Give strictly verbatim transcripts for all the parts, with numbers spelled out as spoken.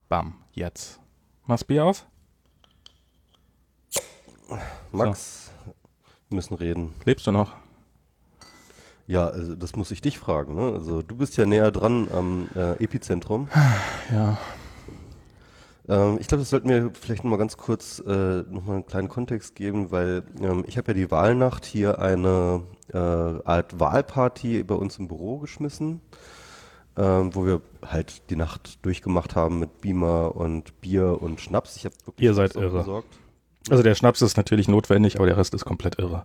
Bam, jetzt. Mach's Bier auf? Max, so. Wir müssen reden. Lebst du noch? Ja, also das muss ich dich fragen. Ne? Also du bist ja näher dran am äh, Epizentrum. Ja. Ähm, ich glaube, das sollten wir vielleicht nochmal ganz kurz äh, nochmal einen kleinen Kontext geben, weil ähm, ich habe ja die Wahlnacht hier eine äh, Art Wahlparty bei uns im Büro geschmissen, ähm, wo wir halt die Nacht durchgemacht haben mit Beamer und Bier und Schnaps. Ich habe wirklich Ihr seid Schnaps irre. besorgt. Also der Schnaps ist natürlich notwendig, aber der Rest ist komplett irre.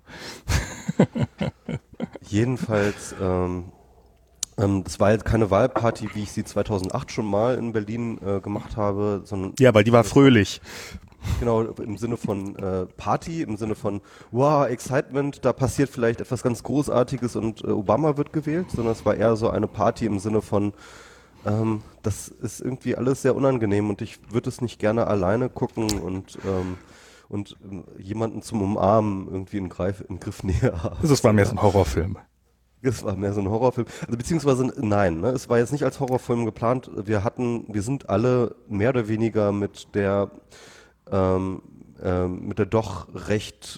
Jedenfalls, ähm, ähm, das war jetzt keine Wahlparty, wie ich sie zweitausendacht schon mal in Berlin äh, gemacht habe, sondern Ja, weil die war fröhlich. genau im Sinne von äh, Party, im Sinne von wow, Excitement, da passiert vielleicht etwas ganz Großartiges und äh, Obama wird gewählt, sondern es war eher so eine Party im Sinne von ähm, das ist irgendwie alles sehr unangenehm und ich würde es nicht gerne alleine gucken und ähm, und äh, jemanden zum Umarmen irgendwie in, Greif, in Griffnähe haben. Das war mehr so ein Horrorfilm. Es war mehr so ein Horrorfilm. Also beziehungsweise nein, ne? Es war jetzt nicht als Horrorfilm geplant. Wir hatten, wir sind alle mehr oder weniger mit der ähm, ähm, mit der doch recht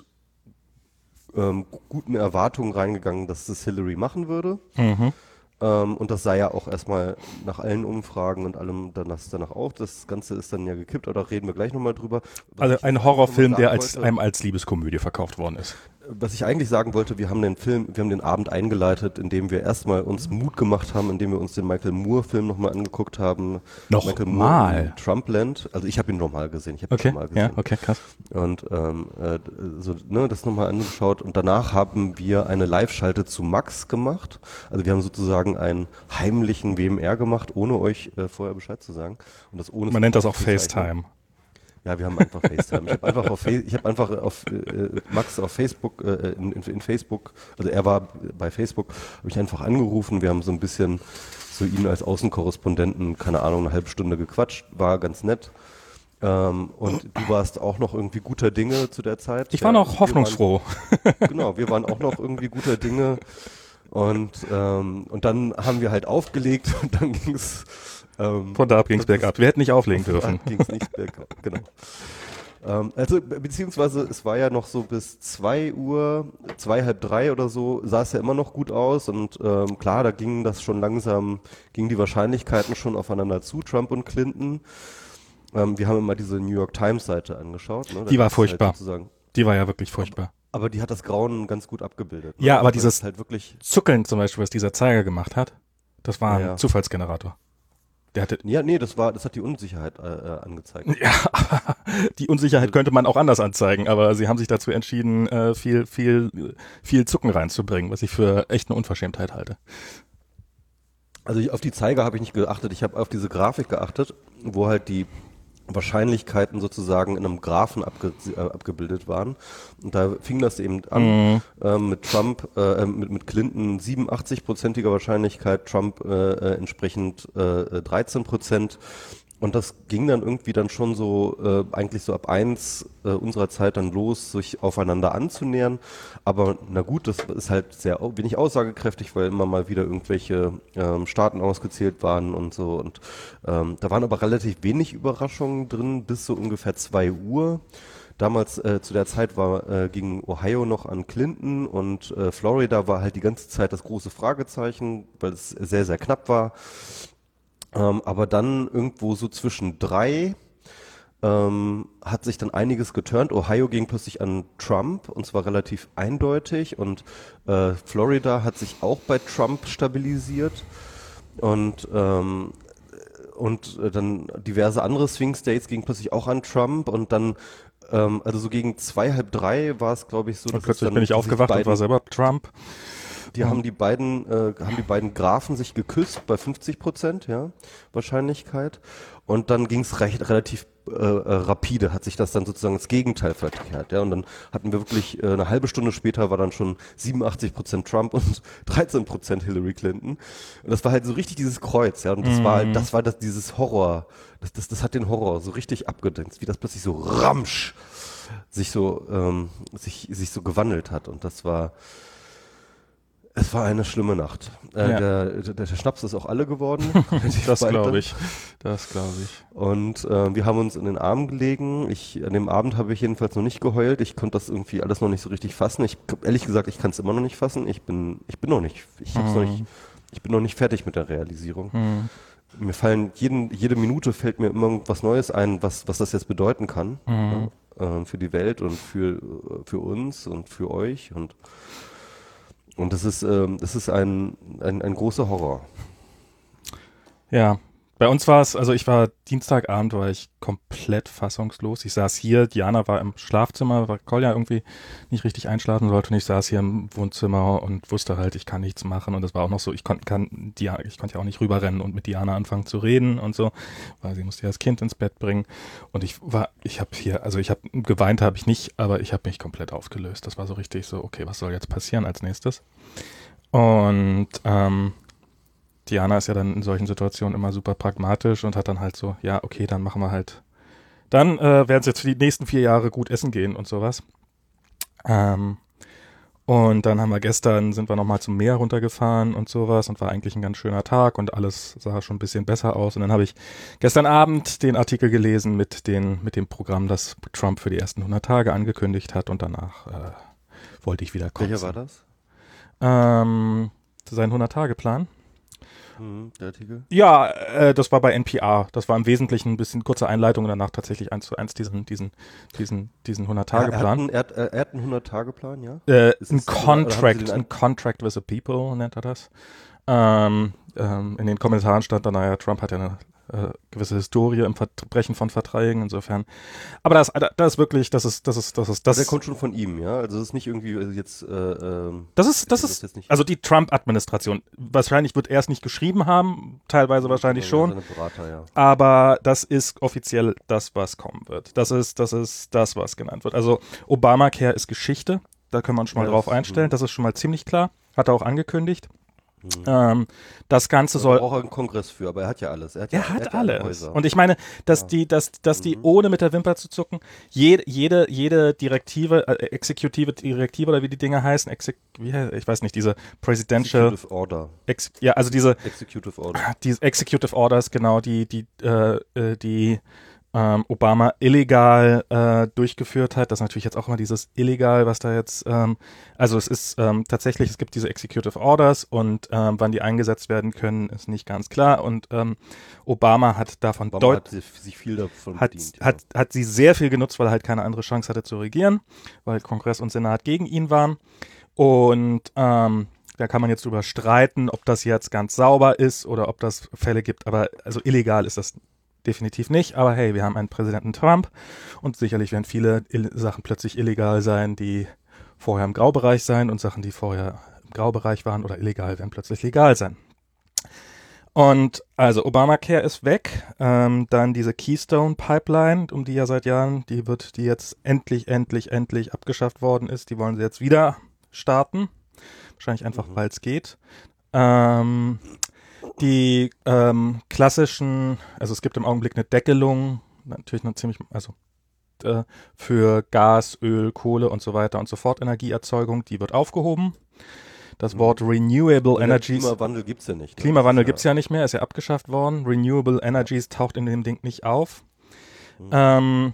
ähm, guten Erwartung reingegangen, dass das Hillary machen würde. Mhm. Ähm, und das sei ja auch erstmal nach allen Umfragen und allem danach, danach auch. Das Ganze ist dann ja gekippt, aber da reden wir gleich nochmal drüber. Was Also ich ein Horrorfilm, noch mal der sagen als, wollte, einem als Liebeskomödie verkauft worden ist. Was ich eigentlich sagen wollte, wir haben den Film, wir haben den Abend eingeleitet, indem wir erstmal uns Mut gemacht haben, indem wir uns den Michael Moore-Film nochmal angeguckt haben. Noch Michael mal? Moore in Trumpland. Also ich habe ihn nochmal gesehen. Ich habe Okay, ihn schon mal ja, gesehen. okay, krass. Und ähm, äh, so, ne, das nochmal angeschaut. Und danach haben wir eine Live-Schalte zu Max gemacht. Also wir haben sozusagen einen heimlichen W M R gemacht, ohne euch äh, vorher Bescheid zu sagen. Und das ohne Man nennt das auch zu zeichnen. FaceTime. Ja, wir haben einfach FaceTime. Ich habe einfach auf, Fa- ich hab einfach auf äh, Max auf Facebook, äh, in, in, in Facebook, also er war bei Facebook, habe ich einfach angerufen. Wir haben so ein bisschen so ihn als Außenkorrespondenten, keine Ahnung, eine halbe Stunde gequatscht, war ganz nett. Ähm, und du warst auch noch irgendwie guter Dinge zu der Zeit. Ich war Ja, noch wir hoffnungsfroh. Waren, genau, wir waren auch noch irgendwie guter Dinge. Und, ähm, und dann haben wir halt aufgelegt und dann ging es Ähm, Von da ab ging es bergab. Wir hätten nicht auflegen dürfen. ging es nicht bergab, genau. Ähm, also, be- beziehungsweise es war ja noch so bis zwei Uhr, zwei, halb drei oder so, sah es ja immer noch gut aus und ähm, klar, da gingen das schon langsam, gingen die Wahrscheinlichkeiten schon aufeinander zu, Trump und Clinton. Ähm, wir haben immer diese New York Times Seite angeschaut. Ne? Da Die war gibt's halt furchtbar. sozusagen, Die war ja wirklich furchtbar. aber die hat das Grauen ganz gut abgebildet. Ne? Ja, aber Weil dieses es halt wirklich, Zuckeln zum Beispiel, was dieser Zeiger gemacht hat, das war Ja, ja. ein Zufallsgenerator. Der hatte, ja, nee, das war, das hat die Unsicherheit äh, äh, angezeigt. ja, die Unsicherheit könnte man auch anders anzeigen, aber sie haben sich dazu entschieden, äh, viel, viel, viel Zucken reinzubringen, was ich für echt eine Unverschämtheit halte. Also ich, auf die Zeiger habe ich nicht geachtet, ich habe auf diese Grafik geachtet, wo halt die Wahrscheinlichkeiten sozusagen in einem Graphen abge, äh, abgebildet waren. Und da fing das eben an Mhm. ähm, mit Trump, äh, mit, mit Clinton siebenundachtzig-prozentiger Wahrscheinlichkeit, Trump äh, äh, entsprechend äh, dreizehn Prozent. Und das ging dann irgendwie dann schon so, äh, eigentlich so ab eins äh, unserer Zeit dann los, sich aufeinander anzunähern. Aber na gut, das ist halt sehr au- wenig aussagekräftig, weil immer mal wieder irgendwelche ähm, Staaten ausgezählt waren und so. Und ähm, da waren aber relativ wenig Überraschungen drin, bis so ungefähr zwei Uhr. Damals, äh, zu der Zeit war, äh, ging Ohio noch an Clinton und äh, Florida war halt die ganze Zeit das große Fragezeichen, weil es sehr, sehr knapp war. Ähm, aber dann irgendwo so zwischen drei ähm, hat sich dann einiges geturnt. Ohio ging plötzlich an Trump und zwar relativ eindeutig und äh, Florida hat sich auch bei Trump stabilisiert und ähm, und äh, dann diverse andere Swing States gingen plötzlich auch an Trump und dann ähm, also so gegen zwei, halb drei war es, glaube ich, so, Und dass es plötzlich dann bin ich sich aufgewacht und beiden, war selber Trump. die haben die beiden, äh, haben die beiden Graphen sich geküsst bei fünfzig Prozent, ja, Wahrscheinlichkeit. Und dann ging es recht relativ äh, äh, rapide, hat sich das dann sozusagen ins Gegenteil verkehrt, ja. Und dann hatten wir wirklich äh, eine halbe Stunde später war dann schon siebenundachtzig Prozent Trump und dreizehn Prozent Hillary Clinton. Und das war halt so richtig dieses Kreuz, ja. Und das war, das war das dieses Horror, das, das, das hat den Horror so richtig abgedrängt, wie das plötzlich so ramsch sich so ähm, sich sich so gewandelt hat. Und das war Es war eine schlimme Nacht. Äh, Ja. der, der, der Schnaps ist auch alle geworden. Das glaube ich. Das glaube ich. Und äh, wir haben uns in den Arm gelegen. Ich, an dem Abend habe ich jedenfalls noch nicht geheult. Ich konnte das irgendwie alles noch nicht so richtig fassen. Ich, ehrlich gesagt, ich kann es immer noch nicht fassen. Ich bin, ich bin noch nicht, ich hab's Mhm. noch nicht, ich bin noch nicht fertig mit der Realisierung. Mhm. Mir fallen, jeden, jede Minute fällt mir immer was Neues ein, was, was das jetzt bedeuten kann. Mhm. Ja, äh, für die Welt und für, für uns und für euch und Und das ist, ähm, das ist ein, ein, ein großer Horror. Ja, bei uns war es, also ich war Dienstagabend, war ich komplett fassungslos. Ich saß hier, Diana war im Schlafzimmer, weil Kolja irgendwie nicht richtig einschlafen sollte und ich saß hier im Wohnzimmer und wusste halt, ich kann nichts machen und es war auch noch so, ich konnte kann, Dia- ich konnte ja auch nicht rüberrennen und mit Diana anfangen zu reden und so, weil sie musste ja das Kind ins Bett bringen und ich war, ich habe hier, also ich habe geweint habe ich nicht, aber ich habe mich komplett aufgelöst. Das war so richtig so, okay, was soll jetzt passieren als nächstes? Und ähm, Diana ist ja dann in solchen Situationen immer super pragmatisch und hat dann halt so, ja, okay, dann machen wir halt, dann äh, werden sie jetzt für die nächsten vier Jahre gut essen gehen und sowas. Ähm, und dann haben wir gestern, sind wir nochmal zum Meer runtergefahren und sowas und war eigentlich ein ganz schöner Tag und alles sah schon ein bisschen besser aus. Und dann habe ich gestern Abend den Artikel gelesen mit, den, mit dem Programm, das Trump für die ersten hundert Tage angekündigt hat und danach äh, wollte ich wieder kotzen. Welcher war das? Ähm, sein hundert-Tage-Plan. Mhm, der Artikel? Ja, äh, das war bei N P R. Das war im Wesentlichen ein bisschen kurze Einleitung und danach tatsächlich eins zu eins diesen, diesen, diesen, diesen hundert-Tage-Plan. Er, er, er, er hat einen hundert-Tage-Plan, ja? Äh, Ist ein es- oder- oder Contract, haben Sie den ein Contract with the People nennt er das. Ähm, ähm, in den Kommentaren stand dann, naja, Trump hat ja eine äh, gewisse Historie im Verbrechen von Verträgen, insofern. Aber das, das ist wirklich, das ist, das ist, das ist, das. Der kommt schon von ihm, ja? Also das ist nicht irgendwie jetzt, äh, ähm, Das ist, das ich ist, das jetzt nicht- also die Trump-Administration. Wahrscheinlich wird er es nicht geschrieben haben, teilweise wahrscheinlich schon. Seine Berater, ja. Aber das ist offiziell das, was kommen wird. Das ist, das ist das, was genannt wird. Also Obamacare ist Geschichte. Da können wir uns schon mal Ja, drauf das- einstellen. mhm. Das ist schon mal ziemlich klar. Hat er auch angekündigt. Mhm. Ähm, das Ganze Da soll. braucht er einen Kongress für, aber er hat ja alles. Er hat, ja, Er hat ja alle alles. Häuser. Und ich meine, dass Ja. die, dass, dass die, Mhm. ohne mit der Wimper zu zucken, jede, jede, jede Direktive, äh, exekutive Direktive oder wie die Dinge heißen, exek, wie, heißt- ich weiß nicht, diese Presidential, Executive Order. ex, ja, also diese, Executive Order. die Executive Orders, genau, die, die, äh, äh, die ähm, Obama illegal äh, durchgeführt hat. Das ist natürlich jetzt auch immer dieses illegal, was da jetzt, ähm, also es ist ähm, tatsächlich, es gibt diese Executive Orders und ähm, wann die eingesetzt werden können, ist nicht ganz klar. Und ähm, Obama hat davon Obama deut hat sich sich viel davon hat, bedient. hat, hat sie sehr viel genutzt, weil er halt keine andere Chance hatte zu regieren, weil Kongress und Senat gegen ihn waren. Und ähm, da kann man jetzt drüber streiten, ob das jetzt ganz sauber ist oder ob das Fälle gibt. Aber also illegal ist das definitiv nicht. Aber hey, wir haben einen Präsidenten Trump und sicherlich werden viele Ill- Sachen plötzlich illegal sein, die vorher im Graubereich sein und Sachen, die vorher im Graubereich waren oder illegal, werden plötzlich legal sein. Und also Obamacare ist weg, ähm, dann diese Keystone Pipeline, um die ja seit Jahren, die wird, die jetzt endlich, endlich, endlich abgeschafft worden ist, die wollen sie jetzt wieder starten. Wahrscheinlich einfach, Mhm. weil es geht. Ähm, die ähm, klassischen, also es gibt im Augenblick eine Deckelung, natürlich noch ziemlich, also äh, für Gas, Öl, Kohle und so weiter und so fort Energieerzeugung, die wird aufgehoben. Das Mhm. Wort Renewable Der Energies. Klimawandel gibt's ja nicht. Ne? Klimawandel Das gibt's ja nicht mehr, ist ja abgeschafft worden. Renewable Energies taucht in dem Ding nicht auf. Mhm. Ähm,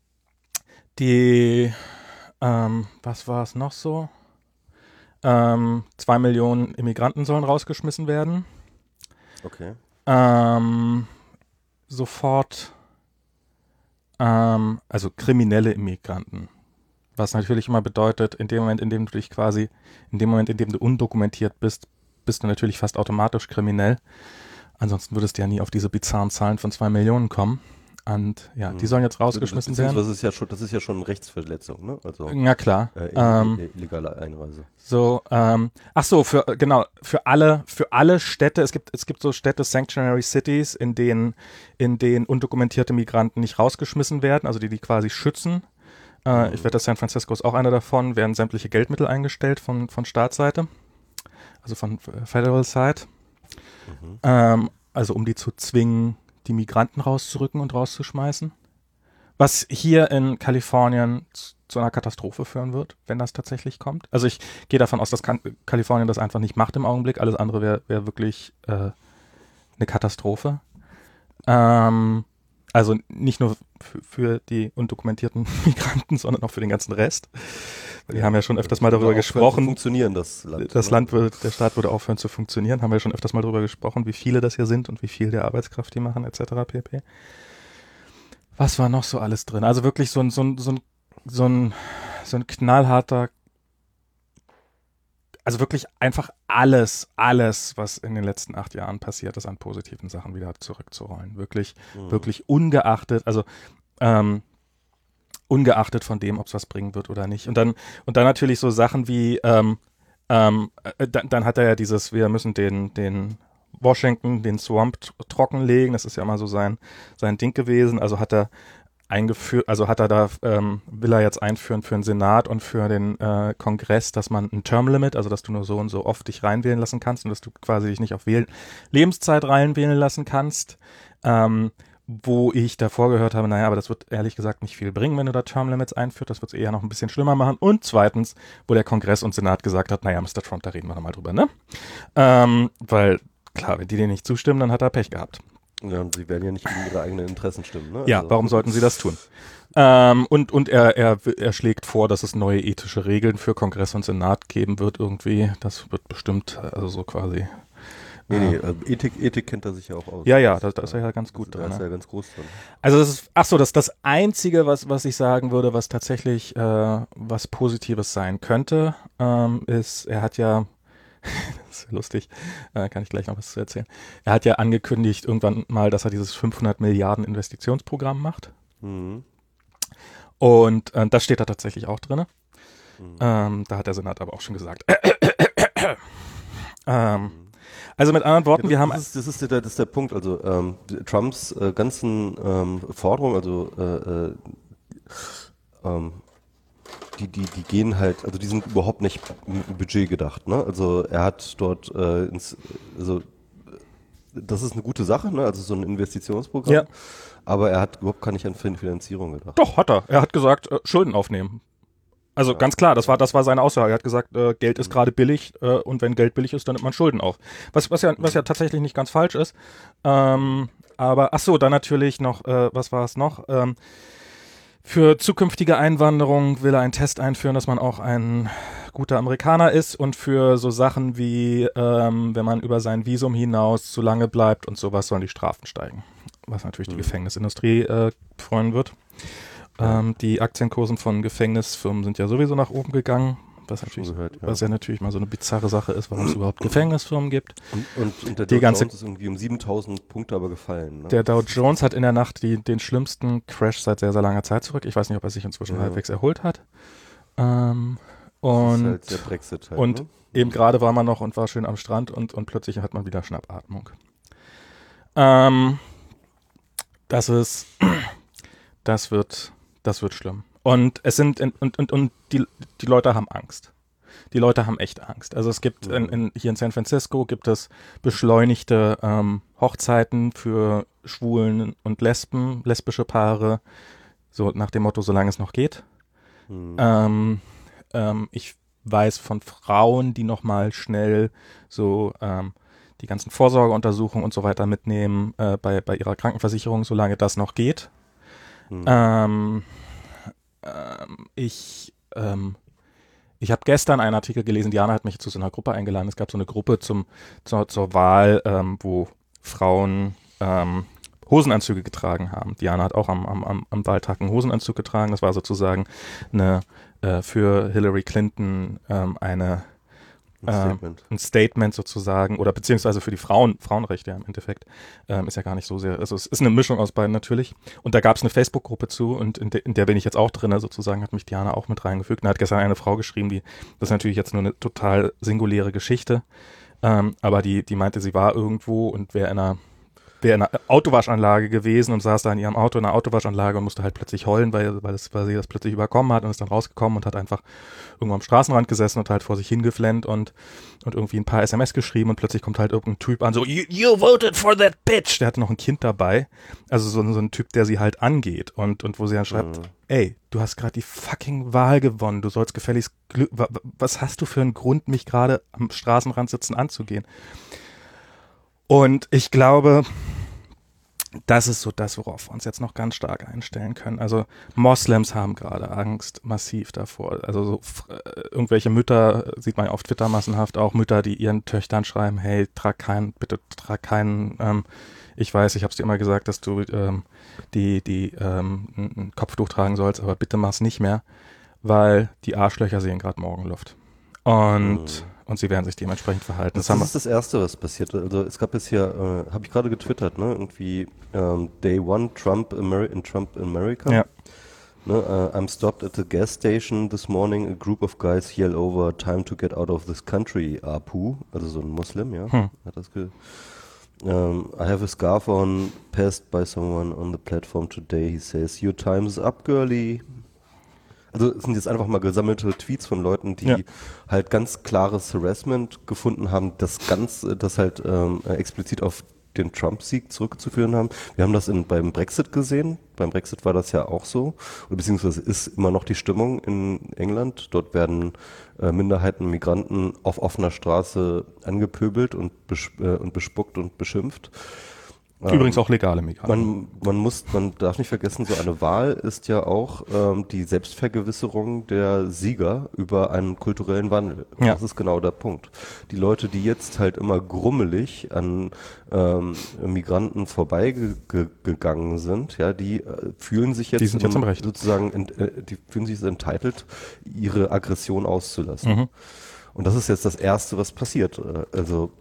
die, ähm, was war es noch so? Ähm, zwei Millionen Immigranten sollen rausgeschmissen werden. Okay. Ähm, sofort, ähm, also kriminelle Immigranten. Was natürlich immer bedeutet, in dem Moment, in dem du dich quasi, in dem Moment, in dem du undokumentiert bist, bist du natürlich fast automatisch kriminell. Ansonsten würdest du ja nie auf diese bizarren Zahlen von zwei Millionen kommen. Und ja, die Mhm. sollen jetzt rausgeschmissen werden. Beziehungsweise ist ja schon, das ist ja schon eine Rechtsverletzung, ne? Also Ja, klar. äh, ill- Ähm, ill- illegale Einreise. So, ähm, ach so, für, genau, für alle, für alle Städte, es gibt, es gibt so Städte, Sanctuary Cities, in denen, in denen undokumentierte Migranten nicht rausgeschmissen werden, also die die quasi schützen. Äh, Mhm. Ich wette, San Francisco ist auch einer davon, werden sämtliche Geldmittel eingestellt von, von Staatsseite, also von Federal Side, Mhm. ähm, also um die zu zwingen, die Migranten rauszurücken und rauszuschmeißen. was hier in Kalifornien zu, zu einer Katastrophe führen wird, wenn das tatsächlich kommt. Also ich gehe davon aus, dass kan- Kalifornien das einfach nicht macht im Augenblick. Alles andere wäre wär wirklich äh, eine Katastrophe. Ähm, also nicht nur f- für die undokumentierten Migranten, sondern auch für den ganzen Rest. Wir Ja, haben ja schon öfters mal darüber würde aufhören zu gesprochen. Funktionieren das Land. Das ne? Land würde, der Staat würde aufhören zu funktionieren. Haben wir ja schon öfters mal darüber gesprochen, wie viele das hier sind und wie viel der Arbeitskraft die machen, et cetera pp. Was war noch so alles drin? Also wirklich so ein, so ein, so ein, so ein, so ein knallharter, also wirklich einfach alles, alles, was in den letzten acht Jahren passiert ist, an positiven Sachen wieder zurückzurollen. Wirklich, Mhm. wirklich ungeachtet, also ähm, ungeachtet von dem, ob es was bringen wird oder nicht. Und dann, und dann natürlich so Sachen wie, ähm, ähm, äh, dann, dann hat er ja dieses, wir müssen den, den Washington, den Swamp t- trockenlegen, das ist ja immer so sein, sein Ding gewesen, also hat er eingeführt, also hat er da, ähm, will er jetzt einführen für den Senat und für den äh, Kongress, dass man ein Term-Limit, also dass du nur so und so oft dich reinwählen lassen kannst und dass du quasi dich nicht auf Wählen, Lebenszeit reinwählen lassen kannst, ähm, wo ich davor gehört habe, naja, aber das wird ehrlich gesagt nicht viel bringen, wenn du da Term-Limits einführst, das wird es eher noch ein bisschen schlimmer machen. Und zweitens, wo der Kongress und Senat gesagt hat, naja, Mister Trump, da reden wir nochmal drüber, ne? Ähm, weil, klar, wenn die dir nicht zustimmen, dann hat er Pech gehabt. Ja, und sie werden ja nicht gegen ihre eigenen Interessen stimmen. Ne? Ja, Also- warum sollten sie das tun? Ähm, und und er, er, er schlägt vor, dass es neue ethische Regeln für Kongress und Senat geben wird irgendwie. Das wird bestimmt, also so quasi. Nee, nee, also Ethik, Ethik kennt er sich ja auch aus. Ja, ja, da, da ist er ja ganz gut Da drin. ist Ne? er ja ganz groß drin. Also das ist, ach so, das ist das Einzige, was, was ich sagen würde, was tatsächlich äh, was Positives sein könnte, ähm, ist, er hat ja, das ist lustig, äh, kann ich gleich noch was zu erzählen, er hat ja angekündigt irgendwann mal, dass er dieses fünfhundert Milliarden Investitionsprogramm macht. Mhm. Und äh, das steht da tatsächlich auch drin. Mhm. Ähm, da hat der Senat aber auch schon gesagt. ähm, also mit anderen Worten, Ja, wir haben... das, ist, das, ist der, das ist der Punkt. Also ähm, Trumps äh, ganzen ähm, Forderungen, also äh, äh, ähm, die, die, die gehen halt, also die sind überhaupt nicht im Budget gedacht. Ne? Also er hat dort äh, ins, also das ist eine gute Sache, ne? Also so ein Investitionsprogramm. Ja. Aber er hat überhaupt gar nicht an Finanzierung gedacht. Doch, hat er. Er hat gesagt, äh, Schulden aufnehmen. Also Ja. ganz klar, das war, das war seine Aussage. Er hat gesagt, äh, Geld ist gerade billig äh, und wenn Geld billig ist, dann nimmt man Schulden auf. Was, was, ja, was ja tatsächlich nicht ganz falsch ist. Ähm, aber ach so, dann natürlich noch, äh, was war es noch? Ähm, für zukünftige Einwanderung will er einen Test einführen, dass man auch ein guter Amerikaner ist und für so Sachen wie, ähm, wenn man über sein Visum hinaus zu lange bleibt und sowas, sollen die Strafen steigen. Was natürlich die Mhm. Gefängnisindustrie äh, freuen wird. Ähm, die Aktienkursen von Gefängnisfirmen sind ja sowieso nach oben gegangen, was natürlich, gehört, ja. was ja natürlich mal so eine bizarre Sache ist, warum es überhaupt Gefängnisfirmen gibt. Und, und, und der Die Dow ganze- Jones ist irgendwie um siebentausend Punkte aber gefallen. Ne? Der Dow Jones hat in der Nacht die, den schlimmsten Crash seit sehr, sehr langer Zeit zurück. Ich weiß nicht, ob er sich inzwischen Ja. halbwegs erholt hat. Ähm, das und ist halt der Brexit halt. und ne? eben gerade war man noch und war schön am Strand und, und plötzlich hat man wieder Schnappatmung. Ähm, das ist, das wird, das wird schlimm. Und es sind, in, und, und, und die, die Leute haben Angst. Die Leute haben echt Angst. Also es gibt in, in, hier in San Francisco gibt es beschleunigte ähm, Hochzeiten für Schwulen und Lesben, lesbische Paare, so nach dem Motto, solange es noch geht. Hm. Ähm, ähm, ich weiß von Frauen, die nochmal schnell so ähm, die ganzen Vorsorgeuntersuchungen und so weiter mitnehmen äh, bei, bei ihrer Krankenversicherung, solange das noch geht. Hm. Ähm, ähm, ich ähm, ich habe gestern einen Artikel gelesen, Diana hat mich zu so einer Gruppe eingeladen. Es gab so eine Gruppe zum, zur, zur Wahl, ähm, wo Frauen ähm, Hosenanzüge getragen haben. Diana hat auch am, am, am Wahltag einen Hosenanzug getragen. Das war sozusagen eine äh, für Hillary Clinton ähm, eine Ein äh, Statement. ein Statement sozusagen, oder beziehungsweise für die Frauen, Frauenrechte ja im Endeffekt, ähm, ist ja gar nicht so sehr, also es ist eine Mischung aus beiden natürlich. Und da gab es eine Facebook-Gruppe zu und in, de, in der bin ich jetzt auch drin, sozusagen, hat mich Diana auch mit reingefügt. Und da hat gestern eine Frau geschrieben, die, das ist natürlich jetzt nur eine total singuläre Geschichte, ähm, aber die, die meinte, sie war irgendwo und wäre in einer wäre in einer Autowaschanlage gewesen und saß da in ihrem Auto in einer Autowaschanlage und musste halt plötzlich heulen, weil, weil, das, weil sie das plötzlich überkommen hat und ist dann rausgekommen und hat einfach irgendwo am Straßenrand gesessen und halt vor sich hingeflennt und, und irgendwie ein paar S M S geschrieben und plötzlich kommt halt irgendein Typ an, so, you, you voted for that bitch! Der hatte noch ein Kind dabei, also so, so ein Typ, der sie halt angeht und, und wo sie dann schreibt, mhm. ey, du hast gerade die fucking Wahl gewonnen, du sollst gefälligst Glück, was hast du für einen Grund, mich gerade am Straßenrand sitzen anzugehen? Und ich glaube, das ist so das, worauf wir uns jetzt noch ganz stark einstellen können. Also Moslems haben gerade Angst massiv davor. Also so, äh, irgendwelche Mütter, sieht man ja auf Twitter massenhaft auch, Mütter, die ihren Töchtern schreiben, hey, trag keinen, bitte trag keinen, ähm, ich weiß, ich habe es dir immer gesagt, dass du ähm, die, die ähm, ein Kopftuch tragen sollst, aber bitte mach's nicht mehr, weil die Arschlöcher sehen gerade Morgenluft. Und mhm. Und sie werden sich dementsprechend verhalten. Das, das, das ist das Erste, was passiert. Also es gab jetzt hier, äh, habe ich gerade getwittert, ne, irgendwie ähm, Day One Trump Ameri- in Trump America. Ja. Ne, uh, I'm stopped at the gas station this morning. A group of guys yell over, time to get out of this country, Apu. Also so ein Muslim, ja. Hm. Hat das ge- um, I have a scarf on, passed by someone on the platform today. He says, your time is up, girly. Also es sind jetzt einfach mal gesammelte Tweets von Leuten, die ja. halt ganz klares Harassment gefunden haben, das ganz, das halt ähm, explizit auf den Trump-Sieg zurückzuführen haben. Wir haben das in, beim Brexit gesehen. Beim Brexit war das ja auch so. Oder beziehungsweise ist immer noch die Stimmung in England. Dort werden äh, Minderheiten, Migranten auf offener Straße angepöbelt und, besp- äh, und bespuckt und beschimpft. Übrigens auch legale Migranten. Man, man muss, man darf nicht vergessen, so eine Wahl ist ja auch ähm, die Selbstvergewisserung der Sieger über einen kulturellen Wandel. Ja. Das ist genau der Punkt. Die Leute, die jetzt halt immer grummelig an ähm, Migranten vorbeigegangen sind, ja, die äh, fühlen sich jetzt, die sind jetzt im Recht. sozusagen, ent, äh, die fühlen sich entitled, ihre Aggression auszulassen. Mhm. Und das ist jetzt das Erste, was passiert. Also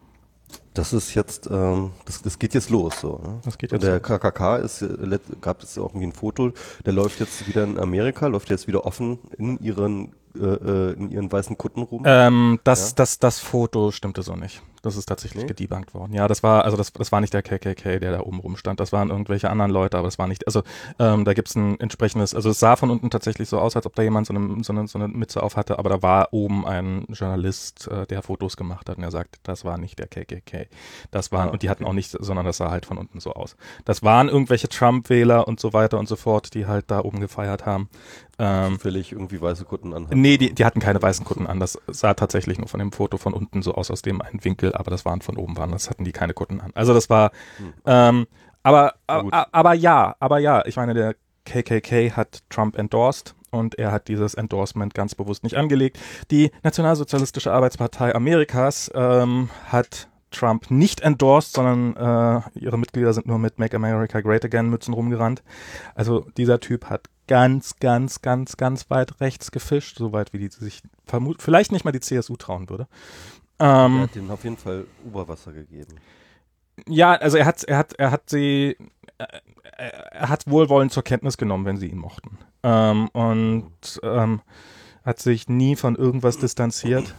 Das ist jetzt, ähm, das, das geht jetzt los, so. Ne? Das geht jetzt Und der K K K ist, gab es auch irgendwie ein Foto, der läuft jetzt wieder in Amerika, läuft jetzt wieder offen in ihren, äh, in ihren weißen Kutten rum. Ähm, das, ja? das, das Foto stimmte so nicht. Das ist tatsächlich nee? gedebunked worden. Ja, das war, also das, das war nicht der K K K, der da oben rumstand. Das waren irgendwelche anderen Leute, aber das war nicht, also ähm, da gibt's ein entsprechendes, also es sah von unten tatsächlich so aus, als ob da jemand so eine, so eine, so eine Mütze auf hatte, aber da war oben ein Journalist, äh, der Fotos gemacht hat und er sagt, das war nicht der K K K. Das waren, und die hatten auch nicht, sondern das sah halt von unten so aus. Das waren irgendwelche Trump-Wähler und so weiter und so fort, die halt da oben gefeiert haben. Ähm, Zufällig irgendwie weiße Kutten an. Nee, die, die hatten keine weißen Kutten an. Das sah tatsächlich nur von dem Foto von unten so aus, aus dem einen Winkel, aber das waren von oben waren, das hatten die keine Kutten an. Also das war, hm. ähm, aber, aber, aber ja, aber ja, ich meine, der K K K hat Trump endorsed und er hat dieses Endorsement ganz bewusst nicht angelegt. Die Nationalsozialistische Arbeitspartei Amerikas ähm, hat Trump nicht endorsed, sondern äh, ihre Mitglieder sind nur mit Make America Great Again Mützen rumgerannt. Also dieser Typ hat ganz, ganz, ganz, ganz weit rechts gefischt, so weit wie die sich vermut- vielleicht nicht mal die C S U trauen würde. Ähm, er hat denen auf jeden Fall Oberwasser gegeben. Ja, also er hat, er hat, er hat sie, er, er hat wohlwollend zur Kenntnis genommen, wenn sie ihn mochten. Ähm, und ähm, hat sich nie von irgendwas distanziert.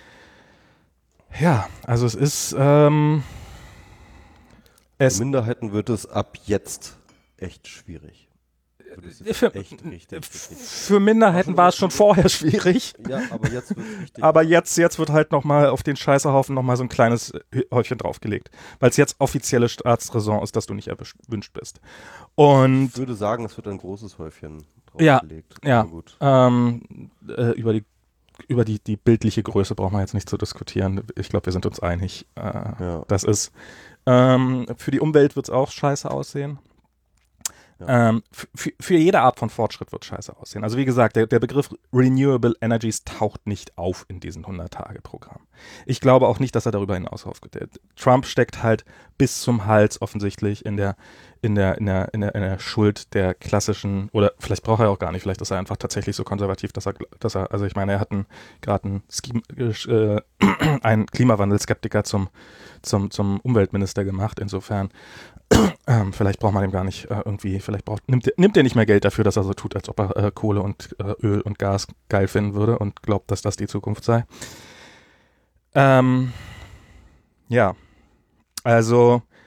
Ja, also es ist ähm, es Für Minderheiten wird es ab jetzt echt schwierig. Für, echt richtig, richtig. für Minderheiten war es schon vorher schwierig. Ja, aber jetzt wird richtig. Aber jetzt, jetzt wird halt nochmal auf den Scheißerhaufen nochmal so ein kleines Häufchen draufgelegt. Weil es jetzt offizielle Staatsräson ist, dass du nicht erwünscht bist. Und ich würde sagen, es wird ein großes Häufchen draufgelegt. Ja, ja. Gut. Ähm, äh, über die über die, die bildliche Größe brauchen wir jetzt nicht zu diskutieren. Ich glaube, wir sind uns einig. Äh, ja. Das ist ähm, für die Umwelt wird es auch scheiße aussehen. Ja. Ähm, für, für jede Art von Fortschritt wird scheiße aussehen. Also wie gesagt, der, der Begriff Renewable Energies taucht nicht auf in diesem hundert-Tage-Programm. Ich glaube auch nicht, dass er darüber hinaus aufgeht. Trump steckt halt bis zum Hals offensichtlich in der, in der, in der, in der, in der Schuld der klassischen, oder vielleicht braucht er auch gar nicht, vielleicht ist er einfach tatsächlich so konservativ, dass er, dass er also ich meine, er hat gerade einen, äh, einen Klimawandel-Skeptiker zum, zum, zum Umweltminister gemacht, insofern Ähm, vielleicht braucht man dem gar nicht äh, irgendwie, vielleicht braucht, nimmt, nimmt er nicht mehr Geld dafür, dass er so tut, als ob er äh, Kohle und äh, Öl und Gas geil finden würde und glaubt, dass das die Zukunft sei. Ähm, ja, also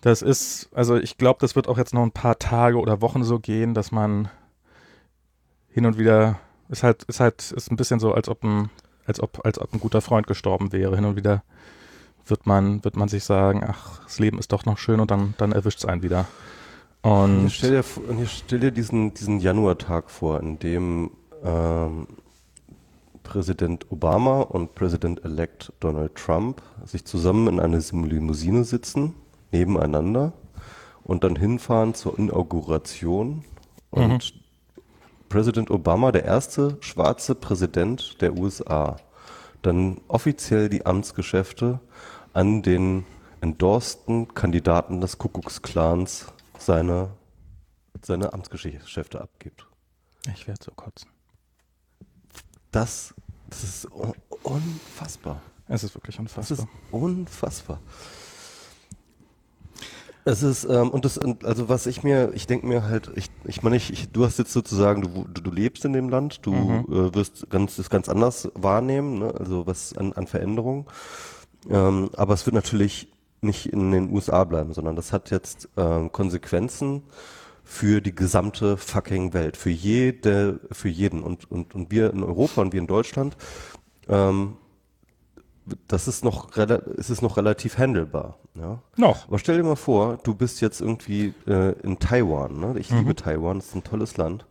Das ist, also ich glaube, das wird auch jetzt noch ein paar Tage oder Wochen so gehen, dass man hin und wieder, ist halt, ist halt, ist ein bisschen so, als ob ein, als ob, als ob ein guter Freund gestorben wäre. Hin und wieder wird man, wird man sich sagen, ach, das Leben ist doch noch schön und dann, dann erwischt es einen wieder. Und hier stell dir, hier stell dir diesen, diesen Januartag vor, in dem ähm, Präsident Obama und Präsident-elect Donald Trump sich zusammen in einer Limousine sitzen, nebeneinander und dann hinfahren zur Inauguration und mhm. Präsident Obama, der erste schwarze Präsident der U S A, dann offiziell die Amtsgeschäfte an den endorsten Kandidaten des Kuckucksklans seine, seine Amtsgeschäfte abgibt. Ich werde so kotzen. Das, das ist un- unfassbar. Es ist wirklich unfassbar. Das ist unfassbar. Es ist, ähm, und das, also was ich mir, ich denke mir halt, ich, ich meine, ich, ich, du hast jetzt sozusagen, du, du, du lebst in dem Land, du Mhm. äh, wirst ganz, das ganz anders wahrnehmen, ne? Also was an, an Veränderungen. Ähm, aber es wird natürlich nicht in den U S A bleiben, sondern das hat jetzt ähm, Konsequenzen für die gesamte fucking Welt, für jede, für jeden. Und, und, und wir in Europa und wir in Deutschland, ähm, das ist noch, rela- es ist noch relativ handelbar. Ja? Noch. Aber stell dir mal vor, du bist jetzt irgendwie äh, in Taiwan. Ne? Ich Mhm. liebe Taiwan, das ist ein tolles Land.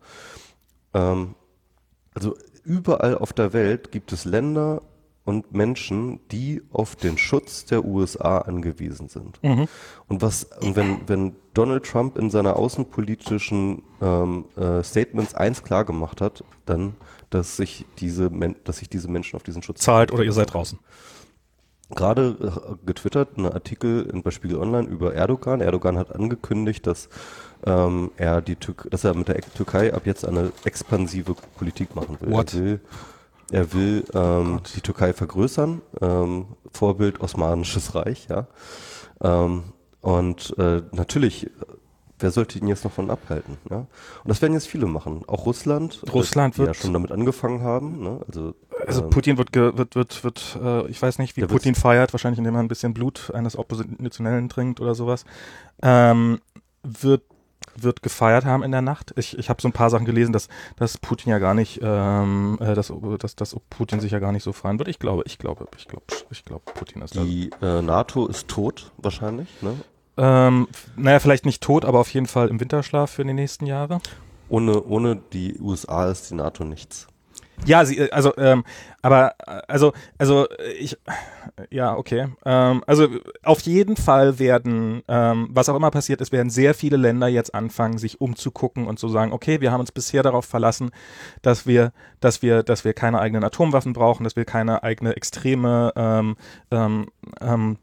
Ähm, also überall auf der Welt gibt es Länder und Menschen, die auf den Schutz der U S A angewiesen sind. Mhm. Und was, und wenn, wenn Donald Trump in seiner außenpolitischen ähm, äh, Statements eins klar gemacht hat, dann, dass sich diese, Men- dass sich diese Menschen auf diesen Schutz Zahlt oder ihr seid draußen. Gerade äh, getwittert, ein Artikel in, bei Spiegel Online über Erdogan. Erdogan hat angekündigt, dass ähm, er die Tür- dass er mit der Türkei ab jetzt eine expansive Politik machen will. What? Er will, er will ähm, Oh die Türkei vergrößern, ähm, Vorbild Osmanisches Reich, ja. Ähm, und äh, natürlich, wer sollte ihn jetzt noch von abhalten? Ja? Und das werden jetzt viele machen. Auch Russland, Russland die ja wird- schon damit angefangen haben. Ne? Also, Also ähm, Putin wird, ge, wird, wird, wird äh, ich weiß nicht, wie Der Putin wird's- feiert, wahrscheinlich indem er ein bisschen Blut eines Oppositionellen trinkt oder sowas, ähm, wird, wird gefeiert haben in der Nacht. Ich, ich habe so ein paar Sachen gelesen, dass, dass Putin ja gar nicht, ähm, äh, dass, dass, dass Putin sich ja gar nicht so feiern wird. Ich glaube, ich glaube, ich glaube, ich glaube, Putin ist da. die äh, NATO ist tot, wahrscheinlich. Ne? Ähm, f- naja, vielleicht nicht tot, aber auf jeden Fall im Winterschlaf für die nächsten Jahre. Ohne, ohne die U S A ist die NATO nichts. Ja, sie, also, ähm, aber, äh, also, also, äh, ich, ja, okay. Ähm, also, auf jeden Fall werden, ähm, was auch immer passiert ist, werden sehr viele Länder jetzt anfangen, sich umzugucken und zu sagen, okay, wir haben uns bisher darauf verlassen, dass wir, dass wir, dass wir keine eigenen Atomwaffen brauchen, dass wir keine eigene extreme, ähm, ähm, ähm,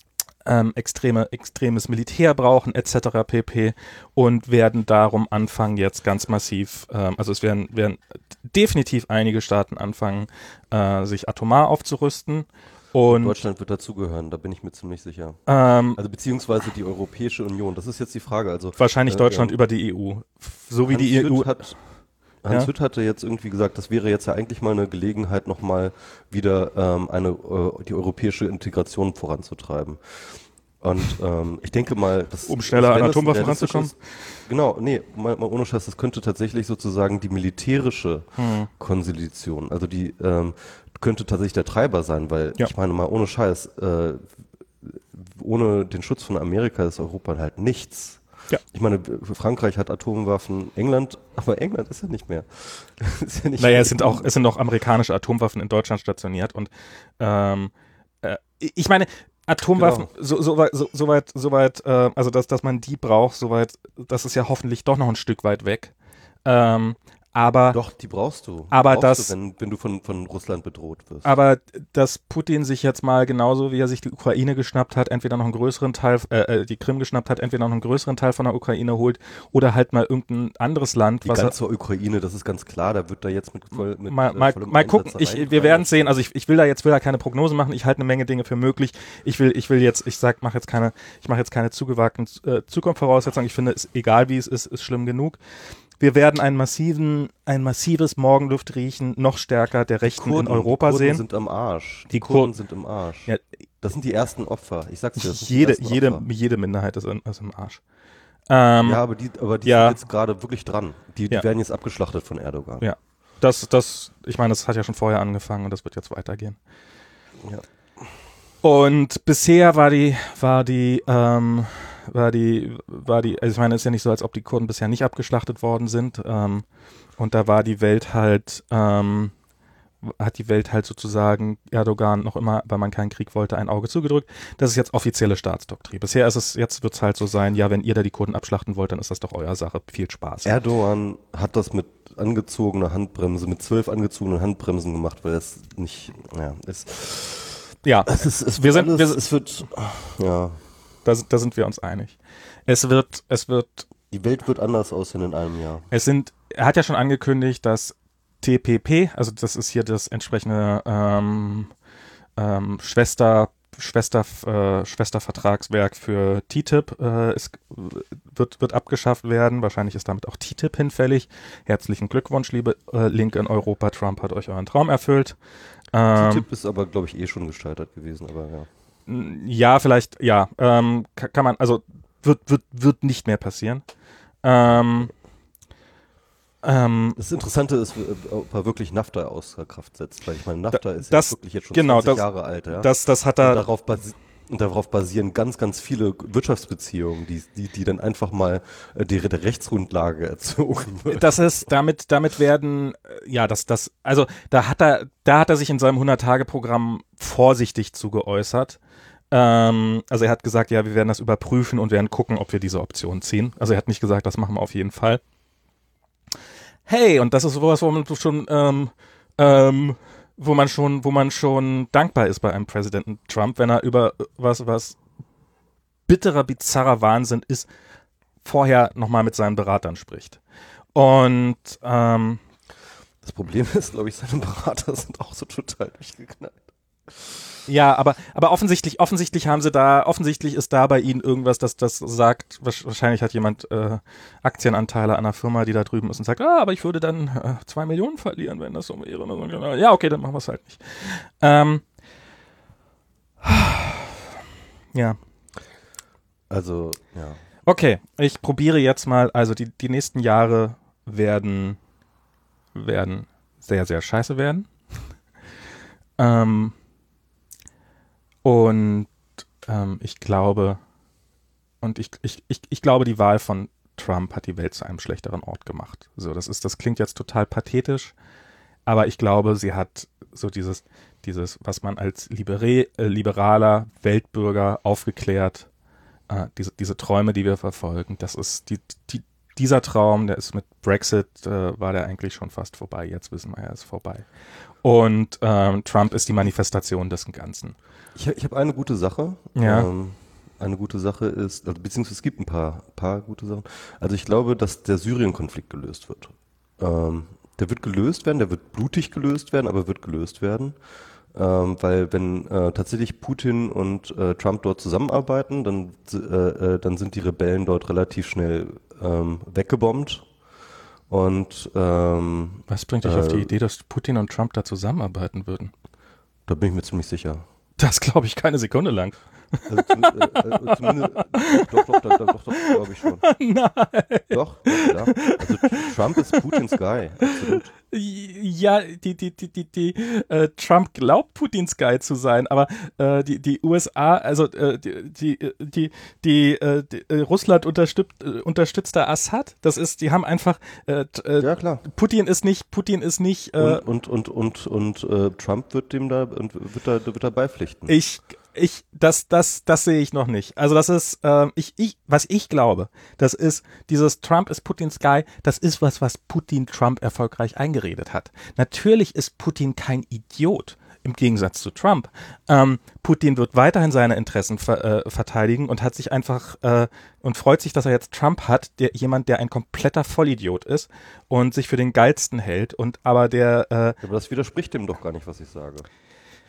ähm, extreme, extremes Militär brauchen, et cetera pp. Und werden darum anfangen, jetzt ganz massiv, ähm, also es werden, werden definitiv einige Staaten anfangen, äh, sich atomar aufzurüsten. Und Deutschland wird dazugehören, da bin ich mir ziemlich sicher. ähm, Also beziehungsweise die Europäische Union, das ist jetzt die Frage. Also wahrscheinlich äh, Deutschland ähm, über die E U. So wie Hans die E U. Hütt hat, Hans Ja? Hütt hatte jetzt irgendwie gesagt, das wäre jetzt ja eigentlich mal eine Gelegenheit, nochmal wieder ähm, eine äh, die europäische Integration voranzutreiben. Und ähm, ich denke mal, dass, Um schneller wenn an das Atomwaffen realistisch ranzukommen? ist- Genau, nee, mal, mal ohne Scheiß, das könnte tatsächlich sozusagen die militärische Hm. Konsolidation, also die ähm, könnte tatsächlich der Treiber sein, weil Ja. ich meine mal ohne Scheiß, äh, ohne den Schutz von Amerika ist Europa halt nichts. Ja. Ich meine, Frankreich hat Atomwaffen, England, aber England ist ja nicht mehr. ist ja nicht Naja, mehr. es sind auch, es sind auch amerikanische Atomwaffen in Deutschland stationiert und ähm, äh, ich meine, Atomwaffen, Genau. so, so weit, so, so weit, so weit äh, also dass, dass man die braucht, so weit, das ist ja hoffentlich doch noch ein Stück weit weg. Ähm, aber Doch, die brauchst du. Aber brauchst das- du, wenn, wenn du von, von Russland bedroht wirst. Aber dass Putin sich jetzt mal genauso wie er sich die Ukraine geschnappt hat, entweder noch einen größeren Teil, äh, die Krim geschnappt hat, entweder noch einen größeren Teil von der Ukraine holt oder halt mal irgendein anderes Land, Die was er, ganze Ukraine, das ist ganz klar, da wird da jetzt mit, voll, mit mal, äh, mal, vollem mal Einsatz gucken, da ich, rein- wir werden rein- sehen, also ich, ich will da jetzt will da keine Prognose machen, ich halte eine Menge Dinge für möglich. Ich will ich will jetzt, ich sag, mache jetzt keine ich mache jetzt keine zugewagten äh, Zukunftsvoraussetzungen. Ich finde es egal wie es ist, ist schlimm genug. wir werden einen massiven, ein massives Morgenluftriechen noch stärker der Rechten Kurden, in Europa die Kurden sehen. sind am Arsch. Die, Die Kurden Kur- sind im Arsch. Ja, Das sind die ersten Opfer. Ich sag's dir, das sind die jede, ersten jede, Opfer. jede Minderheit ist, in, ist im Arsch. Ähm, Ja, aber die, aber die ja. sind jetzt gerade wirklich dran. Die, die Ja. werden jetzt abgeschlachtet von Erdogan. Ja. Das, das, ich meine, das hat ja schon vorher angefangen und das wird jetzt weitergehen. Ja. Und bisher war die, war die, ähm, war die, war die, also ich meine, es ist ja nicht so, als ob die Kurden bisher nicht abgeschlachtet worden sind. Ähm, und da war die Welt halt, ähm, hat die Welt halt sozusagen Erdogan noch immer, weil man keinen Krieg wollte, ein Auge zugedrückt. Das ist jetzt offizielle Staatsdoktrin. Bisher ist es, jetzt wird es halt so sein, ja, wenn ihr da die Kurden abschlachten wollt, dann ist das doch euer Sache. Viel Spaß. Erdogan hat das mit angezogener Handbremse, mit zwölf angezogenen Handbremsen gemacht, weil es nicht, ja, es, Ja, es ist, es wir wird sind, alles, wir, es wird, ja, da, da sind wir uns einig. Es wird, es wird, die Welt wird anders aussehen in einem Jahr. es sind, er hat ja schon angekündigt, dass T P P, also das ist hier das entsprechende ähm, ähm, Schwester, Schwester, äh, Schwestervertragswerk für T T I P, äh, ist, wird, wird abgeschafft werden. Wahrscheinlich ist damit auch T T I P hinfällig. Herzlichen Glückwunsch, liebe äh, Linke in Europa. Trump hat euch euren Traum erfüllt. Ähm, T T I P ist aber, glaube ich, eh schon gescheitert gewesen, aber ja. Ja, vielleicht, ja, ähm, kann, kann man, also wird, wird, wird nicht mehr passieren. Ähm, ähm, Das Interessante ist, ob er wirklich NAFTA außer Kraft setzt, weil ich meine, NAFTA ist das- ja wirklich jetzt schon genau, zwanzig das- Jahre alt, ja. das, das hat und, er, darauf basi und darauf basieren ganz, ganz viele Wirtschaftsbeziehungen, die, die, die dann einfach mal äh, die, der Rechtsgrundlage erzogen wird. das ist, damit, damit werden, äh, ja, das, das, also da hat er, da hat er sich in seinem hundert-Tage-Programm vorsichtig zu geäußert. Ähm, also er hat gesagt, ja, wir werden das überprüfen und werden gucken, ob wir diese Option ziehen. Also er hat nicht gesagt, das machen wir auf jeden Fall. Hey, und das ist sowas, wo man schon, ähm, ähm, wo man schon, wo man schon dankbar ist bei einem Präsidenten Trump, wenn er über was, was bitterer, bizarrer Wahnsinn ist, vorher nochmal mit seinen Beratern spricht. Und ähm, Das Problem ist, glaube ich, seine Berater sind auch so total durchgeknallt. ja, aber aber offensichtlich offensichtlich haben sie da offensichtlich ist da bei ihnen irgendwas, das das sagt. Wahrscheinlich hat jemand äh, Aktienanteile an einer Firma, die da drüben ist und sagt, ah, aber ich würde dann äh, zwei Millionen verlieren, wenn das so wäre. Ja, okay, dann machen wir es halt nicht. Ähm, ja. Also, ja. Okay, ich probiere jetzt mal, also die, die nächsten Jahre werden, werden sehr, sehr scheiße werden. ähm, und ähm, ich glaube, und ich, ich, ich, ich glaube, die Wahl von Trump hat die Welt zu einem schlechteren Ort gemacht. So, das ist, das klingt jetzt total pathetisch, aber ich glaube, sie hat so dieses, dieses, was man als libere, äh, liberaler Weltbürger aufgeklärt, äh, diese, diese Träume, die wir verfolgen, das ist die, die, dieser Traum, der ist mit Brexit, äh, war der eigentlich schon fast vorbei. Jetzt wissen wir, er ist vorbei. Und ähm, Trump ist die Manifestation des Ganzen. Ich, ich habe eine gute Sache. Ja. Ähm, eine gute Sache ist, also, beziehungsweise es gibt ein paar, paar gute Sachen. Also ich glaube, dass der Syrien-Konflikt gelöst wird. Ähm, der wird gelöst werden, der wird blutig gelöst werden, aber wird gelöst werden. Ähm, weil wenn äh, tatsächlich Putin und äh, Trump dort zusammenarbeiten, dann, äh, äh, dann sind die Rebellen dort relativ schnell ähm, weggebombt. Und ähm, Was bringt dich auf die äh, Idee, dass Putin und Trump da zusammenarbeiten würden? da bin ich mir ziemlich sicher. Das glaube ich keine Sekunde lang. Also zum, äh, äh, zumindest, doch, doch, doch, doch, doch, doch glaube ich schon. Nein. Doch, doch, ja. Also Trump ist Putins Guy, absolut. Ja, die, die, die, die, die, äh, Trump glaubt Putins Guy zu sein, aber äh, die, die U S A, also äh, die, die, die, die, äh, die äh, Russland unterstützt, äh, unterstützter Assad, das ist, die haben einfach, äh, äh, Ja, klar. Putin ist nicht, Putin ist nicht, äh, Und, und, und, und, und äh, Trump wird dem da, und wird da, wird da beipflichten. ich, ich, das, das, das sehe ich noch nicht. Also das ist, ähm, ich, ich, was ich glaube, das ist dieses Trump ist Putins Guy, das ist was, was Putin Trump erfolgreich eingeredet hat. Natürlich ist Putin kein Idiot. Im Gegensatz zu Trump. Ähm, Putin wird weiterhin seine Interessen ver, äh, verteidigen und hat sich einfach äh, und freut sich, dass er jetzt Trump hat, der jemand, der ein kompletter Vollidiot ist und sich für den Geilsten hält und aber der äh, Aber das widerspricht dem doch gar nicht, was ich sage.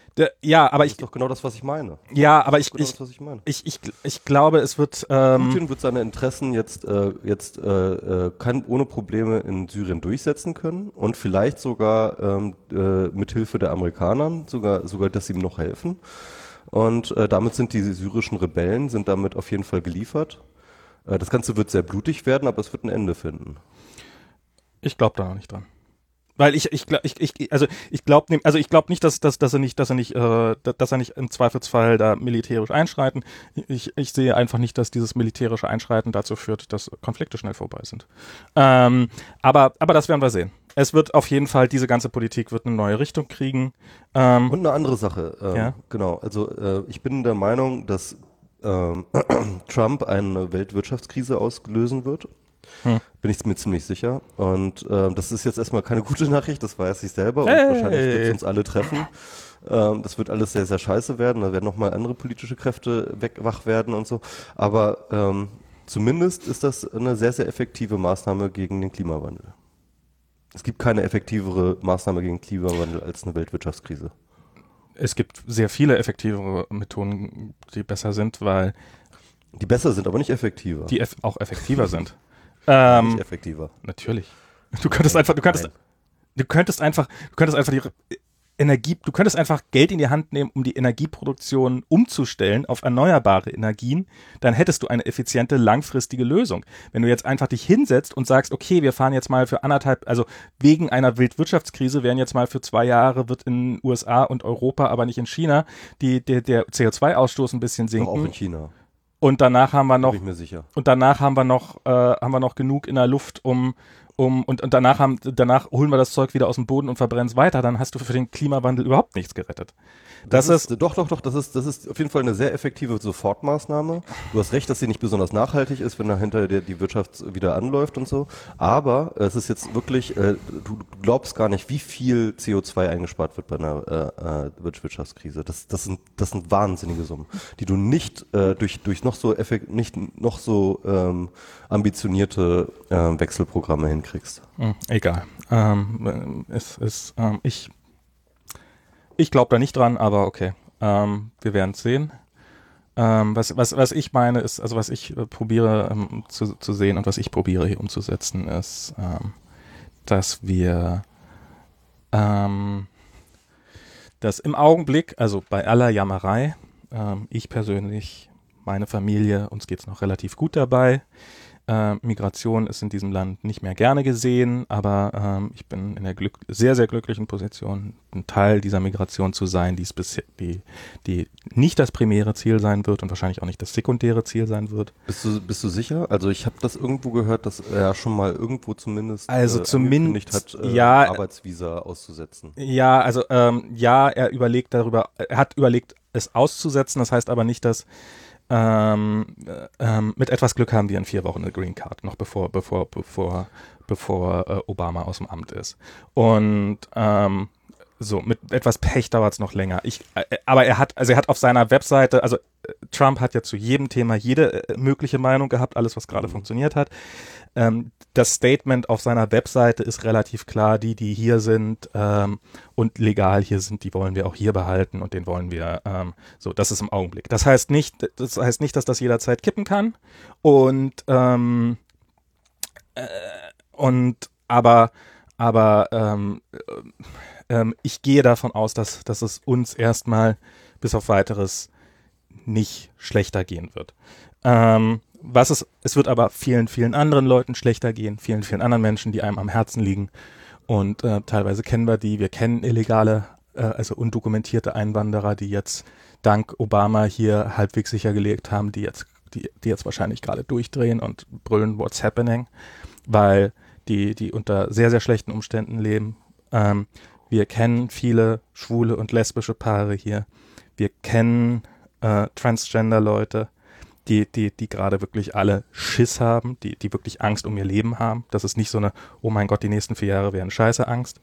Der, ja, aber Das ich, ist doch genau das, was ich meine. ja, aber ich, Genau ich, das, was ich meine. ich, ich, ich glaube, es wird, ähm, Putin wird seine Interessen jetzt, äh, jetzt äh, äh, kann ohne Probleme in Syrien durchsetzen können und vielleicht sogar ähm, äh, mit Hilfe der Amerikaner, sogar, sogar, dass sie ihm noch helfen. Und äh, damit sind die syrischen Rebellen, sind damit auf jeden Fall geliefert. Äh, das Ganze wird sehr blutig werden, aber es wird ein Ende finden. ich glaube da noch nicht dran. Weil ich, ich, glaub- ich, ich also ich glaube, also ich glaube nicht, dass, dass, dass er nicht, dass er nicht, äh, dass er nicht im Zweifelsfall da militärisch einschreiten. Ich, ich sehe einfach nicht, dass dieses militärische Einschreiten dazu führt, dass Konflikte schnell vorbei sind. Ähm, aber, aber das werden wir sehen. Es wird auf jeden Fall, diese ganze Politik wird eine neue Richtung kriegen. Ähm, Und eine andere Sache, ähm, Ja. genau, also äh, ich bin der Meinung, dass ähm, Trump eine Weltwirtschaftskrise auslösen wird. Hm. Bin ich mir ziemlich sicher. Und ähm, das ist jetzt erstmal keine gute Nachricht, das weiß ich selber und Hey. wahrscheinlich wird es uns alle treffen. Ähm, das wird alles sehr, sehr scheiße werden, da werden nochmal andere politische Kräfte weg, wach werden und so. Aber ähm, zumindest ist das eine sehr, sehr effektive Maßnahme gegen den Klimawandel. Es gibt keine effektivere Maßnahme gegen Klimawandel als eine Weltwirtschaftskrise. Es gibt sehr viele effektivere Methoden, die besser sind, weil Die besser sind, aber nicht effektiver. die eff auch effektiver sind. Ähm, nicht effektiver. Natürlich. Du könntest einfach, du könntest, Nein. du könntest einfach, du könntest einfach die Energie, du könntest einfach Geld in die Hand nehmen, um die Energieproduktion umzustellen auf erneuerbare Energien, dann hättest du eine effiziente, langfristige Lösung. Wenn du jetzt einfach dich hinsetzt und sagst, okay, wir fahren jetzt mal für anderthalb, also wegen einer Weltwirtschaftskrise werden jetzt mal für zwei Jahre, wird in den U S A und Europa, aber nicht in China, die, der, der C O zwei Ausstoß ein bisschen Doch auch sinken. in China, Und danach haben wir noch, bin ich mir sicher. und danach haben wir noch, äh, haben wir noch genug in der Luft, um, um und, und danach haben, danach holen wir das Zeug wieder aus dem Boden und verbrennen es weiter. Dann hast du für den Klimawandel überhaupt nichts gerettet. Das, Das, ist, ist, doch, doch, doch, das ist, das ist auf jeden Fall eine sehr effektive Sofortmaßnahme. Du hast recht, dass sie nicht besonders nachhaltig ist, wenn dahinter die, die Wirtschaft wieder anläuft und so. Aber es ist jetzt wirklich, äh, du glaubst gar nicht, wie viel C O zwei eingespart wird bei einer äh, äh, Wirtschaftskrise. Das, das sind, das sind wahnsinnige Summen, die du nicht äh, durch, durch noch so effekt, nicht noch so ähm, ambitionierte äh, Wechselprogramme hinkriegst. mh, egal. Ähm, es ist, ähm, ich, ich glaube da nicht dran, aber okay. Ähm, wir werden es sehen. Ähm, was, was, was ich meine ist, also was ich äh, probiere ähm, zu, zu sehen und was ich probiere hier umzusetzen, ist, ähm, dass wir ähm, dass im Augenblick, also bei aller Jammerei, ähm, ich persönlich, meine Familie, uns geht's noch relativ gut dabei. Äh, Migration ist in diesem Land nicht mehr gerne gesehen, aber ähm, ich bin in der Glück sehr, sehr glücklichen Position, ein Teil dieser Migration zu sein, die, es bisher, die, die nicht das primäre Ziel sein wird und wahrscheinlich auch nicht das sekundäre Ziel sein wird. Bist du, bist du sicher? Also ich habe das irgendwo gehört, dass er schon mal irgendwo zumindest Also äh, zumindest, angekündigt hat, äh, ja, Arbeitsvisa auszusetzen. Ja, also ähm, ja, er überlegt darüber, er hat überlegt, es auszusetzen, das heißt aber nicht, dass ähm, äh, ähm, mit etwas Glück haben wir in vier Wochen eine Green Card, noch bevor, bevor, bevor, bevor äh, Obama aus dem Amt ist. Und ähm, so, mit etwas Pech dauert es noch länger. Ich, äh, aber er hat, also er hat auf seiner Webseite, also äh, Trump hat ja zu jedem Thema jede äh, mögliche Meinung gehabt, alles, was gerade Mhm. funktioniert hat. Ähm, das Statement auf seiner Webseite ist relativ klar, die, die hier sind ähm, und legal hier sind, die wollen wir auch hier behalten und den wollen wir, ähm, so, das ist im Augenblick. Das heißt nicht, das heißt nicht, dass das jederzeit kippen kann und, ähm, äh, und, aber, aber, ähm, ähm, ich gehe davon aus, dass, dass es uns erstmal bis auf weiteres nicht schlechter gehen wird. Ähm, was es, es wird aber vielen, vielen anderen Leuten schlechter gehen, vielen, vielen anderen Menschen, die einem am Herzen liegen. Und äh, teilweise kennen wir die, wir kennen illegale, äh, also undokumentierte Einwanderer, die jetzt dank Obama hier halbwegs sichergelegt haben, die jetzt, die, die jetzt wahrscheinlich gerade durchdrehen und brüllen, what's happening, weil die, die unter sehr, sehr schlechten Umständen leben. Ähm, wir kennen viele schwule und lesbische Paare hier. Wir kennen äh, Transgender-Leute, die, die, die gerade wirklich alle Schiss haben, die, die wirklich Angst um ihr Leben haben. Das ist nicht so eine, oh mein Gott, die nächsten vier Jahre werden scheiße Angst.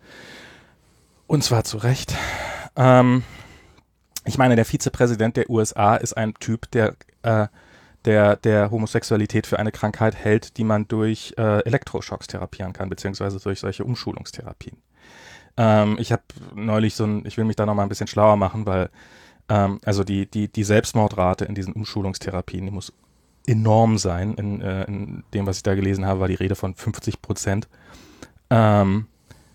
Und zwar zu Recht. Ähm, ich meine, der Vizepräsident der U S A ist ein Typ, der, äh, der, der Homosexualität für eine Krankheit hält, die man durch äh, Elektroschocks therapieren kann, beziehungsweise durch solche Umschulungstherapien. Ähm, ich habe neulich so ein, ich will mich da noch mal ein bisschen schlauer machen, weil ähm, also die, die, die Selbstmordrate in diesen Umschulungstherapien, die muss enorm sein. In, äh, in dem, was ich da gelesen habe, war die Rede von fünfzig Prozent. Ähm,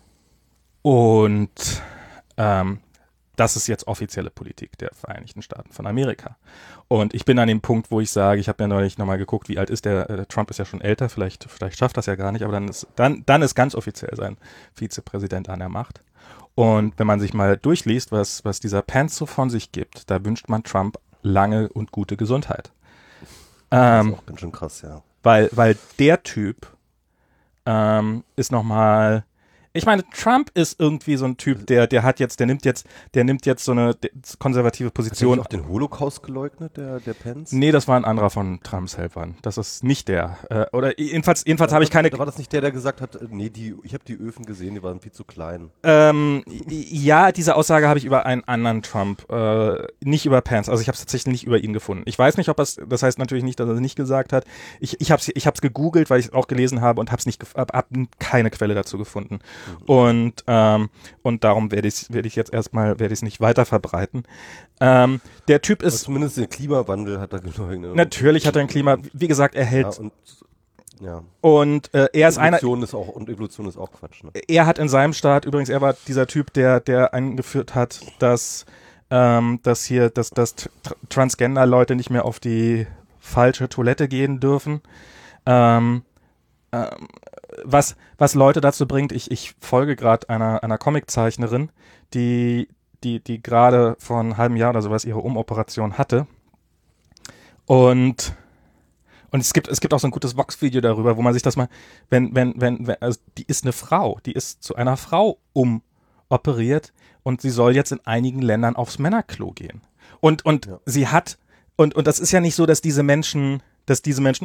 und ähm, das ist jetzt offizielle Politik der Vereinigten Staaten von Amerika. Und ich bin an dem Punkt, wo ich sage, ich habe mir neulich nochmal geguckt, wie alt ist der, äh, Trump ist ja schon älter, vielleicht, vielleicht schafft das ja gar nicht, aber dann ist, dann, dann ist ganz offiziell sein Vizepräsident an der Macht. Und wenn man sich mal durchliest, was, was dieser Pence so von sich gibt, da wünscht man Trump lange und gute Gesundheit. Das Ähm, ist auch ganz schön krass, ja. weil, weil der Typ ähm, ist nochmal, ich meine, Trump ist irgendwie so ein Typ, der, der hat jetzt, der nimmt jetzt, der nimmt jetzt so eine konservative Hat er Position. nicht auch den Holocaust geleugnet, der, der Pence? Nee, das war ein anderer von Trumps Helfern. Das ist nicht der. Äh, oder jedenfalls, jedenfalls habe ich keine. Da war das nicht der, der gesagt hat, äh, nee, die, ich habe die Öfen gesehen, die waren viel zu klein. Ähm, ja, diese Aussage habe ich über einen anderen Trump, äh, nicht über Pence. Also ich habe es tatsächlich nicht über ihn gefunden. Ich weiß nicht, ob das, das heißt natürlich nicht, dass er es nicht gesagt hat. Ich, ich habe es ich hab's gegoogelt, weil ich es auch gelesen habe und habe es nicht, hab, hab keine Quelle dazu gefunden. Mhm. Und ähm, und darum werde ich werde ich jetzt erstmal werde ich es nicht weiter verbreiten. Ähm, der Typ ist aber zumindest den Klimawandel hat er geleugnet. Natürlich hat er ein Klima. Wie gesagt, er hält. Ja, und ja. Und äh, er ist einer. Evolution ist auch und Evolution ist auch Quatsch. Ne? Er hat in seinem Staat übrigens, er war dieser Typ, der der eingeführt hat, dass ähm, dass hier, dass dass Transgender-Leute nicht mehr auf die falsche Toilette gehen dürfen. Ähm, ähm, was was Leute dazu bringt, ich ich folge gerade einer einer Comiczeichnerin, die die die gerade vor einem halben Jahr oder sowas ihre Umoperation hatte. Und Und es gibt, es gibt auch so ein gutes Vox-Video darüber, wo man sich das mal, wenn, wenn, wenn, wenn, also die ist eine Frau, die ist zu einer Frau umoperiert und sie soll jetzt in einigen Ländern aufs Männerklo gehen. Und, und ja. sie hat, und, und das ist ja nicht so, dass diese Menschen, dass diese Menschen,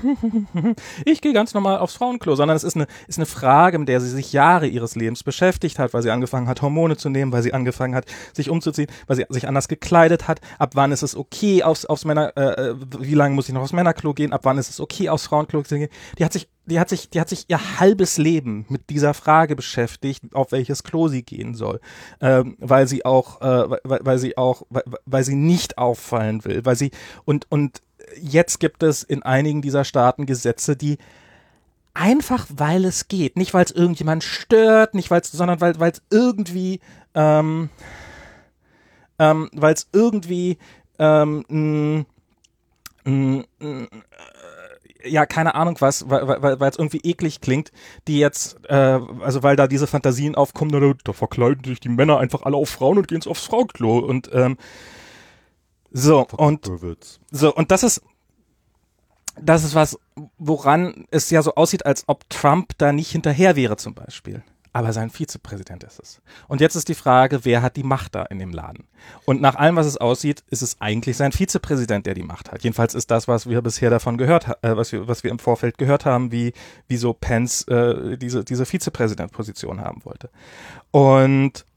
ich gehe ganz normal aufs Frauenklo, sondern es ist eine, ist eine Frage, mit der sie sich Jahre ihres Lebens beschäftigt hat, weil sie angefangen hat, Hormone zu nehmen, weil sie angefangen hat, sich umzuziehen, weil sie sich anders gekleidet hat, ab wann ist es okay, aufs, aufs Männer, äh, wie lange muss ich noch aufs Männerklo gehen, ab wann ist es okay, aufs Frauenklo zu gehen. Die hat sich, die hat sich, die hat sich ihr halbes Leben mit dieser Frage beschäftigt, auf welches Klo sie gehen soll, ähm, weil sie auch, äh, weil, weil sie auch, weil, weil sie nicht auffallen will, weil sie, und, und jetzt gibt es in einigen dieser Staaten Gesetze, die einfach, weil es geht, nicht weil es irgendjemand stört, nicht weil es, sondern weil weil es irgendwie, ähm, ähm, weil es irgendwie, ähm, m, m, m, ja, keine Ahnung was, weil weil weil es irgendwie eklig klingt, die jetzt, äh, also weil da diese Fantasien aufkommen, da, da verkleiden sich die Männer einfach alle auf Frauen und gehen aufs Frauenklo und ähm, so und so und das ist das ist was, woran es ja so aussieht, als ob Trump da nicht hinterher wäre zum Beispiel. Aber sein Vizepräsident ist es. Und jetzt ist die Frage, wer hat die Macht da in dem Laden? Und nach allem, was es aussieht, ist es eigentlich sein Vizepräsident, der die Macht hat. Jedenfalls ist das, was wir bisher davon gehört haben, äh, was wir, was wir im Vorfeld gehört haben, wie, wie so Pence äh, diese, diese Vizepräsidentposition haben wollte. Und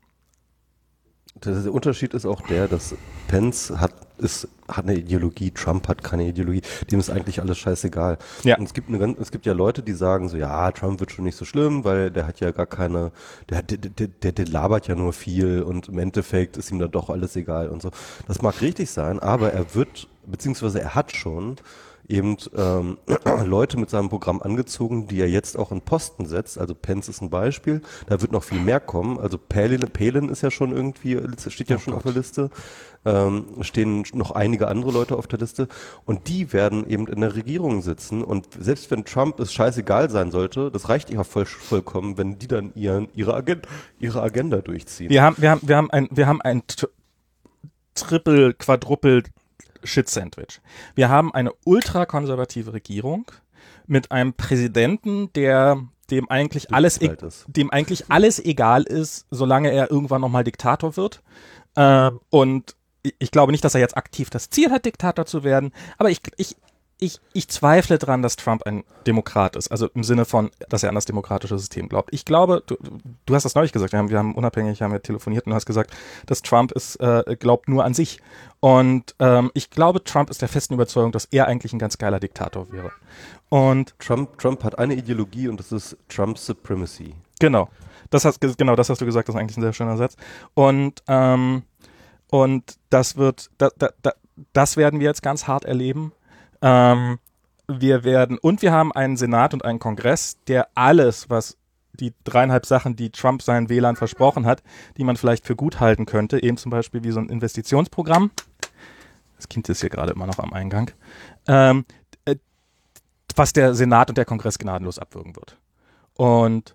der Unterschied ist auch der, dass Pence hat, ist, hat eine Ideologie, Trump hat keine Ideologie, dem ist eigentlich alles scheißegal. Ja. Und es gibt, eine, es gibt ja Leute, die sagen so, ja, Trump wird schon nicht so schlimm, weil der hat ja gar keine, der, der, der, der, der labert ja nur viel und im Endeffekt ist ihm dann doch alles egal und so. Das mag richtig sein, aber er wird, beziehungsweise er hat schon eben ähm, Leute mit seinem Programm angezogen, die er jetzt auch in Posten setzt. Also Pence ist ein Beispiel. Da wird noch viel mehr kommen. Also Palin, Palin ist ja schon irgendwie, steht ja oh schon Gott. auf der Liste. Ähm, stehen noch einige andere Leute auf der Liste. Und die werden eben in der Regierung sitzen. Und selbst wenn Trump es scheißegal sein sollte, das reicht ja voll, vollkommen, wenn die dann ihren, ihre, Agenda, ihre Agenda durchziehen. Wir haben, wir haben, wir haben ein, wir haben ein Triple, Quadruple Shit-Sandwich. Wir haben eine ultrakonservative Regierung mit einem Präsidenten, der dem eigentlich alles e- dem eigentlich alles egal ist, solange er irgendwann nochmal Diktator wird. Äh, und ich, ich glaube nicht, dass er jetzt aktiv das Ziel hat, Diktator zu werden, aber ich, ich, ich, ich zweifle dran, dass Trump ein Demokrat ist. Also im Sinne von, dass er an das demokratische System glaubt. Ich glaube, du, du hast das neulich gesagt, wir haben, wir haben unabhängig haben wir telefoniert und du hast gesagt, dass Trump ist, äh, glaubt nur an sich. Und ähm, ich glaube, Trump ist der festen Überzeugung, dass er eigentlich ein ganz geiler Diktator wäre. Und Trump, Trump hat eine Ideologie und das ist Trump Supremacy. Genau. Das hast, genau, das hast du gesagt, das ist eigentlich ein sehr schöner Satz. Und, ähm, und das wird, da, da, da, das werden wir jetzt ganz hart erleben. Ähm, wir werden, und wir haben einen Senat und einen Kongress, der alles, was die dreieinhalb Sachen, die Trump seinen Wählern versprochen hat, die man vielleicht für gut halten könnte, eben zum Beispiel wie so ein Investitionsprogramm. Das Kind ist hier gerade immer noch am Eingang. Ähm, äh, was der Senat und der Kongress gnadenlos abwürgen wird. Und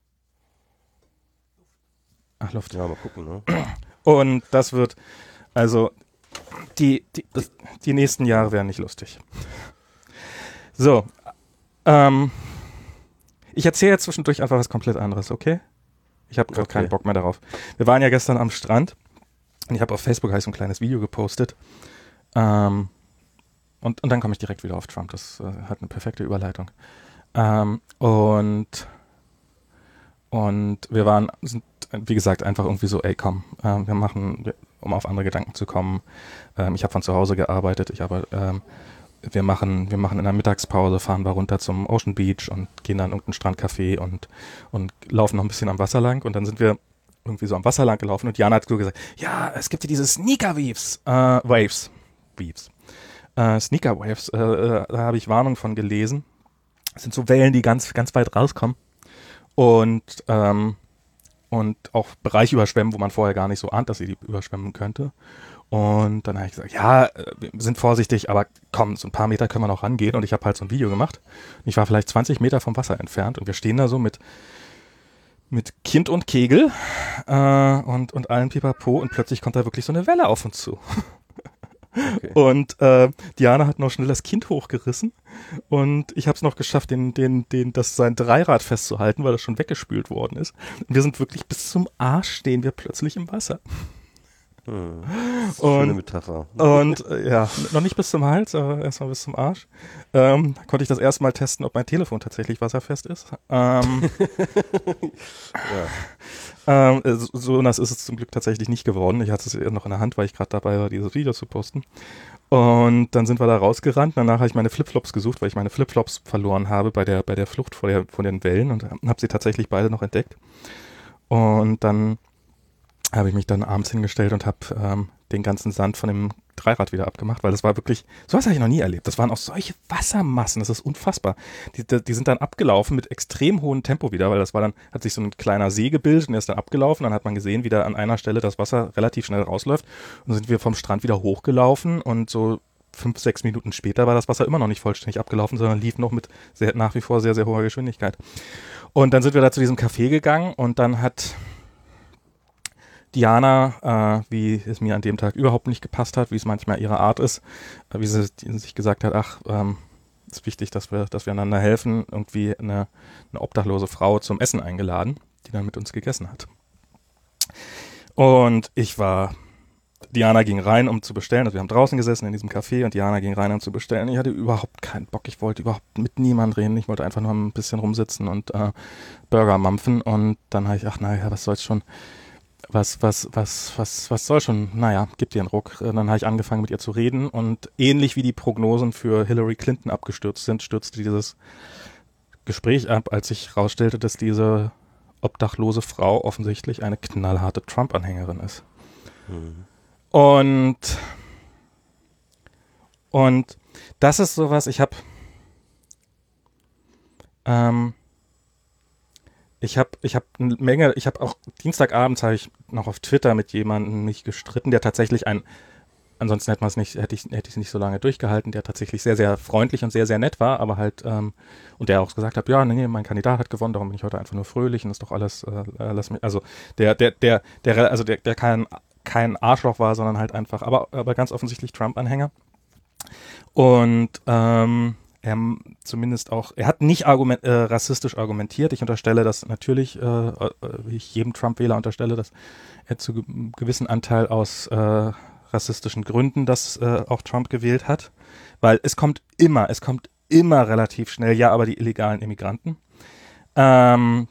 Ach, Luft. Ja, mal gucken, ne? Und das wird, also die, die, die, die nächsten Jahre werden nicht lustig. So, ähm, ich erzähle jetzt zwischendurch einfach was komplett anderes, okay? Ich habe gerade okay. keinen Bock mehr darauf. Wir waren ja gestern am Strand und ich habe auf Facebook so ein kleines Video gepostet. Ähm, und, und dann komme ich direkt wieder auf Trump. Das äh, hat eine perfekte Überleitung. Ähm, und Und wir waren, sind, wie gesagt, einfach irgendwie so, ey, komm, äh, wir machen, um auf andere Gedanken zu kommen. Ähm, ich habe von zu Hause gearbeitet, ich habe, ähm, wir machen, wir machen in der Mittagspause, fahren wir runter zum Ocean Beach und gehen dann in irgendein Strandcafé und, und laufen noch ein bisschen am Wasser lang. Und dann sind wir irgendwie so am Wasser lang gelaufen und Jana hat so gesagt, ja, es gibt ja diese Sneaker Waves, äh, Waves, Waves, äh, Sneaker Waves, äh, äh, da habe ich Warnung von gelesen. Das sind so Wellen, die ganz, ganz weit rauskommen. Und, ähm, und auch Bereich überschwemmen, wo man vorher gar nicht so ahnt, dass sie die überschwemmen könnte. Und dann habe ich gesagt, ja, wir sind vorsichtig, aber komm, so ein paar Meter können wir noch rangehen. Und ich habe halt so ein Video gemacht. Ich war vielleicht zwanzig Meter vom Wasser entfernt und wir stehen da so mit, mit Kind und Kegel äh, und, und allen Pipapo und plötzlich kommt da wirklich so eine Welle auf uns zu. Okay. Und äh, Diana hat noch schnell das Kind hochgerissen und ich habe es noch geschafft, den, den, den, das sein Dreirad festzuhalten, weil das schon weggespült worden ist. Und wir sind wirklich bis zum Arsch stehen wir plötzlich im Wasser. Hm. Das ist eine schöne Metapher. Und äh, ja, noch nicht bis zum Hals, aber erstmal bis zum Arsch. Ähm, da konnte ich das erste Mal testen, ob mein Telefon tatsächlich wasserfest ist. Ähm, ja. Ähm, so, so nass ist es zum Glück tatsächlich nicht geworden. Ich hatte es noch in der Hand, weil ich gerade dabei war, dieses Video zu posten. Und dann sind wir da rausgerannt. Danach habe ich meine Flipflops gesucht, weil ich meine Flipflops verloren habe bei der bei der Flucht vor, der, vor den Wellen und habe sie tatsächlich beide noch entdeckt. Und dann habe ich mich dann abends hingestellt und habe ähm, den ganzen Sand von dem Dreirad wieder abgemacht, weil das war wirklich, sowas habe ich noch nie erlebt. Das waren auch solche Wassermassen, das ist unfassbar. Die, die, die sind dann abgelaufen mit extrem hohem Tempo wieder, weil das war dann, hat sich so ein kleiner See gebildet und der ist dann abgelaufen. Dann hat man gesehen, wie da an einer Stelle das Wasser relativ schnell rausläuft. Und dann sind wir vom Strand wieder hochgelaufen und so fünf, sechs Minuten später war das Wasser immer noch nicht vollständig abgelaufen, sondern lief noch mit sehr, nach wie vor sehr, sehr hoher Geschwindigkeit. Und dann sind wir da zu diesem Café gegangen und dann hat Diana, äh, wie es mir an dem Tag überhaupt nicht gepasst hat, wie es manchmal ihre Art ist, äh, wie sie sich gesagt hat, ach, ähm, ist wichtig, dass wir, dass wir einander helfen, irgendwie eine, eine obdachlose Frau zum Essen eingeladen, die dann mit uns gegessen hat. Und ich war, Diana ging rein, um zu bestellen, also wir haben draußen gesessen in diesem Café und Diana ging rein, um zu bestellen. Ich hatte überhaupt keinen Bock, ich wollte überhaupt mit niemandem reden, ich wollte einfach nur ein bisschen rumsitzen und äh, Burger mampfen und dann habe ich, ach naja, was soll's schon, Was, was, was, was, was soll schon? Naja, gib dir einen Ruck. Dann habe ich angefangen, mit ihr zu reden und ähnlich wie die Prognosen für Hillary Clinton abgestürzt sind, stürzte dieses Gespräch ab, als sich herausstellte, dass diese obdachlose Frau offensichtlich eine knallharte Trump-Anhängerin ist. Mhm. Und, und das ist sowas, ich habe ähm, Ich habe ich hab eine Menge, ich habe auch Dienstagabends habe ich noch auf Twitter mit jemandem mich gestritten, der tatsächlich ein, ansonsten hätte man es nicht, hätte ich hätte ich es nicht so lange durchgehalten, der tatsächlich sehr, sehr freundlich und sehr, sehr nett war, aber halt, ähm, und der auch gesagt hat, ja, nee, mein Kandidat hat gewonnen, darum bin ich heute einfach nur fröhlich und ist doch alles, äh, lass mich, also der, der, der, der, also der, der kein, kein Arschloch war, sondern halt einfach, aber, aber ganz offensichtlich Trump-Anhänger. Und ähm, er zumindest auch, er hat nicht argument, äh, rassistisch argumentiert. Ich unterstelle das natürlich, äh, wie ich jedem Trump-Wähler unterstelle, dass er zu einem gewissen Anteil aus äh, rassistischen Gründen das äh, auch Trump gewählt hat. Weil es kommt immer, es kommt immer relativ schnell, ja, aber die illegalen Immigranten. Ähm,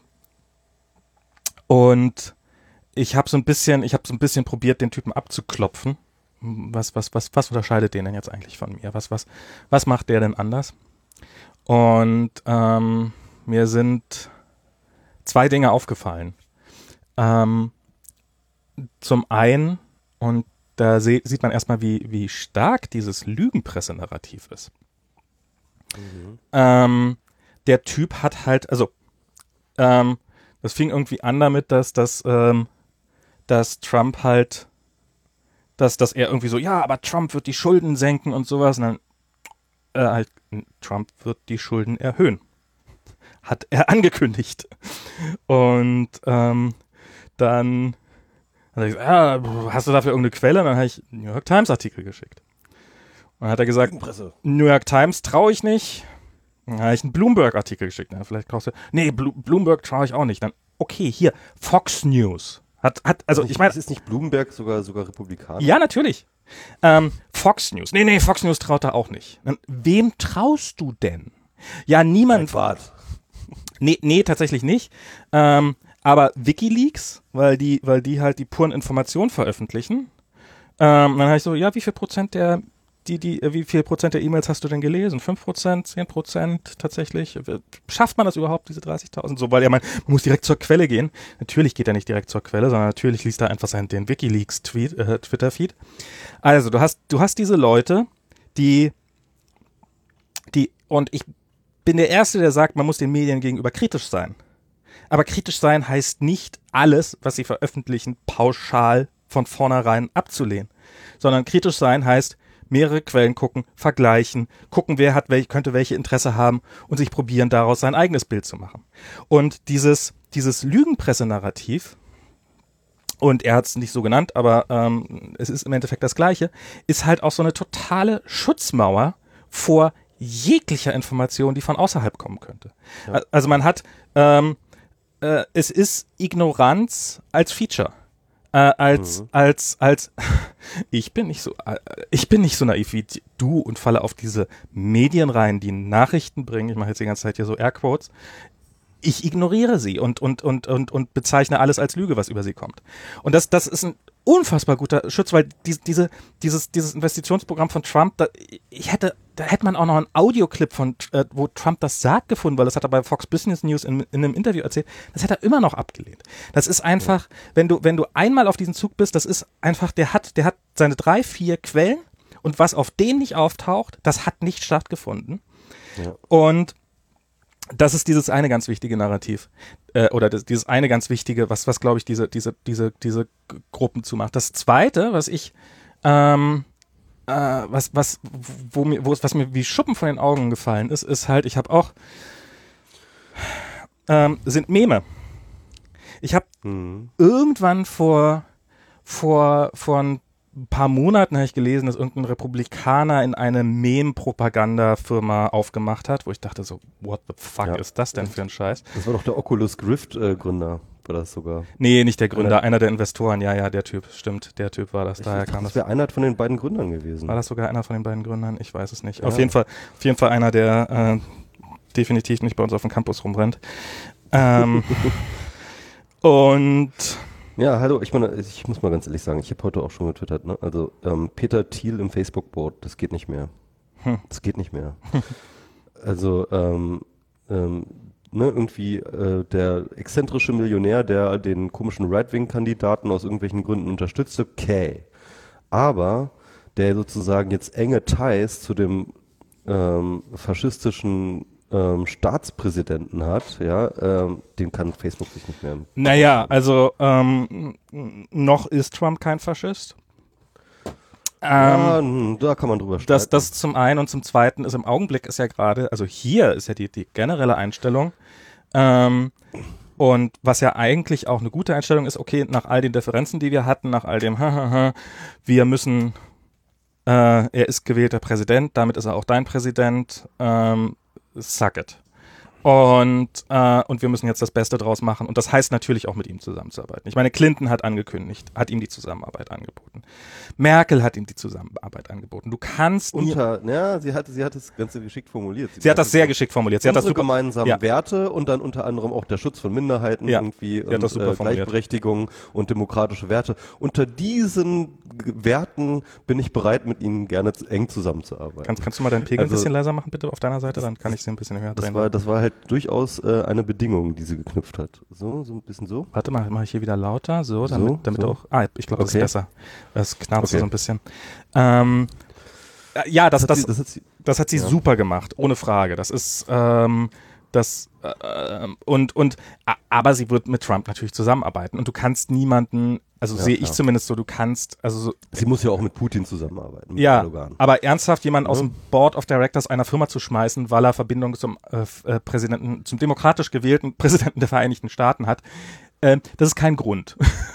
und ich habe so ein bisschen, ich habe so ein bisschen probiert, den Typen abzuklopfen. Was, was, was, was unterscheidet den denn jetzt eigentlich von mir? Was, was, was macht der denn anders? Und ähm, mir sind zwei Dinge aufgefallen. Ähm, zum einen, und da se- sieht man erstmal, wie, wie stark dieses Lügenpresse-Narrativ ist. Mhm. Ähm, der Typ hat halt, also, ähm, das fing irgendwie an damit, dass, dass, ähm, dass Trump halt, dass, dass er irgendwie so, ja, aber Trump wird die Schulden senken und sowas. Und dann, äh, halt, Trump wird die Schulden erhöhen. Hat er angekündigt. Und ähm, dann hat er gesagt, ja, hast du dafür irgendeine Quelle? Und dann habe ich einen New York Times Artikel geschickt. Und dann hat er gesagt, Presse. New York Times traue ich nicht. Dann habe ich einen Bloomberg Artikel geschickt. Na, vielleicht brauchst du, nee, Blo- Bloomberg traue ich auch nicht. Dann, okay, hier, Fox News. Hat, hat, also ich meine, ist nicht Bloomberg sogar, sogar Republikaner? ja, natürlich. Ähm, Fox News. Nee, nee, Fox News traut er auch nicht. Dann, wem traust du denn? Ja, niemand. Wart. Nee, nee, tatsächlich nicht. Ähm, aber WikiLeaks, weil die, weil die halt die puren Informationen veröffentlichen. Ähm, dann habe ich so, ja, wie viel Prozent der, die, die, wie viel Prozent der E-Mails hast du denn gelesen? fünf Prozent, zehn Prozent tatsächlich? Schafft man das überhaupt, diese dreißigtausend? So, weil ja, man, man muss direkt zur Quelle gehen. Natürlich geht er nicht direkt zur Quelle, sondern natürlich liest er einfach seinen, den WikiLeaks-Tweet, äh, Twitter-Feed. Also, du hast, du hast diese Leute, die, die, und ich bin der Erste, der sagt, man muss den Medien gegenüber kritisch sein. Aber kritisch sein heißt nicht, alles, was sie veröffentlichen, pauschal von vornherein abzulehnen. Sondern kritisch sein heißt, mehrere Quellen gucken, vergleichen, gucken, wer hat welche, könnte welche Interesse haben und sich probieren, daraus sein eigenes Bild zu machen. Und dieses, dieses Lügenpresse-Narrativ, und er hat es nicht so genannt, aber ähm, es ist im Endeffekt das Gleiche, ist halt auch so eine totale Schutzmauer vor jeglicher Information, die von außerhalb kommen könnte. Ja. Also man hat, ähm, äh, es ist Ignoranz als Feature. Äh, als, mhm. als, als, ich bin nicht so, äh, ich bin nicht so naiv wie du und falle auf diese Medien rein, die Nachrichten bringen. Ich mache jetzt die ganze Zeit hier so Airquotes. Ich ignoriere sie und, und, und, und, und bezeichne alles als Lüge, was über sie kommt. Und das, das ist ein unfassbar guter Schutz, weil die, diese, dieses, dieses Investitionsprogramm von Trump, da, ich hätte, da hätte man auch noch einen Audioclip von, äh, wo Trump das sagt, gefunden, weil das hat er bei Fox Business News in, in einem Interview erzählt. Das hätte er immer noch abgelehnt. Das ist einfach, ja. wenn du, wenn du einmal auf diesen Zug bist, das ist einfach, der hat, der hat seine drei, vier Quellen und was auf denen nicht auftaucht, das hat nicht stattgefunden. Ja. Und das ist dieses eine ganz wichtige Narrativ äh, oder das, dieses eine ganz wichtige, was was glaube ich diese diese diese diese Gruppen zumacht. Das zweite, was ich ähm, äh, was was wo mir wo was mir wie Schuppen von den Augen gefallen ist, ist halt, ich habe auch ähm, sind Meme. Ich habe mhm. irgendwann vor vor vor ein ein paar Monaten habe ich gelesen, dass irgendein Republikaner in eine Meme-Propaganda-Firma aufgemacht hat, wo ich dachte so, what the fuck ja. ist das denn für ein Scheiß? Das war doch der Oculus Rift-Gründer, äh, war das sogar? Nee, nicht der Gründer, einer, einer der Investoren, ja, ja, der Typ, stimmt, der Typ war das, ich daher dachte, kam das. Das wäre einer von den beiden Gründern gewesen. War das sogar einer von den beiden Gründern? Ich weiß es nicht. Ja. Auf jeden Fall, auf jeden Fall einer, der äh, definitiv nicht bei uns auf dem Campus rumrennt. Ähm, und Ja, hallo, ich meine, ich muss mal ganz ehrlich sagen, ich habe heute auch schon getwittert, ne? Also ähm, Peter Thiel im Facebook-Board, das geht nicht mehr. Hm. Das geht nicht mehr. Also ähm, ähm, ne, irgendwie äh, der exzentrische Millionär, der den komischen Right-Wing-Kandidaten aus irgendwelchen Gründen unterstützte, okay. Aber der sozusagen jetzt enge Ties zu dem ähm, faschistischen Ähm, Staatspräsidenten hat, ja, ähm, den kann Facebook sich nicht mehr. Naja, also ähm, noch ist Trump kein Faschist. Ähm, ja, da kann man drüber streiten. Das, das zum einen und zum zweiten ist im Augenblick ist ja gerade, also hier ist ja die, die generelle Einstellung ähm, und was ja eigentlich auch eine gute Einstellung ist, okay, nach all den Differenzen, die wir hatten, nach all dem, wir müssen, äh, er ist gewählter Präsident, damit ist er auch dein Präsident, ähm, suck it. Und, äh, und wir müssen jetzt das Beste draus machen. Und das heißt natürlich auch mit ihm zusammenzuarbeiten. Ich meine, Clinton hat angekündigt, hat ihm die Zusammenarbeit angeboten. Merkel hat ihm die Zusammenarbeit angeboten. Du kannst Unter, ja, sie hat, sie hat das Ganze geschickt formuliert. Sie, sie hat das sehr geschickt formuliert. Sie hat das super, gemeinsamen ja. Werte und dann unter anderem auch der Schutz von Minderheiten ja. irgendwie und äh, Gleichberechtigung und demokratische Werte. Unter diesen Werten bin ich bereit, mit Ihnen gerne eng zusammenzuarbeiten. Kannst, kannst du mal deinen Pegel also, ein bisschen leiser machen, bitte, auf deiner Seite? Dann kann ich sie ein bisschen höher drehen. Das war, das war halt durchaus äh, eine Bedingung, die sie geknüpft hat. So, so ein bisschen so. Warte mal, mache ich hier wieder lauter, so, damit, so, damit so. auch, ah, ich glaube, das okay. ist besser. Das knarzt okay. so ein bisschen. Ähm, ja, das, das, das, das, hat sie, das hat sie ja. super gemacht, ohne Frage. Das ist, ähm, das, äh, und, und, aber sie wird mit Trump natürlich zusammenarbeiten und du kannst niemanden, also ja, sehe ich zumindest so, du kannst, also so, sie muss ja auch mit Putin zusammenarbeiten. Mit ja, Erdogan. Aber ernsthaft jemanden ja. aus dem Board of Directors einer Firma zu schmeißen, weil er Verbindung zum äh, Präsidenten, zum demokratisch gewählten Präsidenten der Vereinigten Staaten hat, äh, das ist kein Grund.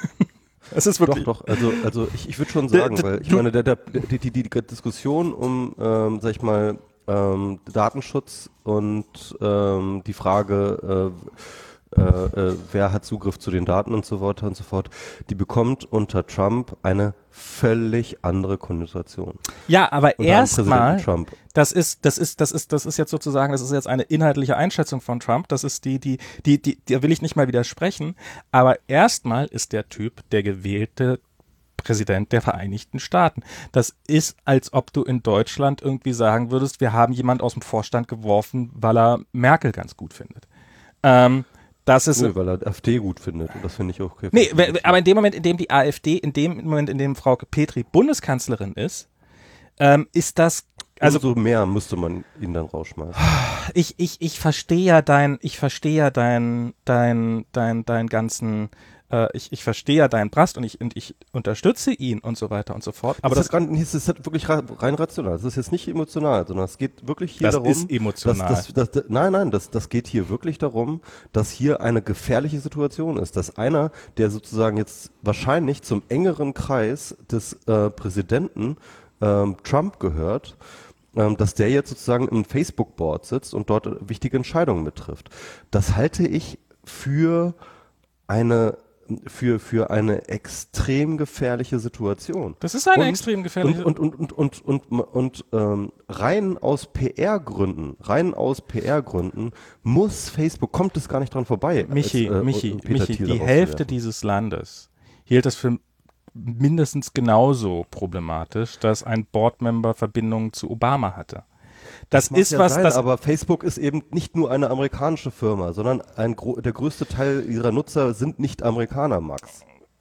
Es ist wirklich doch, doch, also, also ich, ich würde schon sagen, weil ich meine, der, der, die, die, die Diskussion um, ähm, sag ich mal, ähm, Datenschutz und ähm, die Frage, äh, äh, wer hat Zugriff zu den Daten und so weiter und so fort, die bekommt unter Trump eine völlig andere Konnotation. Ja, aber erstmal, das ist, das ist, das ist, das ist jetzt sozusagen, das ist jetzt eine inhaltliche Einschätzung von Trump, das ist die, die, die, die, da will ich nicht mal widersprechen, aber erstmal ist der Typ der gewählte Präsident der Vereinigten Staaten. Das ist, als ob du in Deutschland irgendwie sagen würdest, wir haben jemand aus dem Vorstand geworfen, weil er Merkel ganz gut findet. Ähm, das ist, Nö, weil er AfD gut findet und das finde ich auch okay. Nee, aber in dem Moment, in dem die AfD, in dem Moment, in dem Frau Petri Bundeskanzlerin ist, ähm, ist das, also umso mehr müsste man ihn dann rausschmeißen. Ich, ich, ich verstehe ja dein, ich verstehe ja dein, dein, dein, dein ganzen, äh, ich, ich verstehe ja deinen Brast und ich, und ich unterstütze ihn und so weiter und so fort. Aber das, das, das, ist, das ist wirklich rein rational. Das ist jetzt nicht emotional, sondern es geht wirklich hier das darum. Das ist emotional. Dass, dass, dass, nein, nein, das, das geht hier wirklich darum, dass hier eine gefährliche Situation ist, dass einer, der sozusagen jetzt wahrscheinlich zum engeren Kreis des äh, Präsidenten ähm, Trump gehört, ähm, dass der jetzt sozusagen im Facebook-Board sitzt und dort wichtige Entscheidungen mittrifft. Das halte ich für eine für für eine extrem gefährliche Situation. Das ist eine und, extrem gefährliche und und und und und und, und ähm, rein aus P R-Gründen, rein aus P R-Gründen muss Facebook, kommt es gar nicht dran vorbei. Michi, als, äh, Michi, Michi, die Hälfte dieses Landes hielt es für mindestens genauso problematisch, dass ein Boardmember Verbindungen zu Obama hatte. Das, das ist ja was, sein, das aber Facebook ist eben nicht nur eine amerikanische Firma, sondern ein gro- der größte Teil ihrer Nutzer sind nicht Amerikaner, Max.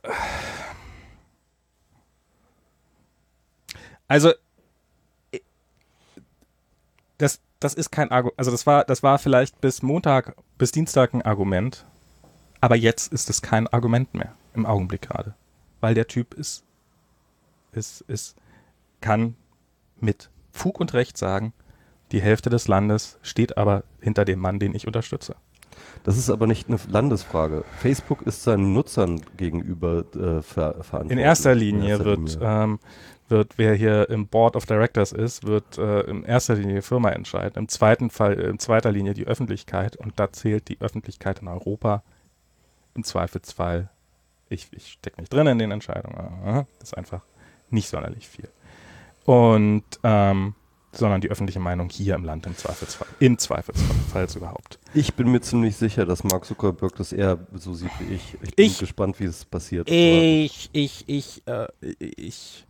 Also das, das ist kein Argument. Also das war, das war vielleicht bis Montag, bis Dienstag ein Argument, aber jetzt ist es kein Argument mehr im Augenblick gerade, weil der Typ ist, ist, ist, kann mit Fug und Recht sagen, die Hälfte des Landes steht aber hinter dem Mann, den ich unterstütze. Das ist aber nicht eine Landesfrage. Facebook ist seinen Nutzern gegenüber äh, ver- verantwortlich. In erster Linie, in erster wird, Linie. Ähm, wird, wer hier im Board of Directors ist, wird äh, in erster Linie die Firma entscheiden. Im zweiten Fall, in zweiter Linie die Öffentlichkeit. Und da zählt die Öffentlichkeit in Europa im Zweifelsfall, ich, ich stecke nicht drin in den Entscheidungen, das ist einfach nicht sonderlich viel. Und ähm, sondern die öffentliche Meinung hier im Land im Zweifelsfall. Im Zweifelsfall überhaupt. Ich bin mir ziemlich sicher, dass Mark Zuckerberg das eher so sieht wie ich. Ich bin ich, gespannt, wie es passiert. Ich, ich, ich, äh, ich,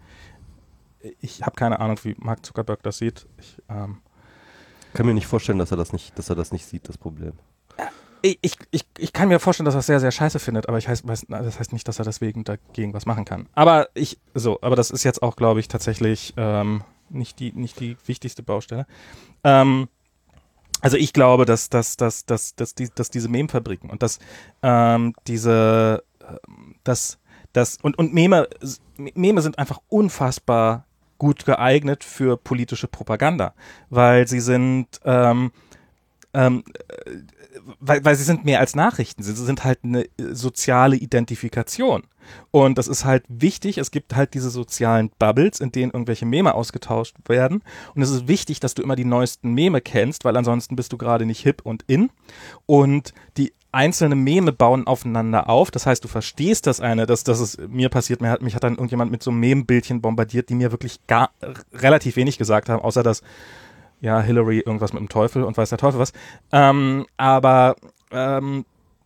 ich habe keine Ahnung, wie Mark Zuckerberg das sieht. Ich ähm, kann mir nicht vorstellen, dass er das nicht, dass er das nicht sieht, das Problem. Ich, ich, ich, ich kann mir vorstellen, dass er es sehr, sehr scheiße findet, aber ich heißt, weiß, das heißt nicht, dass er deswegen dagegen was machen kann. Aber ich, so, aber das ist jetzt auch, glaube ich, tatsächlich ähm, nicht die, nicht die wichtigste Baustelle. Ähm, also ich glaube, dass, dass, dass, dass, dass, die, dass diese Meme-Fabriken und dass ähm, diese, dass, dass, und, und Meme, Meme sind einfach unfassbar gut geeignet für politische Propaganda, weil sie sind, ähm, ähm, weil, weil sie sind mehr als Nachrichten, sie sind halt eine soziale Identifikation. Und das ist halt wichtig, es gibt halt diese sozialen Bubbles, in denen irgendwelche Meme ausgetauscht werden. Und es ist wichtig, dass du immer die neuesten Meme kennst, weil ansonsten bist du gerade nicht hip und in. Und die einzelnen Meme bauen aufeinander auf. Das heißt, du verstehst das eine, dass das ist mir passiert, mir hat, mich hat dann irgendjemand mit so einem Meme-Bildchen bombardiert, die mir wirklich gar relativ wenig gesagt haben, außer dass ja, Hillary irgendwas mit dem Teufel und weiß der Teufel was. Ähm, aber ähm,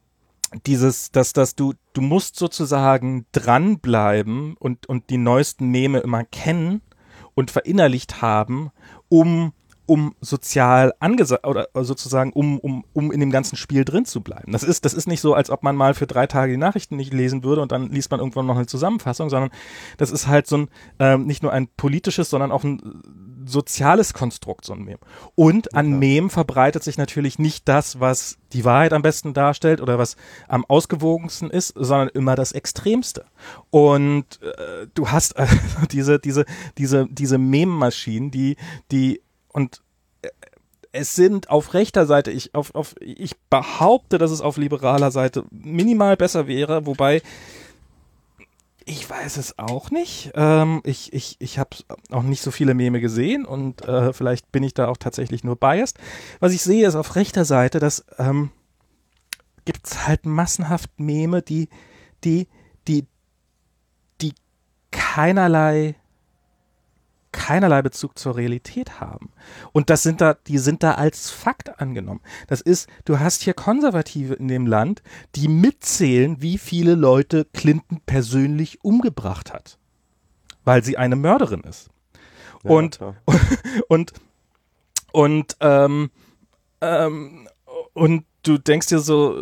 dieses, dass, dass du, du musst sozusagen dranbleiben und, und die neuesten Meme immer kennen und verinnerlicht haben, um um sozial angesagt oder sozusagen um um um in dem ganzen Spiel drin zu bleiben. Das ist das ist nicht so, als ob man mal für drei Tage die Nachrichten nicht lesen würde und dann liest man irgendwann noch eine Zusammenfassung, sondern das ist halt so ein ähm, nicht nur ein politisches, sondern auch ein soziales Konstrukt, so ein Meme. Und an ja. Memen verbreitet sich natürlich nicht das, was die Wahrheit am besten darstellt oder was am ausgewogensten ist, sondern immer das Extremste. Und äh, du hast äh, diese diese diese diese Meme-Maschinen, die die und es sind auf rechter Seite, ich, auf, auf, ich behaupte, dass es auf liberaler Seite minimal besser wäre, wobei ich weiß es auch nicht. Ähm, ich ich, ich habe auch nicht so viele Meme gesehen und äh, vielleicht bin ich da auch tatsächlich nur biased. Was ich sehe, ist auf rechter Seite, dass ähm, gibt es halt massenhaft Meme, die, die, die, die keinerlei keinerlei Bezug zur Realität haben. Und das sind da, die sind da als Fakt angenommen. Das ist, du hast hier Konservative in dem Land, die mitzählen, wie viele Leute Clinton persönlich umgebracht hat. Weil sie eine Mörderin ist. Ja, und, und, und, und, ähm, ähm, und du denkst dir so,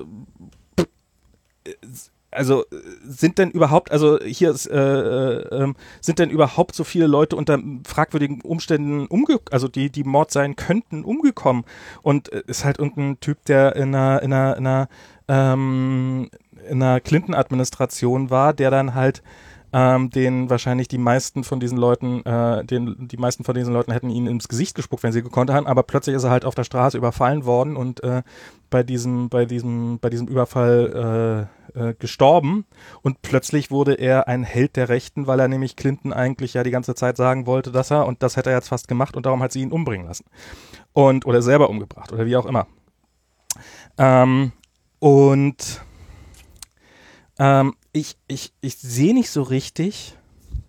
also sind denn überhaupt, also hier ist, äh, äh, sind denn überhaupt so viele Leute unter fragwürdigen Umständen umge, also die, die Mord sein könnten, umgekommen? Und äh, ist halt irgendein Typ, der in einer, in einer, in einer, ähm, in einer Clinton-Administration war, der dann halt ähm, den wahrscheinlich die meisten von diesen Leuten, äh, den, die meisten von diesen Leuten hätten ihn ins Gesicht gespuckt, wenn sie gekonnt haben, aber plötzlich ist er halt auf der Straße überfallen worden und äh, bei diesem, bei diesem, bei diesem Überfall äh, äh, gestorben und plötzlich wurde er ein Held der Rechten, weil er nämlich Clinton eigentlich ja die ganze Zeit sagen wollte, dass er, und das hätte er jetzt fast gemacht und darum hat sie ihn umbringen lassen. Und, oder selber umgebracht oder wie auch immer. Ähm, und ähm, ich, ich, ich sehe nicht so richtig,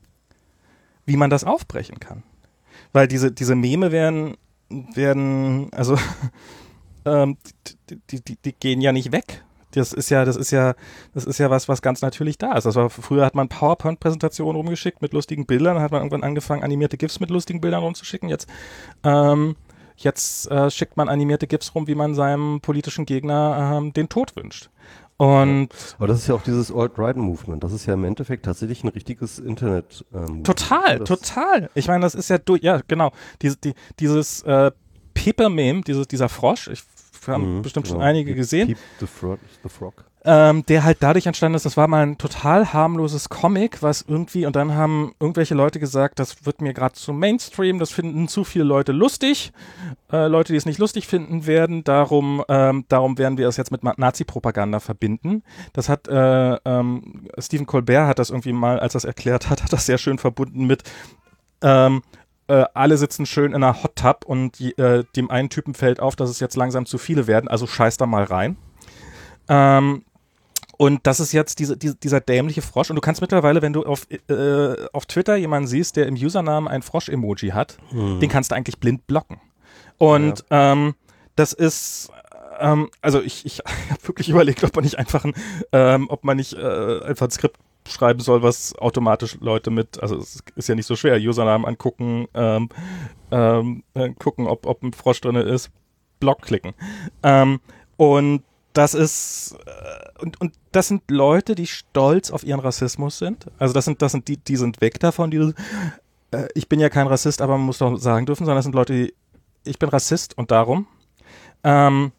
wie man das aufbrechen kann. Weil diese, diese Meme werden, werden, also ähm, die, die, die, die gehen ja nicht weg. Das ist ja, das ist ja, das ist ja was, was ganz natürlich da ist. Das war, früher hat man PowerPoint-Präsentationen rumgeschickt mit lustigen Bildern, dann hat man irgendwann angefangen, animierte GIFs mit lustigen Bildern rumzuschicken. Jetzt, ähm, jetzt äh, schickt man animierte GIFs rum, wie man seinem politischen Gegner ähm, den Tod wünscht. Und ja. Aber das ist ja auch dieses Alt-Right-Movement. Das ist ja im Endeffekt tatsächlich ein richtiges Internet. Ähm, total, total. Ich meine, das ist ja, du, ja, genau. Diese, die, dieses äh, Paper-Meme, dieses, dieser Frosch, ich wir haben mhm, bestimmt genau. schon einige gesehen. Peep the Frog. The Frog. Ähm, der halt dadurch entstanden ist, das war mal ein total harmloses Comic, was irgendwie, und dann haben irgendwelche Leute gesagt, das wird mir gerade zu Mainstream, das finden zu viele Leute lustig. Äh, Leute, die es nicht lustig finden werden, darum, ähm, darum werden wir es jetzt mit Nazi-Propaganda verbinden. Das hat äh, ähm, Stephen Colbert hat das irgendwie mal, als er es erklärt hat, hat das sehr schön verbunden mit ähm, Äh, alle sitzen schön in einer Hot Tub und äh, dem einen Typen fällt auf, dass es jetzt langsam zu viele werden, also scheiß da mal rein. Ähm, und das ist jetzt diese, diese, dieser dämliche Frosch. Und du kannst mittlerweile, wenn du auf, äh, auf Twitter jemanden siehst, der im Usernamen ein Frosch-Emoji hat, hm. den kannst du eigentlich blind blocken. Und ja. ähm, das ist, ähm, also ich, ich habe wirklich überlegt, ob man nicht einfach ein, ähm, ob man nicht äh, einfach ein Skript schreiben soll, was automatisch Leute mit, also es ist ja nicht so schwer, Usernamen angucken, ähm, ähm, äh, gucken, ob, ob ein Frosch drin ist, Block klicken. Ähm, und das ist, äh, und, und das sind Leute, die stolz auf ihren Rassismus sind. Also das sind, das sind die, die sind weg davon, die, äh, ich bin ja kein Rassist, aber man muss doch sagen dürfen, sondern das sind Leute, die, ich bin Rassist und darum. Ähm,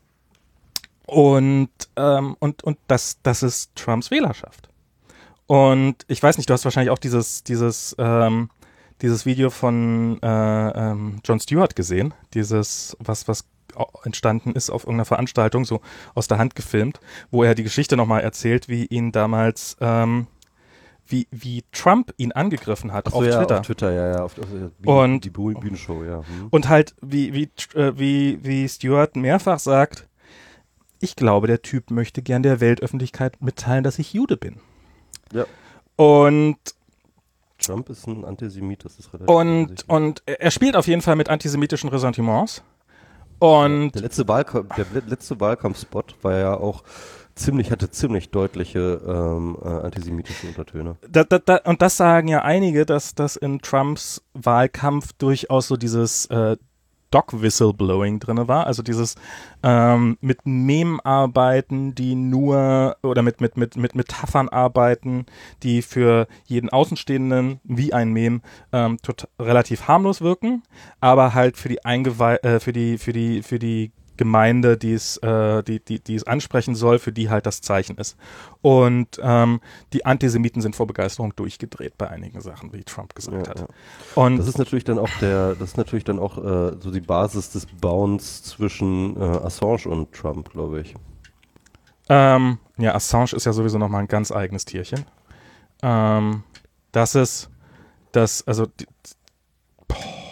und, ähm, und, und das, das ist Trumps Wählerschaft. Und ich weiß nicht, du hast wahrscheinlich auch dieses, dieses, ähm, dieses Video von äh, ähm, Jon Stewart gesehen, dieses, was, was entstanden ist auf irgendeiner Veranstaltung, so aus der Hand gefilmt, wo er die Geschichte nochmal erzählt, wie ihn damals, ähm, wie, wie Trump ihn angegriffen hat. Ach so, auf ja, Twitter. Auf Twitter, ja, ja, auf, auf die, und, die Bühnenshow, ja. Hm. Und halt, wie, wie, wie, wie Stewart mehrfach sagt, ich glaube, der Typ möchte gern der Weltöffentlichkeit mitteilen, dass ich Jude bin. Ja. Und Trump ist ein Antisemit, das ist relativ und und er spielt auf jeden Fall mit antisemitischen Ressentiments. Und der letzte Wahlkampf, der letzte Wahlkampfspot war ja auch ziemlich, hatte ziemlich deutliche ähm, äh, antisemitische Untertöne. Da, da, da, und das sagen ja einige, dass das in Trumps Wahlkampf durchaus so dieses äh, Dog-Whistleblowing drin war, also dieses ähm, mit Memen arbeiten, die nur, oder mit, mit, mit, mit Metaphern arbeiten, die für jeden Außenstehenden wie ein Mem ähm, tot, relativ harmlos wirken, aber halt für die Eingewe äh, für die, für die, für die Gemeinde, die es, äh, die, die, die es ansprechen soll, für die halt das Zeichen ist. Und ähm, die Antisemiten sind vor Begeisterung durchgedreht bei einigen Sachen, wie Trump gesagt Ja, hat. ja. Und das ist natürlich dann auch der, das ist natürlich dann auch äh, so die Basis des Bounds zwischen äh, Assange und Trump, glaube ich. Ähm, ja, Assange ist ja sowieso nochmal ein ganz eigenes Tierchen. Ähm, das ist, das, also, die, boah,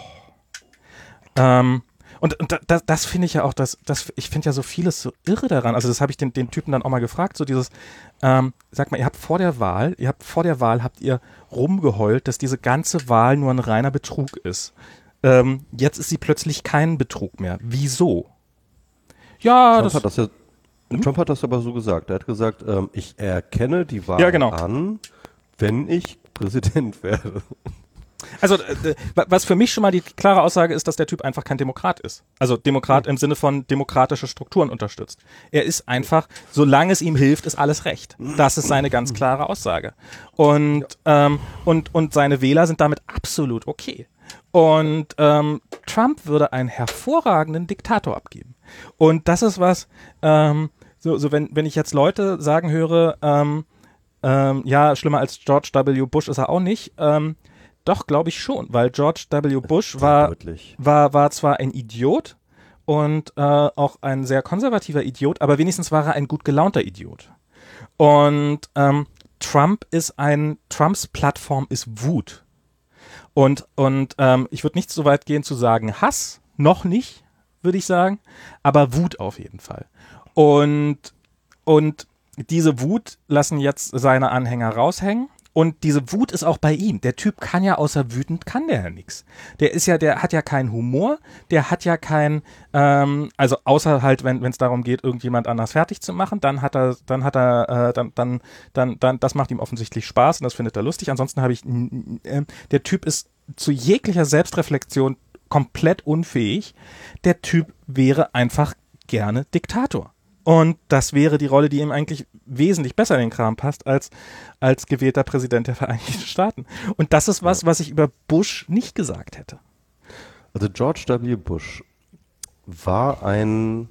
ähm, und, und das, das finde ich ja auch, das, das, ich finde ja so vieles so irre daran. Also das habe ich den, den Typen dann auch mal gefragt, so dieses, ähm, sag mal, ihr habt vor der Wahl, ihr habt vor der Wahl, habt ihr rumgeheult, dass diese ganze Wahl nur ein reiner Betrug ist. Ähm, jetzt ist sie plötzlich kein Betrug mehr. Wieso? Ja, Trump das, hat das ja, hm? Trump hat das aber so gesagt. Er hat gesagt, ähm, ich erkenne die Wahl ja, genau. an, wenn ich Präsident werde. Also, äh, was für mich schon mal die klare Aussage ist, dass der Typ einfach kein Demokrat ist. Also Demokrat mhm. im Sinne von demokratische Strukturen unterstützt. Er ist einfach, solange es ihm hilft, ist alles recht. Das ist seine ganz klare Aussage. Und, ja. ähm, und, und seine Wähler sind damit absolut okay. Und ähm, Trump würde einen hervorragenden Diktator abgeben. Und das ist was, ähm, so, so wenn, wenn ich jetzt Leute sagen höre, ähm, ähm, ja, schlimmer als George W. Bush ist er auch nicht, ähm, doch, glaube ich schon, weil George W. Bush war, war, war zwar ein Idiot und äh, auch ein sehr konservativer Idiot, aber wenigstens war er ein gut gelaunter Idiot. Und ähm, Trump ist ein, Trumps Plattform ist Wut. Und, und ähm, ich würde nicht so weit gehen zu sagen Hass, noch nicht, würde ich sagen, aber Wut auf jeden Fall. Und, und diese Wut lassen jetzt seine Anhänger raushängen. Und diese Wut ist auch bei ihm. Der Typ kann ja außer wütend, kann der ja nichts. Der ist ja, der hat ja keinen Humor, der hat ja kein, ähm, also außer halt, wenn es darum geht, irgendjemand anders fertig zu machen, dann hat er, dann hat er, äh, dann, dann, dann, dann, das macht ihm offensichtlich Spaß und das findet er lustig. Ansonsten habe ich, äh, der Typ ist zu jeglicher Selbstreflexion komplett unfähig. Der Typ wäre einfach gerne Diktator. Und das wäre die Rolle, die ihm eigentlich wesentlich besser in den Kram passt, als, als gewählter Präsident der Vereinigten Staaten. Und das ist was, was ich über Bush nicht gesagt hätte. Also George W. Bush war ein,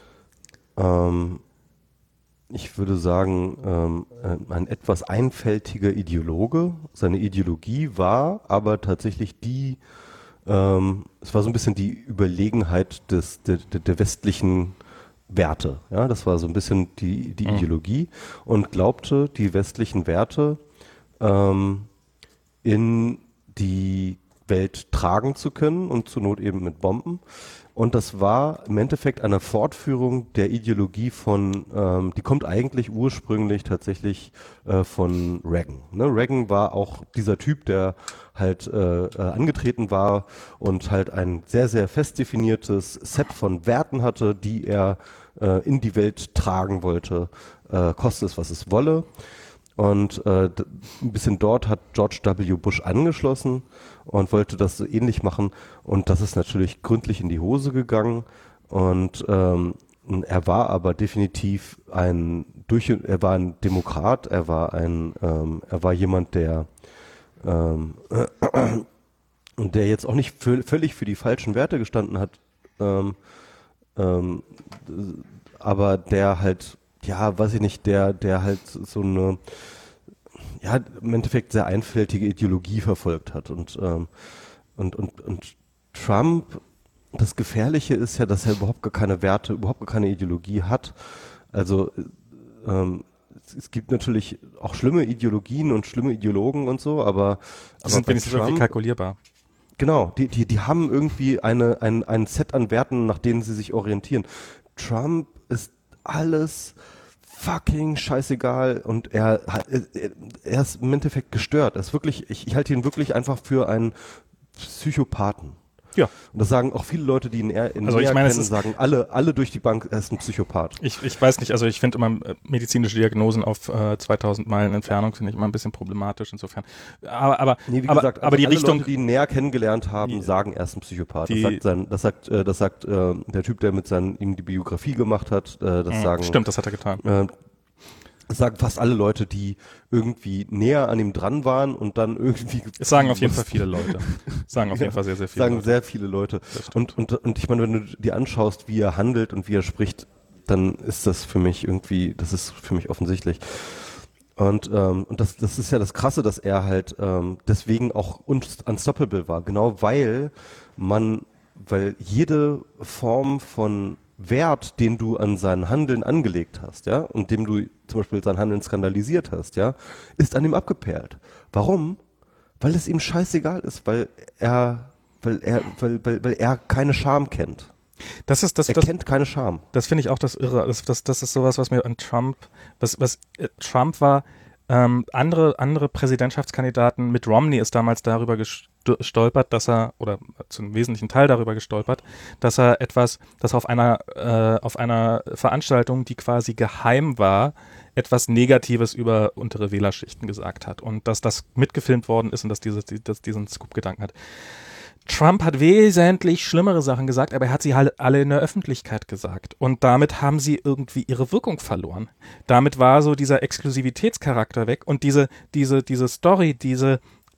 ähm, ich würde sagen, ähm, ein etwas einfältiger Ideologe. Seine Ideologie war aber tatsächlich die, ähm, es war so ein bisschen die Überlegenheit des, der, der westlichen Werte. Ja, das war so ein bisschen die, die mhm. Ideologie und glaubte, die westlichen Werte ähm, in die Welt tragen zu können und zur Not eben mit Bomben. Und das war im Endeffekt eine Fortführung der Ideologie von, ähm, die kommt eigentlich ursprünglich tatsächlich äh, von Reagan. Ne? Reagan war auch dieser Typ, der halt äh, äh, angetreten war und halt ein sehr, sehr fest definiertes Set von Werten hatte, die er äh, in die Welt tragen wollte, äh, koste es, was es wolle. Und äh, ein bisschen dort hat George W. Bush angeschlossen und wollte das so ähnlich machen. Und das ist natürlich gründlich in die Hose gegangen. Und ähm, er war aber definitiv ein durch, er war ein Demokrat, er war ein, ähm, er war jemand, der ähm, äh, und der jetzt auch nicht für, völlig für die falschen Werte gestanden hat, ähm, ähm, aber der halt ja, weiß ich nicht, der, der halt so eine, ja, im Endeffekt sehr einfältige Ideologie verfolgt hat. Und, ähm, und, und, und Trump, das Gefährliche ist ja, dass er überhaupt gar keine Werte, überhaupt gar keine Ideologie hat. Also, ähm, es, es gibt natürlich auch schlimme Ideologien und schlimme Ideologen und so, aber, die sind wenigstens irgendwie kalkulierbar. Genau, die, die, die haben irgendwie eine, ein, ein Set an Werten, nach denen sie sich orientieren. Trump ist alles fucking scheißegal und er, er, er ist im Endeffekt gestört. Er ist wirklich, ich, ich halte ihn wirklich einfach für einen Psychopathen. Ja. Und das sagen auch viele Leute, die ihn eher in Also ich näher meine, es kennen, ist- sagen alle, alle durch die Bank, er ist ein Psychopath. Ich, ich weiß nicht, also ich finde immer äh, medizinische Diagnosen auf äh, zweitausend Meilen Entfernung finde ich immer ein bisschen problematisch insofern. Aber, aber, Nee, wie aber, gesagt, aber also die alle Richtung, Leute, die ihn näher kennengelernt haben, Die- sagen, er ist ein Psychopath. die- das sagt, sein, das sagt, äh, das sagt äh, der Typ, der mit seinen, ihm die Biografie gemacht hat. Äh, das mh, sagen, stimmt, das hat er getan. Äh, das sagen fast alle Leute, die irgendwie näher an ihm dran waren und dann irgendwie. Es sagen auf jeden Fall viele Leute. Es sagen auf jeden Fall sehr, sehr viele sagen Leute. sehr viele Leute. Das stimmt. Und, und, und ich meine, wenn du dir anschaust, wie er handelt und wie er spricht, dann ist das für mich irgendwie, das ist für mich offensichtlich. Und, ähm, und das, das ist ja das Krasse, dass er halt ähm, deswegen auch unst- unstoppable war. Genau weil man, weil jede Form von Wert, den du an sein Handeln angelegt hast, ja, und dem du zum Beispiel sein Handeln skandalisiert hast, ja, ist an ihm abgeperlt. Warum? Weil es ihm scheißegal ist, weil er, weil er, weil, weil, weil er keine Scham kennt. Das ist das, Er das, kennt keine Scham. das finde ich auch das Irre. Das, das, das ist sowas, was mir an Trump, was, was äh, Trump war, ähm, andere, andere Präsidentschaftskandidaten, Mitt Romney ist damals darüber gestolpert, dass er, oder zu einem wesentlichen Teil darüber gestolpert, dass er etwas, dass er auf einer, äh, auf einer Veranstaltung, die quasi geheim war, etwas Negatives über untere Wählerschichten gesagt hat und dass das mitgefilmt worden ist und dass dieses, dass diesen Scoop-Gedanken hat. Trump hat wesentlich schlimmere Sachen gesagt, aber er hat sie halt alle in der Öffentlichkeit gesagt. Und damit haben sie irgendwie ihre Wirkung verloren. Damit war so dieser Exklusivitätscharakter weg und diese, diese, diese Story, diese,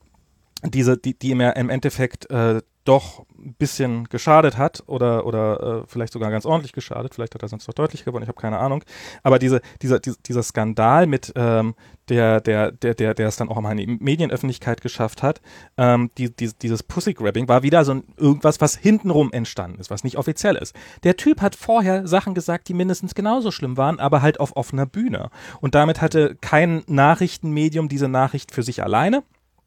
diese, die, die ihm ja im Endeffekt äh, doch ein bisschen geschadet hat oder, oder äh, vielleicht sogar ganz ordentlich geschadet, vielleicht hat er sonst noch deutlich gewonnen, ich habe keine Ahnung. Aber diese, dieser, dieser, dieser Skandal mit ähm, der, der, der, der, der es dann auch mal in die Medienöffentlichkeit geschafft hat, ähm, die, die, dieses Pussy-Grabbing war wieder so ein, irgendwas, was hintenrum entstanden ist, was nicht offiziell ist. Der Typ hat vorher Sachen gesagt, die mindestens genauso schlimm waren, aber halt auf offener Bühne. Und damit hatte kein Nachrichtenmedium diese Nachricht für sich alleine.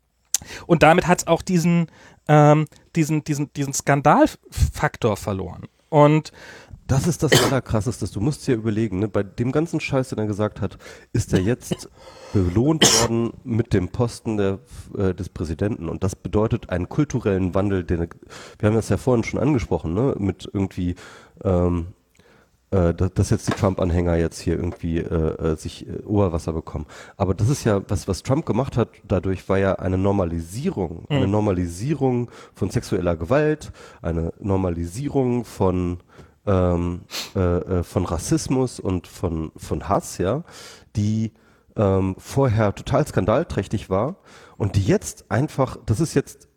Und damit hat es auch diesen, ähm, diesen, diesen, diesen Skandalfaktor verloren. Und Das ist das Allerkrasseste. Du musst dir überlegen, ne, bei dem ganzen Scheiß, den er gesagt hat, ist er jetzt belohnt worden mit dem Posten der, äh, des Präsidenten. Und das bedeutet einen kulturellen Wandel, den, wir haben das ja vorhin schon angesprochen, ne, mit irgendwie, ähm, äh, dass jetzt die Trump-Anhänger jetzt hier irgendwie äh, sich äh, Oberwasser bekommen. Aber das ist ja, was, was Trump gemacht hat, dadurch war ja eine Normalisierung, mhm. eine Normalisierung von sexueller Gewalt, eine Normalisierung von ähm, äh, von Rassismus und von, von Hass, ja, die ähm, vorher total skandalträchtig war und die jetzt einfach, das ist jetzt,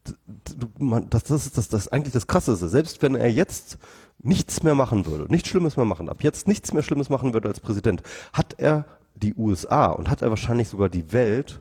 das, das ist das, das ist eigentlich das Krasseste, selbst wenn er jetzt nichts mehr machen würde, nichts Schlimmes mehr machen, ab jetzt nichts mehr Schlimmes machen würde als Präsident, hat er die U S A und hat er wahrscheinlich sogar die Welt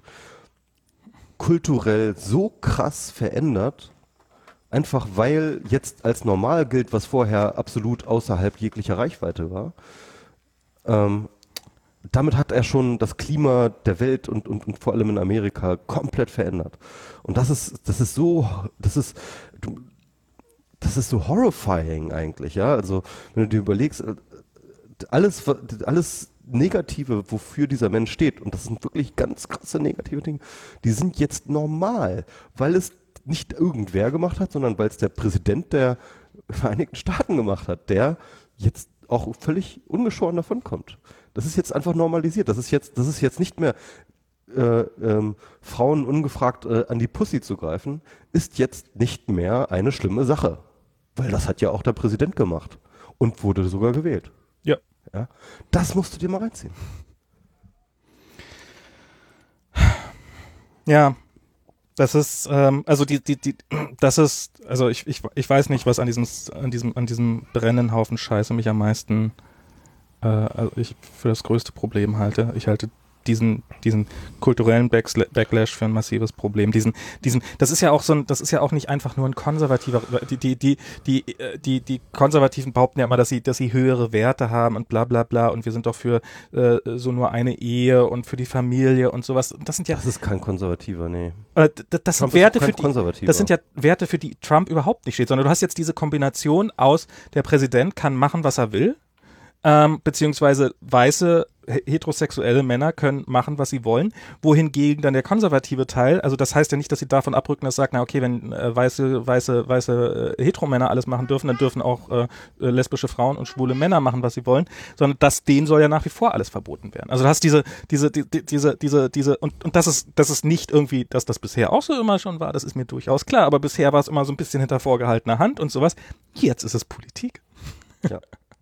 kulturell so krass verändert, einfach weil jetzt als normal gilt, was vorher absolut außerhalb jeglicher Reichweite war. Ähm, damit hat er schon das Klima der Welt und, und, und vor allem in Amerika komplett verändert. Und das ist, das ist so, das ist, du, das ist so horrifying eigentlich, ja. Also wenn du dir überlegst, alles, alles Negative, wofür dieser Mensch steht, und das sind wirklich ganz krasse negative Dinge, die sind jetzt normal, weil es nicht irgendwer gemacht hat, sondern weil es der Präsident der Vereinigten Staaten gemacht hat, der jetzt auch völlig ungeschoren davonkommt. Das ist jetzt einfach normalisiert. Das ist jetzt, das ist jetzt nicht mehr äh, ähm, Frauen ungefragt äh, an die Pussy zu greifen, ist jetzt nicht mehr eine schlimme Sache. Weil das hat ja auch der Präsident gemacht und wurde sogar gewählt. ja. Ja? Das musst du dir mal reinziehen. Ja, das ist, ähm, also die, die, die, das ist, also ich, ich, ich weiß nicht, was an diesem, an diesem, an diesem brennenden Haufen Scheiße mich am meisten, äh, also ich für das größte Problem halte. Ich halte diesen, diesen kulturellen Backsla- Backlash für ein massives Problem. Diesen, diesen, das ist ja auch so ein, das ist ja auch nicht einfach nur ein konservativer, die, die, die, die, die, die Konservativen behaupten ja immer, dass sie, dass sie höhere Werte haben und bla, bla, bla und wir sind doch für, äh, so nur eine Ehe und für die Familie und sowas. Das sind ja, Das ist kein Konservativer, nee. äh, das, das sind Trump Werte ist kein für die, Konservativer. das sind ja Werte, für die Trump überhaupt nicht steht, sondern du hast jetzt diese Kombination aus, der Präsident kann machen, was er will, ähm, beziehungsweise weiße heterosexuelle Männer können machen, was sie wollen, wohingegen dann der konservative Teil, also das heißt ja nicht, dass sie davon abrücken, dass sie sagen, na okay, wenn äh, weiße, weiße, weiße äh, Heteromänner alles machen dürfen, dann dürfen auch äh, lesbische Frauen und schwule Männer machen, was sie wollen, sondern das, denen soll ja nach wie vor alles verboten werden. Also du hast diese, diese, die, die, diese, diese, diese, und, und das ist, das ist nicht irgendwie, dass das bisher auch so immer schon war, das ist mir durchaus klar, aber bisher war es immer so ein bisschen hinter vorgehaltener Hand und sowas. Jetzt ist es Politik. Ja.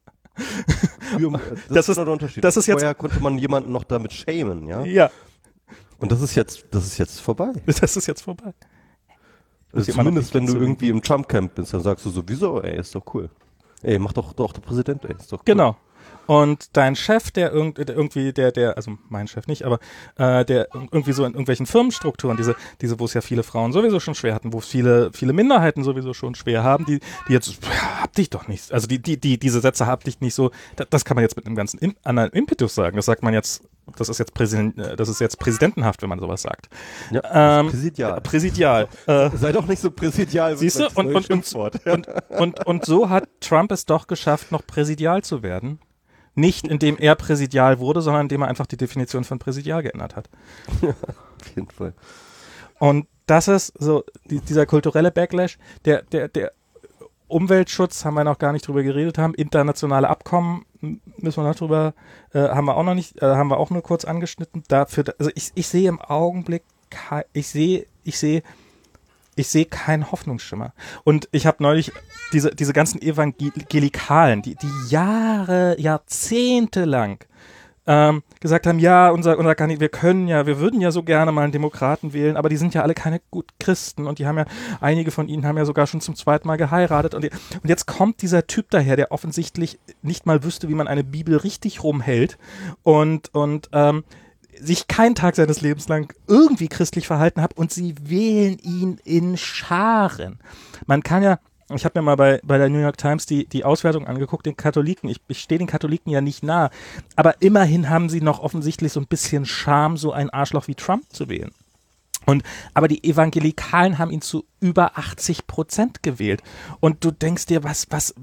Das, das ist der Unterschied. Das ist jetzt, vorher konnte man jemanden noch damit schämen, ja? Ja. Und das ist jetzt, das ist jetzt vorbei. Das ist jetzt vorbei. Also zumindest wenn du irgendwie im Trump-Camp bist, dann sagst du sowieso, ey, ist doch cool. Ey, mach doch, doch der Präsident, ey, ist doch cool. Genau. Und dein Chef, der irgendwie, der, der, also mein Chef nicht, aber äh, der irgendwie so in irgendwelchen Firmenstrukturen, diese, diese, wo es ja viele Frauen sowieso schon schwer hatten, wo viele, viele Minderheiten sowieso schon schwer haben, die, die jetzt, ja, hab dich doch nicht, also die, die, die, diese Sätze hab dich nicht so, das, das kann man jetzt mit einem ganzen In, anderen Impetus sagen. Das sagt man jetzt, das ist jetzt Präsident, das ist jetzt präsidentenhaft, wenn man sowas sagt. Ja, ähm, präsidial. Präsidial. Äh, Sei doch nicht so präsidial. Siehst du? Und, und, und, und, und, und so hat Trump es doch geschafft, noch präsidial zu werden. Nicht indem er präsidial wurde, sondern indem er einfach die Definition von präsidial geändert hat. Ja, auf jeden Fall. Und das ist so, die, dieser kulturelle Backlash, der, der, der Umweltschutz, haben wir noch gar nicht drüber geredet haben, internationale Abkommen, müssen wir noch drüber, äh, haben wir auch noch nicht, äh, haben wir auch nur kurz angeschnitten. Dafür, also ich, ich sehe im Augenblick, ich sehe, ich sehe, ich sehe keinen Hoffnungsschimmer. Und ich habe neulich diese, diese ganzen Evangelikalen, die, die Jahre, Jahrzehnte lang ähm, gesagt haben, ja, unser, unser Kandidat, wir können ja, wir würden ja so gerne mal einen Demokraten wählen, aber die sind ja alle keine guten Christen und die haben ja, einige von ihnen haben ja sogar schon zum zweiten Mal geheiratet und, die, und jetzt kommt dieser Typ daher, der offensichtlich nicht mal wüsste, wie man eine Bibel richtig rumhält und, und, ähm, sich keinen Tag seines Lebens lang irgendwie christlich verhalten hat und sie wählen ihn in Scharen. Man kann ja, ich habe mir mal bei, bei der New York Times die, die Auswertung angeguckt, den Katholiken, ich, ich stehe den Katholiken ja nicht nahe, aber immerhin haben sie noch offensichtlich so ein bisschen Charme, so ein Arschloch wie Trump zu wählen. Und, aber die Evangelikalen haben ihn zu über achtzig Prozent gewählt. Und du denkst dir, was, was,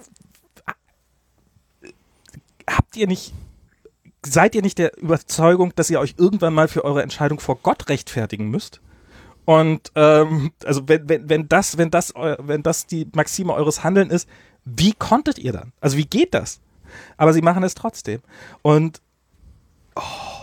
habt ihr nicht, seid ihr nicht der Überzeugung, dass ihr euch irgendwann mal für eure Entscheidung vor Gott rechtfertigen müsst? Und ähm, also wenn, wenn, wenn das, wenn das, wenn das die Maxime eures Handelns ist, wie konntet ihr dann? Also wie geht das? Aber sie machen es trotzdem. Und oh.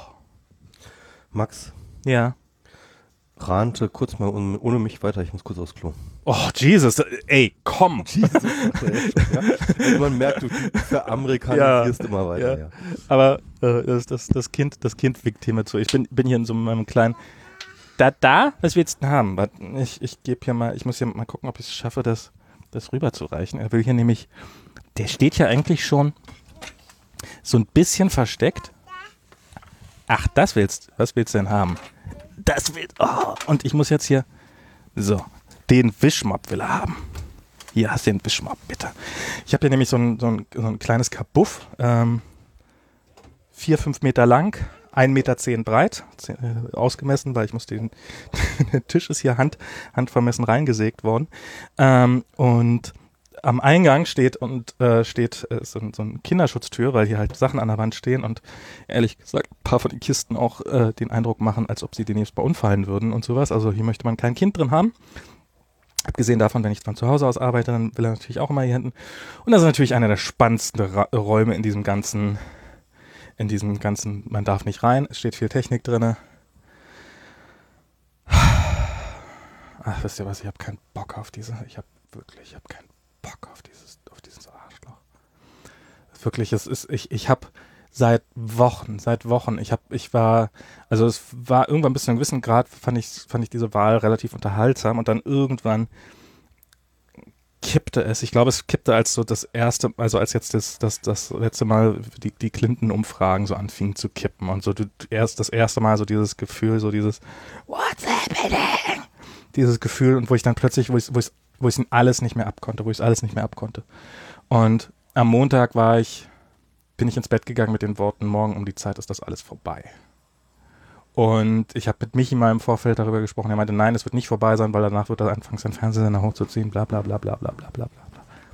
Max. Ja. Rante kurz mal ohne, ohne mich weiter, ich muss kurz aufs Klo. Oh, Jesus, ey, komm. Jesus, ja. Also man merkt, du veramerikanisierst ja, immer weiter. Ja. Ja. Aber äh, das, das, das Kind, das Kind winkt hier mit zu. Ich bin, bin hier in so einem kleinen, da, da, was wir jetzt haben. Ich, ich gebe hier mal, ich muss hier mal gucken, ob ich es schaffe, das, das rüberzureichen. Er will hier nämlich, der steht ja eigentlich schon so ein bisschen versteckt. Ach, das willst, was willst du denn haben? Das will, oh, und ich muss jetzt hier, so, den Wischmopp will er haben. Hier hast du den Wischmopp, bitte. Ich habe hier nämlich so ein, so ein, so ein kleines Kabuff, ähm, vier, fünf Meter lang, ein Meter zehn breit, zehn, äh, ausgemessen, weil ich muss den, der Tisch ist hier hand, handvermessen reingesägt worden. Ähm, und am Eingang steht und äh, steht äh, so, so eine Kinderschutztür, weil hier halt Sachen an der Wand stehen und ehrlich gesagt ein paar von den Kisten auch äh, den Eindruck machen, als ob sie demnächst bei uns fallen würden und sowas. Also hier möchte man kein Kind drin haben. Abgesehen davon, wenn ich von zu Hause aus arbeite, dann will er natürlich auch immer hier hinten. Und das ist natürlich einer der spannendsten Ra- Räume in diesem ganzen, in diesem ganzen, man darf nicht rein, es steht viel Technik drinne. Ach, wisst ihr was, ich habe keinen Bock auf diese, ich habe wirklich, ich habe keinen Bock auf dieses, auf dieses Arschloch. Wirklich, es ist, ich, ich habe seit Wochen, seit Wochen, ich habe, ich war, also es war irgendwann bis zu einem gewissen Grad, fand ich, fand ich diese Wahl relativ unterhaltsam und dann irgendwann kippte es. Ich glaube, es kippte als so das erste, also als jetzt das, das, das letzte Mal die, die Clinton-Umfragen so anfingen zu kippen und so du, erst das erste Mal so dieses Gefühl, so dieses What's happening? Dieses Gefühl und wo ich dann plötzlich, wo ich, wo ich wo ich alles nicht mehr abkonnte, wo ich es alles nicht mehr abkonnte. Und am Montag war ich, bin ich ins Bett gegangen mit den Worten, morgen um die Zeit ist das alles vorbei. Und ich habe mit Michi mal im Vorfeld darüber gesprochen, er meinte, nein, es wird nicht vorbei sein, weil danach wird er anfangen, seinen Fernsehsender hochzuziehen, bla bla bla bla bla bla bla bla.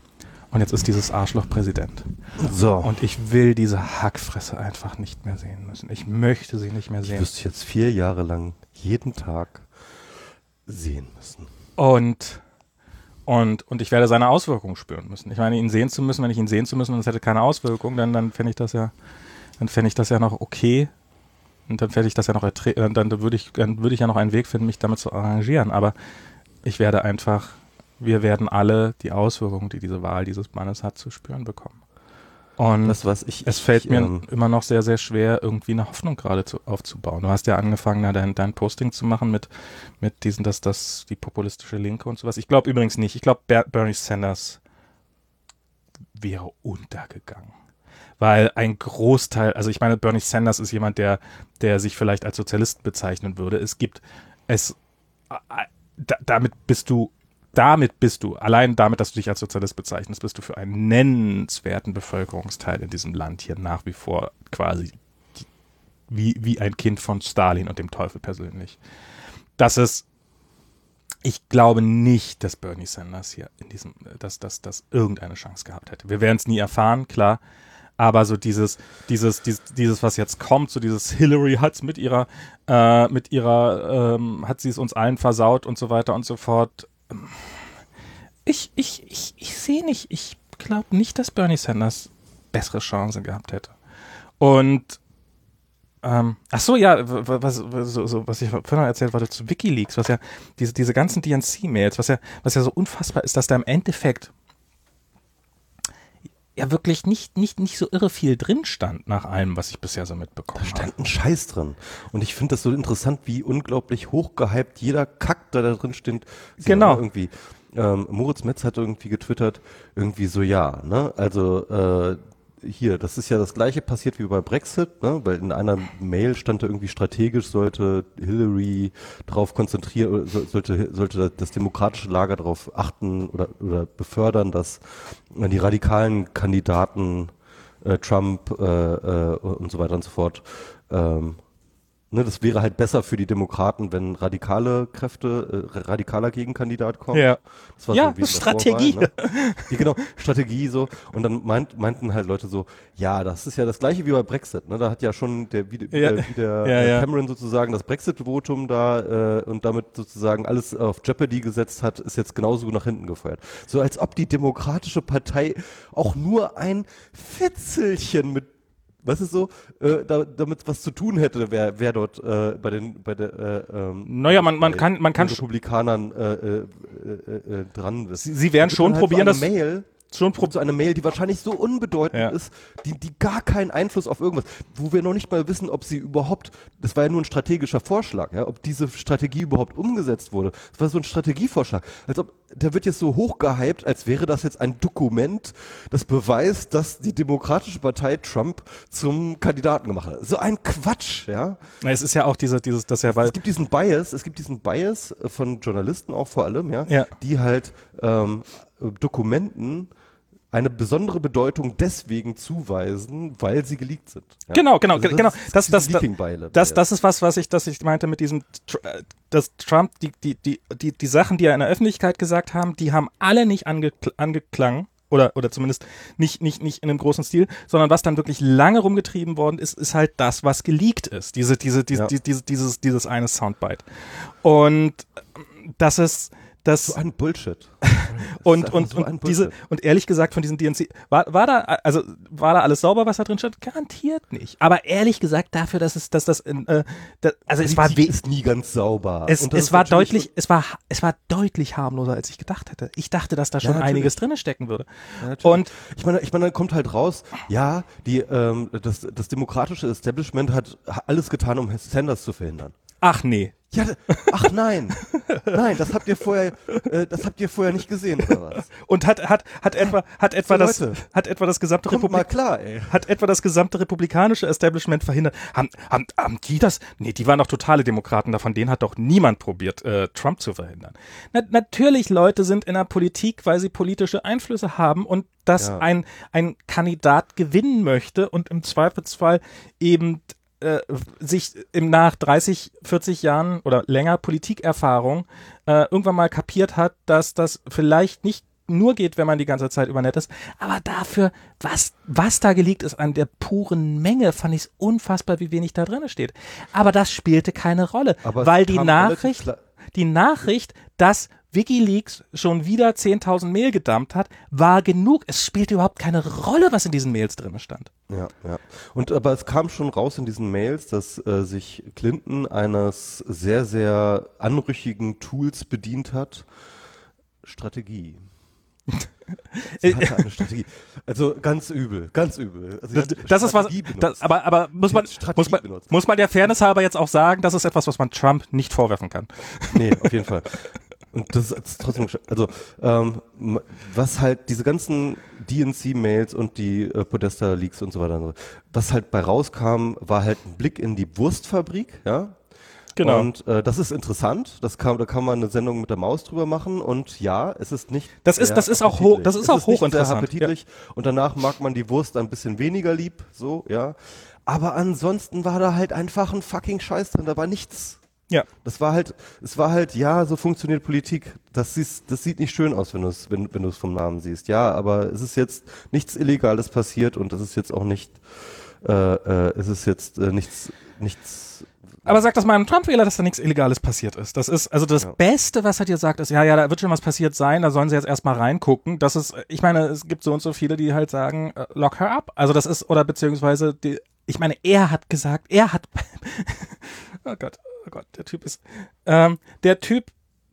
Und jetzt ist dieses Arschloch Präsident. So. Und ich will diese Hackfresse einfach nicht mehr sehen müssen. Ich möchte sie nicht mehr sehen. Ich müsste jetzt vier Jahre lang jeden Tag sehen müssen. Und, und, und ich werde seine Auswirkungen spüren müssen. Ich meine, ihn sehen zu müssen, wenn ich ihn sehen zu müssen und es hätte keine Auswirkungen, dann, dann fände ich das ja, dann fände ich das ja noch okay. Und dann fände ich das ja noch erträ- dann, dann würde ich, dann würde ich ja noch einen Weg finden, mich damit zu arrangieren. Aber ich werde einfach, wir werden alle die Auswirkungen, die diese Wahl dieses Mannes hat, zu spüren bekommen. Und das, was ich, es fällt ich, mir ähm, immer noch sehr, sehr schwer, irgendwie eine Hoffnung gerade zu, aufzubauen. Du hast ja angefangen, da dein, dein Posting zu machen mit, mit diesen, dass das die populistische Linke und sowas. Ich glaube übrigens nicht. Ich glaube, Bernie Sanders wäre untergegangen. Weil ein Großteil, also ich meine, Bernie Sanders ist jemand, der, der sich vielleicht als Sozialist bezeichnen würde. Es gibt, es, da, damit bist du, damit bist du, allein damit, dass du dich als Sozialist bezeichnest, bist du für einen nennenswerten Bevölkerungsteil in diesem Land hier nach wie vor quasi die, wie, wie ein Kind von Stalin und dem Teufel persönlich. Das ist, ich glaube nicht, dass Bernie Sanders hier in diesem, dass, dass, dass irgendeine Chance gehabt hätte. Wir werden es nie erfahren, klar. Aber so dieses, dieses, dieses, dieses, was jetzt kommt, so dieses Hillary hat's mit ihrer, äh, mit ihrer, ähm, hat sie es uns allen versaut und so weiter und so fort. Ich, ich, ich, ich sehe nicht, ich glaube nicht, dass Bernie Sanders bessere Chancen gehabt hätte. Und, ähm, ach so, ja, was, was, so, so, was ich vorhin noch erzählt hatte zu WikiLeaks, was ja, diese, diese ganzen D N C-Mails, was ja, was ja so unfassbar ist, dass da im Endeffekt ja wirklich nicht, nicht, nicht so irre viel drin stand nach allem, was ich bisher so mitbekommen habe. Da stand ein Scheiß drin. Und ich finde das so interessant, wie unglaublich hochgehypt jeder Kack, der da drin steht. Genau. Irgendwie. Ähm, Moritz Metz hat irgendwie getwittert, irgendwie so, ja, ne, also äh, hier, das ist ja das gleiche passiert wie bei Brexit, ne, weil in einer Mail stand da irgendwie strategisch sollte Hillary darauf konzentrieren, sollte, sollte das demokratische Lager darauf achten oder, oder befördern, dass die radikalen Kandidaten äh, Trump äh, äh, und so weiter und so fort ähm, Ne, das wäre halt besser für die Demokraten, wenn radikale Kräfte, äh, radikaler Gegenkandidat kommt. Ja, das war ja so Strategie. Vorwahl, ne? Ja, genau, Strategie so. Und dann meint, meinten halt Leute so, ja, das ist ja das gleiche wie bei Brexit. Ne? Da hat ja schon der, wie, ja. der, wie der ja, äh, ja. Cameron sozusagen das Brexit-Votum da äh, und damit sozusagen alles auf Jeopardy gesetzt hat, ist jetzt genauso nach hinten gefeuert. So als ob die Demokratische Partei auch nur ein Fitzelchen mit was ist so, äh, da, damit was zu tun hätte, wer, wer dort äh, bei den, bei der, äh, ähm, naja, man, man kann, man kann Republikanern äh, äh, äh, äh, dran ist. Sie, sie werden schon halt probieren, so das Mail, schon pro so eine Mail, die wahrscheinlich so unbedeutend ja. ist, die, die gar keinen Einfluss auf irgendwas, wo wir noch nicht mal wissen, ob sie überhaupt, das war ja nur ein strategischer Vorschlag, ja, ob diese Strategie überhaupt umgesetzt wurde. Das war so ein Strategievorschlag, als ob, der wird jetzt so hochgehypt, als wäre das jetzt ein Dokument, das beweist, dass die Demokratische Partei Trump zum Kandidaten gemacht hat. So ein Quatsch, ja. Na, es ist ja auch diese, dieses, das ja, weil es gibt diesen Bias, es gibt diesen Bias von Journalisten auch vor allem, ja, ja. die halt ähm, Dokumenten eine besondere Bedeutung deswegen zuweisen, weil sie geleakt sind. Ja? Genau, genau, also das genau. Ist, das, das, das, das, das ist was, was ich, das ich meinte mit diesem, dass Trump, die, die, die, die, die Sachen, die er in der Öffentlichkeit gesagt haben, die haben alle nicht ange, angeklangen. Oder, oder zumindest nicht, nicht, nicht in einem großen Stil, sondern was dann wirklich lange rumgetrieben worden ist, ist halt das, was geleakt ist. Diese, diese, diese, ja. diese, dieses, dieses eine Soundbite. Und das ist, das so ein Bullshit. und und, so und diese und ehrlich gesagt von diesen D N C war war da also war da alles sauber, was da drin stand? Garantiert nicht. Aber ehrlich gesagt dafür, dass es dass das in, äh, das, also es war ist nie ganz sauber. Es, es war deutlich es war es war deutlich harmloser, als ich gedacht hätte. Ich dachte, dass da schon ja, einiges drin stecken würde. Ja, und ich meine ich meine dann kommt halt raus, ja, die ähm, das das demokratische Establishment hat alles getan, um Sanders zu verhindern. Ach nee. Ja, ach nein, nein, das habt ihr vorher, äh, das habt ihr vorher nicht gesehen oder was? Und hat hat hat etwa hat etwa so, das Leute, hat etwa das gesamte Republik mal klar, ey. hat etwa das gesamte republikanische Establishment verhindert? Haben haben haben die das? Nee, die waren doch totale Demokraten. Davon denen hat doch niemand probiert, äh, Trump zu verhindern. Na, natürlich, Leute sind in der Politik, weil sie politische Einflüsse haben und dass ja. ein ein Kandidat gewinnen möchte und im Zweifelsfall eben Äh, sich im nach dreißig, vierzig Jahren oder länger Politikerfahrung äh, irgendwann mal kapiert hat, dass das vielleicht nicht nur geht, wenn man die ganze Zeit über nett ist. Aber dafür, was, was da geleakt ist an der puren Menge, fand ich es unfassbar, wie wenig da drin steht. Aber das spielte keine Rolle, Aber weil es die kam Nachricht, relativ die Nachricht, dass WikiLeaks schon wieder zehntausend Mail gedumpt hat, war genug. Es spielte überhaupt keine Rolle, was in diesen Mails drin stand. Ja, ja. Und aber es kam schon raus in diesen Mails, dass äh, sich Clinton eines sehr, sehr anrüchigen Tools bedient hat. Strategie. Sie hatte eine Strategie. Also ganz übel, ganz übel. Also das, das ist was, das, aber, aber muss man, muss man, muss man der Fairness halber jetzt auch sagen, das ist etwas, was man Trump nicht vorwerfen kann. Nee, auf jeden Fall. Und das ist trotzdem, also ähm, was halt diese ganzen D N C-Mails und die äh, Podesta-Leaks und so weiter, was halt bei rauskam, war halt ein Blick in die Wurstfabrik, ja. Genau. Und äh, das ist interessant. Das kann, da kann man eine Sendung mit der Maus drüber machen. Und ja, es ist nicht. Das ist, das ist auch hoch, das ist es auch ist nicht hochinteressant. Sehr appetitlich. Ja. Und danach mag man die Wurst ein bisschen weniger lieb, so, ja. Aber ansonsten war da halt einfach ein fucking Scheiß drin. Da war nichts. Ja. Das war halt, es war halt, ja, so funktioniert Politik. Das, siehst, das sieht nicht schön aus, wenn du es, wenn, wenn du es vom Namen siehst. Ja, aber es ist jetzt nichts Illegales passiert und es ist jetzt auch nicht, äh, äh, es ist jetzt äh, nichts, nichts. Aber sag das mal einem Trump-Wähler, dass da nichts Illegales passiert ist. Das ist, also das ja. Beste, was er dir sagt, ist, ja, ja, da wird schon was passiert sein, da sollen sie jetzt erstmal reingucken. Das ist, ich meine, es gibt so und so viele, die halt sagen, uh, lock her up. Also das ist, oder beziehungsweise, die, ich meine, er hat gesagt, er hat, oh Gott, oh Gott, der Typ ist, ähm, der Typ,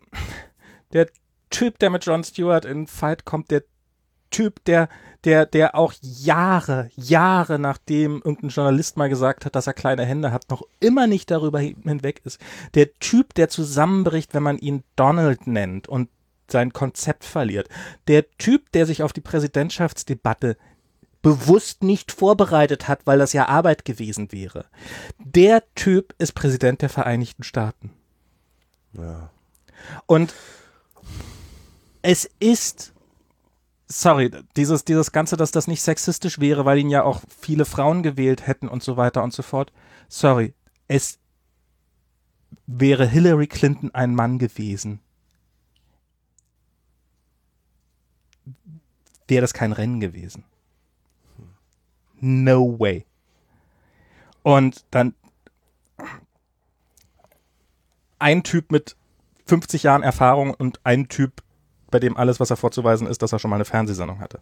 der Typ, der mit Jon Stewart in Fight kommt, der Typ, der, der, der auch Jahre, Jahre nachdem irgendein Journalist mal gesagt hat, dass er kleine Hände hat, noch immer nicht darüber hinweg ist. Der Typ, der zusammenbricht, wenn man ihn Donald nennt und sein Konzept verliert. Der Typ, der sich auf die Präsidentschaftsdebatte bewusst nicht vorbereitet hat, weil das ja Arbeit gewesen wäre. Der Typ ist Präsident der Vereinigten Staaten. Ja. Und es ist Sorry, dieses, dieses Ganze, dass das nicht sexistisch wäre, weil ihn ja auch viele Frauen gewählt hätten und so weiter und so fort. Sorry, es wäre Hillary Clinton ein Mann gewesen. Wäre das kein Rennen gewesen. No way. Und dann ein Typ mit fünfzig Jahren Erfahrung und ein Typ, bei dem alles, was er vorzuweisen ist, dass er schon mal eine Fernsehsendung hatte.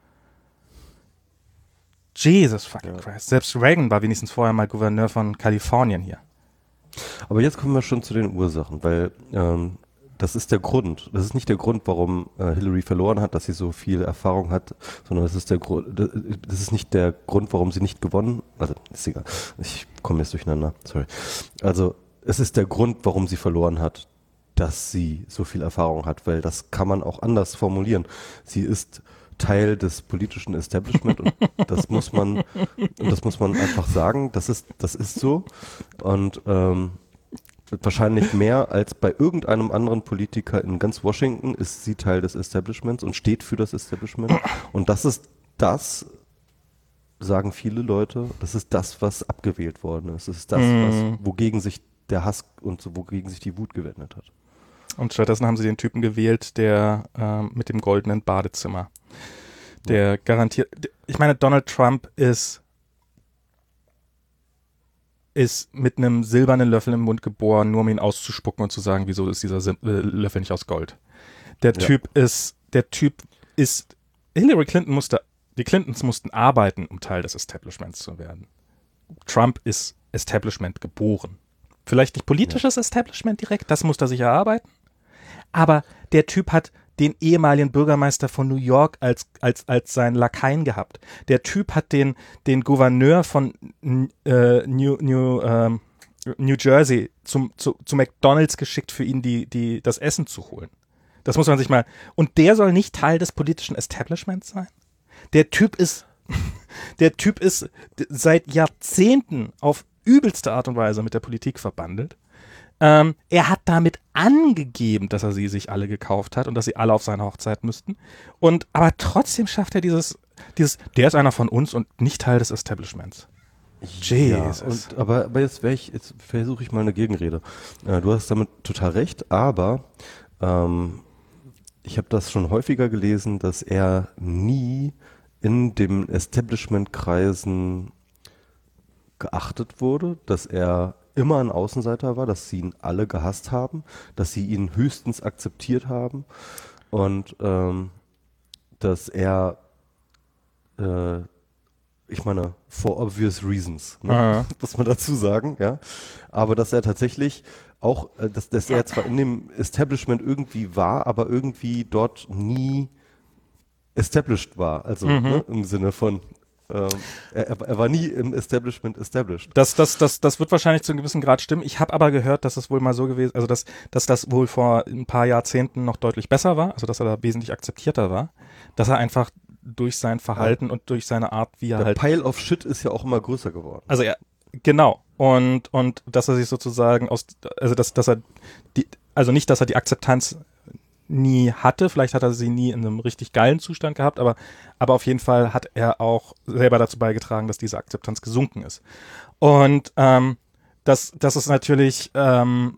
Jesus fucking ja. Christ. Selbst Reagan war wenigstens vorher mal Gouverneur von Kalifornien hier. Aber jetzt kommen wir schon zu den Ursachen, weil ähm, das ist der Grund. Das ist nicht der Grund, warum äh, Hillary verloren hat, dass sie so viel Erfahrung hat, sondern das ist der Grund, das ist nicht der Grund, warum sie nicht gewonnen, also ist egal, ich komme jetzt durcheinander, sorry. Also es ist der Grund, warum sie verloren hat, dass sie so viel Erfahrung hat, weil das kann man auch anders formulieren. Sie ist Teil des politischen Establishment und das muss man, und das muss man einfach sagen, das ist, das ist so und ähm, wahrscheinlich mehr als bei irgendeinem anderen Politiker in ganz Washington ist sie Teil des Establishments und steht für das Establishment und das ist das, sagen viele Leute, das ist das, was abgewählt worden ist. Das ist das, was, wogegen sich der Hass und so, wogegen sich die Wut gewendet hat. Und stattdessen haben sie den Typen gewählt, der ähm, mit dem goldenen Badezimmer. Der ja. garantiert, ich meine, Donald Trump ist, ist mit einem silbernen Löffel im Mund geboren, nur um ihn auszuspucken und zu sagen, wieso ist dieser Sim- äh, Löffel nicht aus Gold. Der ja. Typ ist, der Typ ist, Hillary Clinton musste, die Clintons mussten arbeiten, um Teil des Establishments zu werden. Trump ist Establishment geboren. Vielleicht nicht politisches ja. Establishment direkt, das muss er sich erarbeiten. Aber der Typ hat den ehemaligen Bürgermeister von New York als, als, als seinen Lakaien gehabt. Der Typ hat den, den Gouverneur von äh, New, New, ähm, New Jersey zum, zu, zu McDonald's geschickt, für ihn die, die, das Essen zu holen. Das muss man sich mal. Und der soll nicht Teil des politischen Establishments sein? Der Typ ist, der Typ ist seit Jahrzehnten auf übelste Art und Weise mit der Politik verbandelt. Ähm, er hat damit angegeben, dass er sie sich alle gekauft hat und dass sie alle auf seine Hochzeit müssten. Und aber trotzdem schafft er dieses, dieses, der ist einer von uns und nicht Teil des Establishments. Jesus. Ja, und, aber, aber jetzt, ich, jetzt versuche ich mal eine Gegenrede. Äh, du hast damit total recht, aber ähm, ich habe das schon häufiger gelesen, dass er nie in den Establishment-Kreisen geachtet wurde, dass er immer ein Außenseiter war, dass sie ihn alle gehasst haben, dass sie ihn höchstens akzeptiert haben und ähm, dass er, äh, ich meine, for obvious reasons, ne? Muss man dazu sagen, ja, aber dass er tatsächlich auch, äh, dass, dass er zwar in dem Establishment irgendwie war, aber irgendwie dort nie established war, also Mhm. ne, im Sinne von ähm, er, er war nie im Establishment established. Das, das, das, das wird wahrscheinlich zu einem gewissen Grad stimmen. Ich habe aber gehört, dass es wohl mal so gewesen, also dass, dass das wohl vor ein paar Jahrzehnten noch deutlich besser war, also dass er da wesentlich akzeptierter war, dass er einfach durch sein Verhalten ja. und durch seine Art, wie er Der halt... Pile of Shit ist ja auch immer größer geworden. Also er, genau. Und, und dass er sich sozusagen aus, also dass, dass er die, also nicht, dass er die Akzeptanz nie hatte, vielleicht hat er sie nie in einem richtig geilen Zustand gehabt, aber, aber auf jeden Fall hat er auch selber dazu beigetragen, dass diese Akzeptanz gesunken ist. Und ähm, das, das ist natürlich, ähm,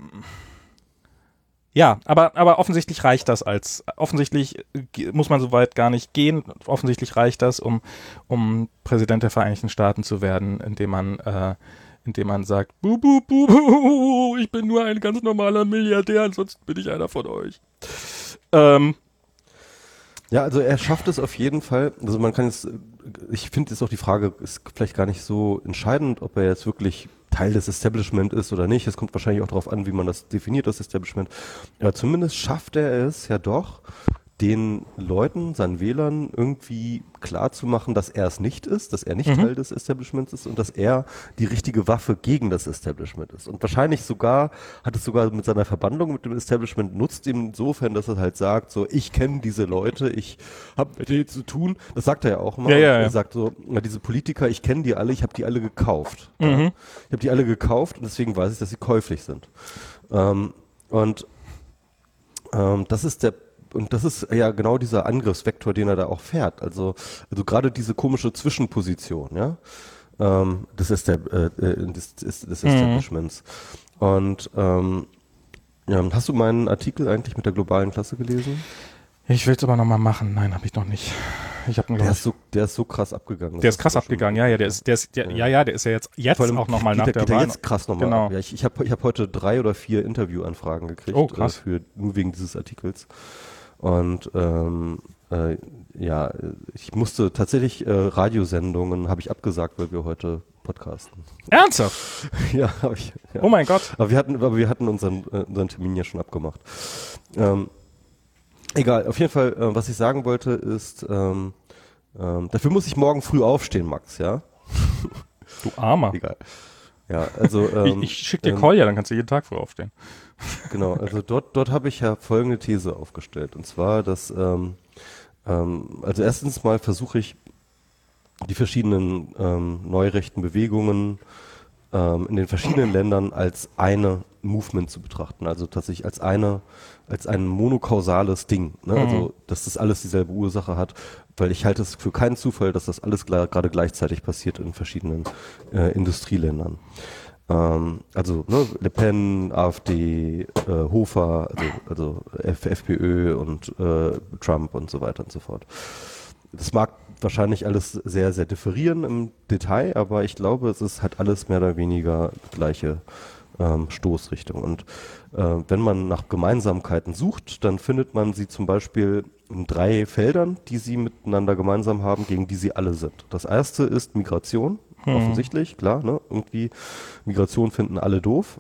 ja, aber, aber offensichtlich reicht das als, offensichtlich muss man so weit gar nicht gehen, offensichtlich reicht das, um, um Präsident der Vereinigten Staaten zu werden, indem man äh, indem man sagt, bu, bu, bu, bu, ich bin nur ein ganz normaler Milliardär, ansonsten bin ich einer von euch. Ähm, ja, also er schafft es auf jeden Fall, also man kann jetzt, ich finde jetzt auch die Frage, ist vielleicht gar nicht so entscheidend, ob er jetzt wirklich Teil des Establishment ist oder nicht. Es kommt wahrscheinlich auch darauf an, wie man das definiert, das Establishment. Aber zumindest schafft er es ja doch, den Leuten, seinen Wählern irgendwie klar zu machen, dass er es nicht ist, dass er nicht mhm. Teil des Establishments ist und dass er die richtige Waffe gegen das Establishment ist. Und wahrscheinlich sogar, hat es sogar mit seiner Verbandlung mit dem Establishment nutzt ihm insofern, dass er halt sagt, so, ich kenne diese Leute, ich habe mit denen zu tun. Das sagt er ja auch immer. Ja, ja, ja. Er sagt so, ja, diese Politiker, ich kenne die alle, ich habe die alle gekauft. Mhm. Ja. Ich habe die alle gekauft und deswegen weiß ich, dass sie käuflich sind. Ähm, und ähm, das ist der Und das ist ja genau dieser Angriffsvektor, den er da auch fährt. Also, also gerade diese komische Zwischenposition, ja, ähm, des, Estab äh, des, des, des Establishments. Mhm. Und ähm, ja, hast du meinen Artikel eigentlich mit der globalen Klasse gelesen? Ich will es aber nochmal machen. Nein, habe ich noch nicht. Ich hab, der, ist so, der ist so krass abgegangen. Der ist krass abgegangen, ja, ja, der ist, der ist, der, ja, ja, der ist ja jetzt, jetzt auch nochmal nach der Wahl. Jetzt krass nochmal. Genau. Ja, ich ich habe ich hab heute drei oder vier Interviewanfragen gekriegt. Oh, krass. Äh, für, nur wegen dieses Artikels. Und ähm, äh, ja, ich musste tatsächlich äh, Radiosendungen habe ich abgesagt, weil wir heute podcasten. Ernsthaft? Ja, habe ich. Ja. Oh mein Gott. Aber wir hatten, aber wir hatten unseren, äh, unseren Termin ja schon abgemacht. Ähm, egal, auf jeden Fall, äh, was ich sagen wollte, ist, ähm, ähm, dafür muss ich morgen früh aufstehen, Max, ja? Du Armer. Egal. Ja, also ähm, ich, ich schick dir ähm, Call, ja, dann kannst du jeden Tag früh aufstehen. Genau, also dort, dort habe ich ja folgende These aufgestellt. Und zwar, dass, ähm, ähm, also erstens mal versuche ich, die verschiedenen ähm, neurechten Bewegungen ähm, in den verschiedenen Ländern als eine Movement zu betrachten. Also tatsächlich als eine, als ein monokausales Ding. Ne? Mhm. Also, dass das alles dieselbe Ursache hat, weil ich halte es für keinen Zufall, dass das alles gerade gleichzeitig passiert in verschiedenen äh, Industrieländern. Ähm, also ne, Le Pen, AfD, äh, Hofer, also, also F FPÖ und äh, Trump und so weiter und so fort. Das mag wahrscheinlich alles sehr, sehr differieren im Detail, aber ich glaube, es ist halt alles mehr oder weniger gleiche ähm, Stoßrichtung. Und äh, wenn man nach Gemeinsamkeiten sucht, dann findet man sie zum Beispiel in drei Feldern, die sie miteinander gemeinsam haben, gegen die sie alle sind. Das erste ist Migration. Offensichtlich, klar, ne? Irgendwie Migration finden alle doof.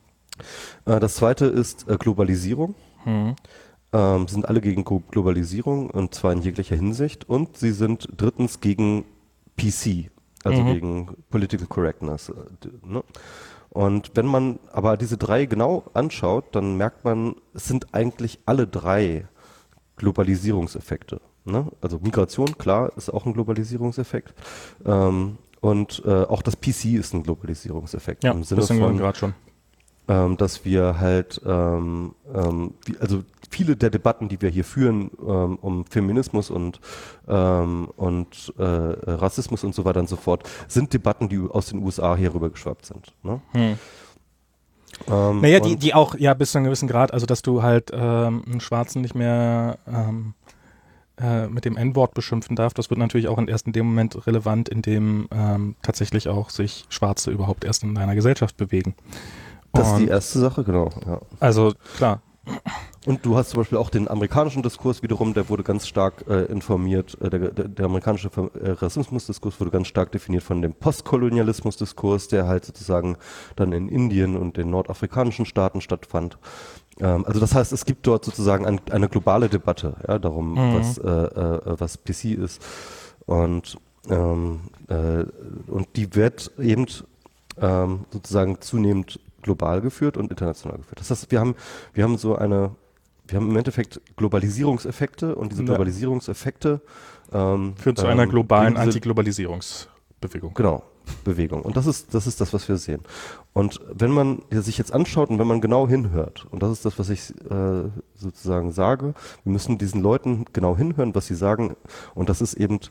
Äh, das zweite ist äh, Globalisierung. Mhm. Ähm, sind alle gegen Globalisierung und zwar in jeglicher Hinsicht. Und sie sind drittens gegen P C, also mhm. gegen Political Correctness. Äh, ne? Und wenn man aber diese drei genau anschaut, dann merkt man, es sind eigentlich alle drei Globalisierungseffekte. Ne? Also Migration, klar, ist auch ein Globalisierungseffekt. Ähm, Und äh, auch das P C ist ein Globalisierungseffekt. Ja, im Sinne das sind von, wir gerade schon. Ähm, dass wir halt, ähm, ähm, die, also viele der Debatten, die wir hier führen, ähm, um Feminismus und, ähm, und äh, Rassismus und so weiter und so fort, sind Debatten, die aus den U S A hier rüber geschwappt sind. Ne? Hm. Ähm, naja, die, die auch, ja, bis zu einem gewissen Grad, also dass du halt ähm, einen Schwarzen nicht mehr ähm, äh, mit dem N-Wort beschimpfen darfst, das wird natürlich auch erst in dem Moment relevant, in dem ähm, tatsächlich auch sich Schwarze überhaupt erst in deiner Gesellschaft bewegen. Das ist die erste Sache, genau. Ja. Also, klar. Und du hast zum Beispiel auch den amerikanischen Diskurs wiederum, der wurde ganz stark äh, informiert, äh, der, der, der amerikanische äh, Rassismusdiskurs wurde ganz stark definiert von dem Postkolonialismusdiskurs, der halt sozusagen dann in Indien und den nordafrikanischen Staaten stattfand. Ähm, also das heißt, es gibt dort sozusagen ein, eine globale Debatte, ja, darum, mhm. was, äh, äh, was P C ist. Und, ähm, äh, und die wird eben ähm, sozusagen zunehmend global geführt und international geführt. Das heißt, wir haben, wir haben so eine, wir haben im Endeffekt Globalisierungseffekte und diese ja. Globalisierungseffekte ähm, führt zu einer ähm, globalen Antiglobalisierungsbewegung. Genau, Bewegung. Und das ist, das ist das, was wir sehen. Und wenn man sich jetzt anschaut und wenn man genau hinhört, und das ist das, was ich äh, sozusagen sage, wir müssen diesen Leuten genau hinhören, was sie sagen. Und das ist eben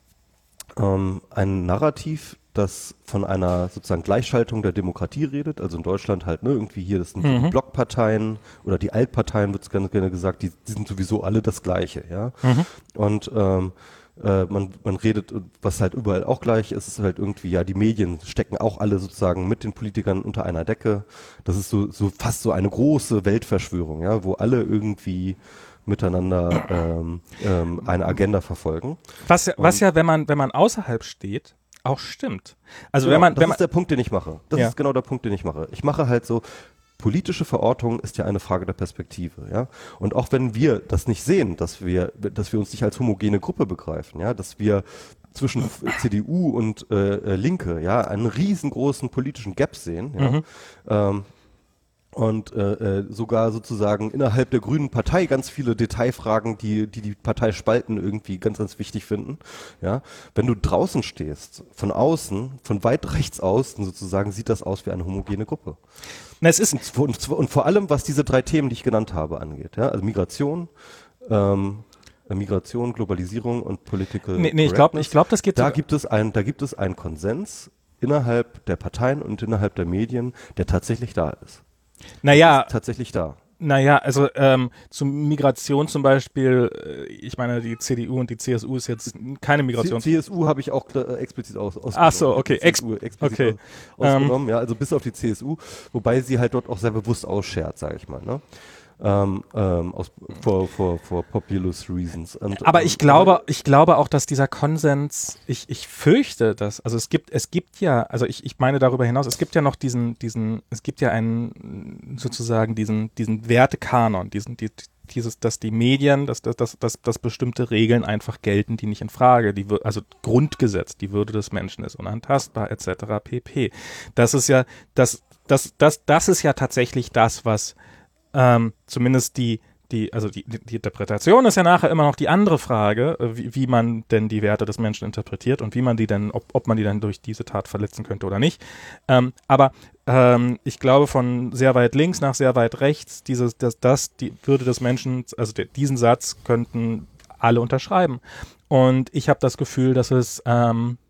ähm, ein Narrativ, das von einer sozusagen Gleichschaltung der Demokratie redet, also in Deutschland halt, ne, irgendwie hier, das sind mhm. die Blockparteien oder die Altparteien, wird es gerne, gerne gesagt, die, die sind sowieso alle das Gleiche, ja. Mhm. Und ähm, äh, man, man redet, was halt überall auch gleich ist, ist halt irgendwie, ja, die Medien stecken auch alle sozusagen mit den Politikern unter einer Decke. Das ist so, so fast so eine große Weltverschwörung, ja, wo alle irgendwie miteinander ähm, ähm, eine Agenda verfolgen. Was ja, was ja, wenn man, wenn man außerhalb steht, auch stimmt. Also genau, wenn man, das wenn man, ist der Punkt, den ich mache. Das ja. ist genau der Punkt, den ich mache. Ich mache halt so, politische Verortung ist ja eine Frage der Perspektive, ja. Und auch wenn wir das nicht sehen, dass wir, dass wir uns nicht als homogene Gruppe begreifen, ja, dass wir zwischen C D U und äh, Linke, ja, einen riesengroßen politischen Gap sehen, ja. Mhm. Ähm, und äh, sogar sozusagen innerhalb der Grünen Partei ganz viele Detailfragen, die die, die Partei spalten, irgendwie ganz, ganz wichtig finden. Ja, wenn du draußen stehst, von außen, von weit rechts außen sozusagen, sieht das aus wie eine homogene Gruppe. Na, es ist und, und, und vor allem, was diese drei Themen, die ich genannt habe, angeht. Ja, also Migration, ähm, Migration, Globalisierung und Political Nee, nee ich glaube, ich glaube, das geht. Da gibt es ein, da gibt es einen Konsens innerhalb der Parteien und innerhalb der Medien, der tatsächlich da ist. Naja, ist tatsächlich da. Naja, also ähm, zur Migration zum Beispiel, äh, ich meine, die C D U und die C S U ist jetzt keine Migration. C S U habe ich auch äh, explizit aus, ausgenommen. Ach so, okay. Ex explizit okay. Aus, ausgenommen, ähm, ja, also bis auf die C S U, wobei sie halt dort auch sehr bewusst ausschert, sage ich mal, ne? Ähm, ähm, aus, for, for, for populous reasons. Und, aber ich glaube, ich glaube auch, dass dieser Konsens, ich, ich fürchte das, also es gibt, es gibt ja, also ich, ich meine darüber hinaus, es gibt ja noch diesen, diesen, es gibt ja einen, sozusagen diesen, diesen Wertekanon, diesen, die, dieses, dass die Medien, dass, dass, dass, dass, dass bestimmte Regeln einfach gelten, die nicht in Frage, die, also Grundgesetz, die Würde des Menschen ist unantastbar, et cetera pp. Das ist ja, das, das, das, das ist ja tatsächlich das, was Ähm, zumindest die, die, also die, die Interpretation ist ja nachher immer noch die andere Frage, wie, wie man denn die Werte des Menschen interpretiert und wie man die denn, ob, ob man die dann durch diese Tat verletzen könnte oder nicht. Ähm, aber ähm, ich glaube, von sehr weit links nach sehr weit rechts, dieses, das, das, die Würde des Menschen, also der, diesen Satz könnten alle unterschreiben. Und ich habe das Gefühl, dass es ähm,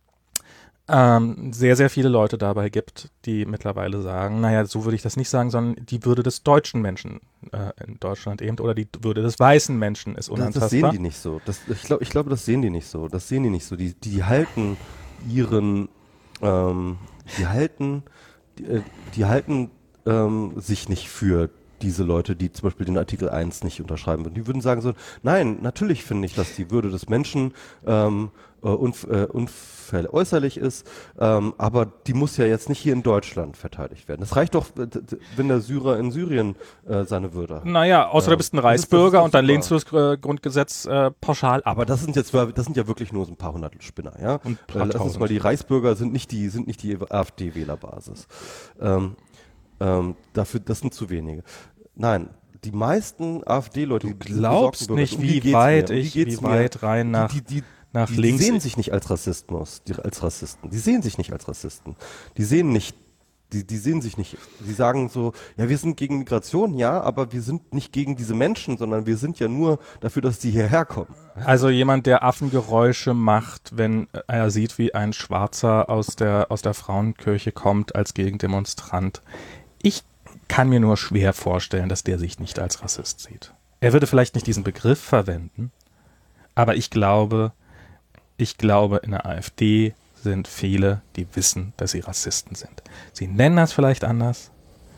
Ähm, sehr, sehr viele Leute dabei gibt, die mittlerweile sagen, naja, so würde ich das nicht sagen, sondern die Würde des deutschen Menschen äh, in Deutschland eben oder die Würde des weißen Menschen ist unantastbar. Das sehen die nicht so. Das, ich glaube, ich glaube, das sehen die nicht so. Das sehen die nicht so. Die, die halten ihren, ähm, die halten, die, die halten ähm, sich nicht für diese Leute, die zum Beispiel den Artikel eins nicht unterschreiben würden. Die würden sagen so, nein, natürlich finde ich, dass die Würde des Menschen ähm, äh, unf äh, unveräußerlich ist, ähm, aber die muss ja jetzt nicht hier in Deutschland verteidigt werden. Es reicht doch, wenn der Syrer in Syrien äh, seine Würde hat. Naja, außer äh, du bist ein Reichsbürger das ist, das ist und dann lehnst du das äh, Grundgesetz äh, pauschal ab. Aber das sind jetzt, das sind ja wirklich nur so ein paar hundert Spinner, ja. Und äh, lass uns mal, die Reichsbürger sind nicht die, sind nicht die AfD-Wählerbasis. Ähm, ähm, dafür, das sind zu wenige. Nein, die meisten AfD-Leute, du glaubst nicht, um wie weit mir, ich, wie weit rein nach, die, die, die, nach die, links. Die sehen sich nicht als Rassismus, die, als Rassisten. Die sehen sich nicht als Rassisten. Die sehen nicht, die, die sehen sich nicht. Die sagen so, ja, wir sind gegen Migration, ja, aber wir sind nicht gegen diese Menschen, sondern wir sind ja nur dafür, dass die hierher kommen. Also jemand, der Affengeräusche macht, wenn er sieht, wie ein Schwarzer aus der, aus der Frauenkirche kommt als Gegendemonstrant. ich kann mir nur schwer vorstellen, dass der sich nicht als Rassist sieht. Er würde vielleicht nicht diesen Begriff verwenden, aber ich glaube, ich glaube, in der AfD sind viele, die wissen, dass sie Rassisten sind. Sie nennen das vielleicht anders,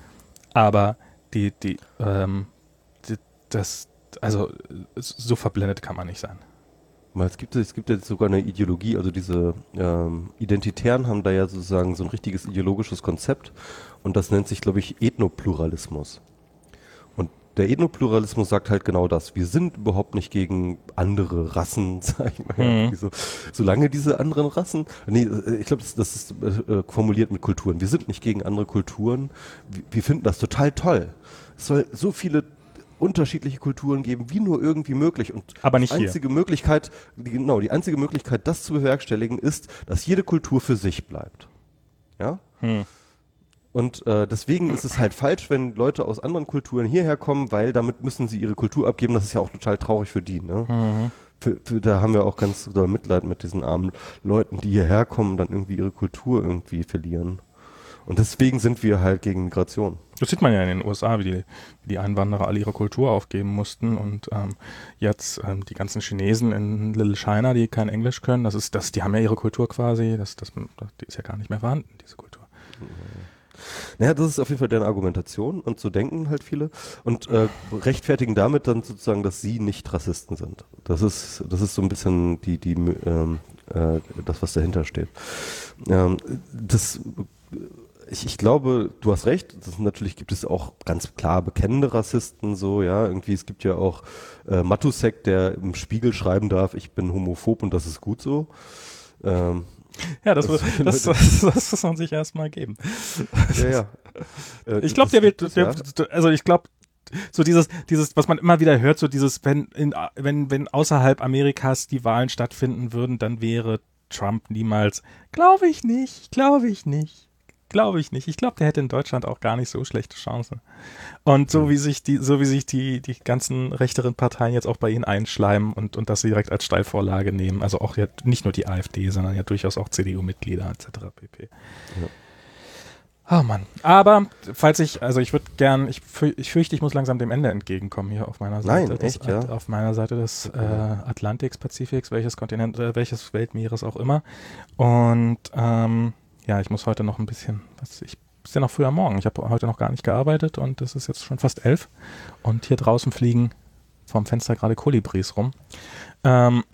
aber die, die, ähm, die, das, also so verblendet kann man nicht sein. Es gibt, es gibt jetzt sogar eine Ideologie, also diese ähm, Identitären haben da ja sozusagen so ein richtiges ideologisches Konzept und das nennt sich, glaube ich, Ethnopluralismus. Und der Ethnopluralismus sagt halt genau das. Wir sind überhaupt nicht gegen andere Rassen, sag ich mal. Mhm. So, solange diese anderen Rassen, nee, ich glaube, das, das ist äh, formuliert mit Kulturen. Wir sind nicht gegen andere Kulturen. Wir, wir finden das total toll. Es soll so viele unterschiedliche Kulturen geben, wie nur irgendwie möglich. Und aber nicht die einzige hier. Möglichkeit, die, genau, die einzige Möglichkeit, das zu bewerkstelligen, ist, dass jede Kultur für sich bleibt. Ja? Hm. Und äh, deswegen ist es halt falsch, wenn Leute aus anderen Kulturen hierher kommen, weil damit müssen sie ihre Kultur abgeben. Das ist ja auch total traurig für die. Ne? Mhm. Für, für, da haben wir auch ganz doll Mitleid mit diesen armen Leuten, die hierher kommen und dann irgendwie ihre Kultur irgendwie verlieren. Und deswegen sind wir halt gegen Migration. Das sieht man ja in den U S A, wie die, wie die Einwanderer alle ihre Kultur aufgeben mussten und ähm, jetzt ähm, die ganzen Chinesen in Little China, die kein Englisch können, das ist, das, die haben ja ihre Kultur quasi, das, das, die ist ja gar nicht mehr vorhanden, diese Kultur. Naja, das ist auf jeden Fall deren Argumentation und so denken halt viele und äh, rechtfertigen damit dann sozusagen, dass sie nicht Rassisten sind. Das ist, das ist so ein bisschen die, die, ähm, äh, das, was dahinter steht. Ähm, das Ich, ich glaube, du hast recht. Das, natürlich gibt es auch ganz klar bekennende Rassisten, so, ja. Irgendwie, es gibt ja auch äh, Matusek, der im Spiegel schreiben darf, ich bin homophob und das ist gut so. Ähm, ja, das, das, das, das, das muss man sich erstmal geben. Ja, ja. Äh, ich glaube, der wird, der, also ich glaube, so dieses, dieses, was man immer wieder hört, so dieses, wenn, in, wenn, wenn außerhalb Amerikas die Wahlen stattfinden würden, dann wäre Trump niemals, glaube ich nicht, glaube ich nicht. Glaube ich nicht. Ich glaube, der hätte in Deutschland auch gar nicht so schlechte Chancen. Und so wie sich die, so wie sich die, die ganzen rechteren Parteien jetzt auch bei ihnen einschleimen und, und das direkt als Steilvorlage nehmen, also auch ja nicht nur die AfD, sondern ja durchaus auch C D U-Mitglieder et cetera pp. Ja. Oh Mann. Aber falls ich, also ich würde gern, ich, fü- ich fürchte, ich muss langsam dem Ende entgegenkommen hier auf meiner Seite. Nein, des, echt, ja? Auf meiner Seite des äh, Atlantiks, Pazifiks, welches Kontinent, äh, welches Weltmeeres auch immer. Und ähm, ja, ich muss heute noch ein bisschen, was ich, ist ja noch früh am Morgen, ich habe heute noch gar nicht gearbeitet und es ist jetzt schon fast elf und hier draußen fliegen vorm Fenster gerade Kolibris rum. Ähm,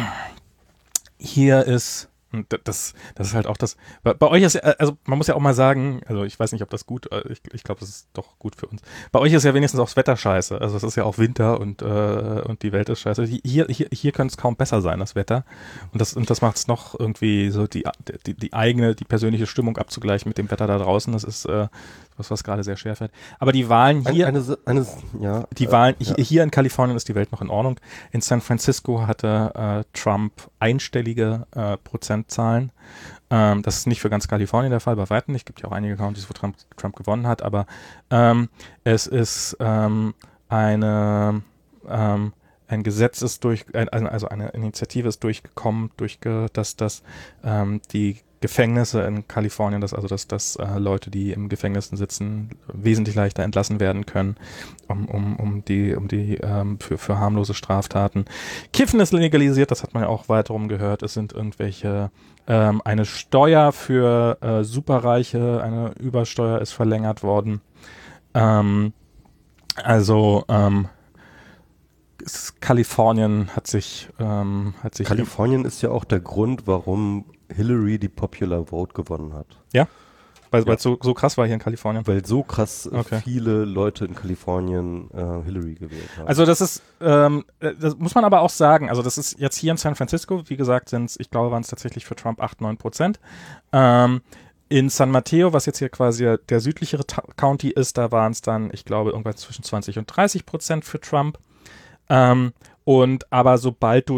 hier ist, das, das ist halt auch das, bei, bei euch ist, also man muss ja auch mal sagen, also ich weiß nicht, ob das gut, ich, ich glaube, das ist doch gut für uns. Bei euch ist ja wenigstens auch das Wetter scheiße, also es ist ja auch Winter und, äh, und die Welt ist scheiße. Hier, hier, hier könnte es kaum besser sein, das Wetter. Und das, und das macht es noch irgendwie so die, die, die eigene, die persönliche Stimmung abzugleichen mit dem Wetter da draußen. Das ist äh, was, was gerade sehr schwer fällt. Aber die Wahlen hier, eine, eine, eine, ja, die Wahlen, äh, ja. hier, hier in Kalifornien ist die Welt noch in Ordnung. In San Francisco hatte äh, Trump einstellige äh, Prozentzahlen. Ähm, das ist nicht für ganz Kalifornien der Fall, bei weitem nicht. Es gibt ja auch einige Countys, wo Trump, Trump gewonnen hat, aber ähm, es ist ähm, eine ähm, ein Gesetz ist durch, also eine Initiative ist durchgekommen, durchge, dass, dass ähm, die Gefängnisse in Kalifornien, dass also dass, dass äh, Leute, die im Gefängnissen sitzen, wesentlich leichter entlassen werden können, um, um, um die, um die ähm, für, für harmlose Straftaten. Kiffen ist legalisiert, das hat man ja auch weiterum gehört. Es sind irgendwelche ähm, eine Steuer für äh, Superreiche, eine Übersteuer ist verlängert worden. Ähm, also ähm, Kalifornien hat sich, ähm, hat sich Kalifornien ist ja auch der Grund, warum Hillary die Popular Vote gewonnen hat. Ja? Weil ja. es so, so krass war hier in Kalifornien? Weil so krass okay. viele Leute in Kalifornien äh, Hillary gewählt haben. Also das ist, ähm, das muss man aber auch sagen, also das ist jetzt hier in San Francisco, wie gesagt, sind es, ich glaube, waren es tatsächlich für Trump acht, neun Prozent. Ähm, in San Mateo, was jetzt hier quasi der südlichere Ta- County ist, da waren es dann, ich glaube, irgendwas zwischen zwanzig und dreißig Prozent für Trump. Ähm, und aber sobald du ein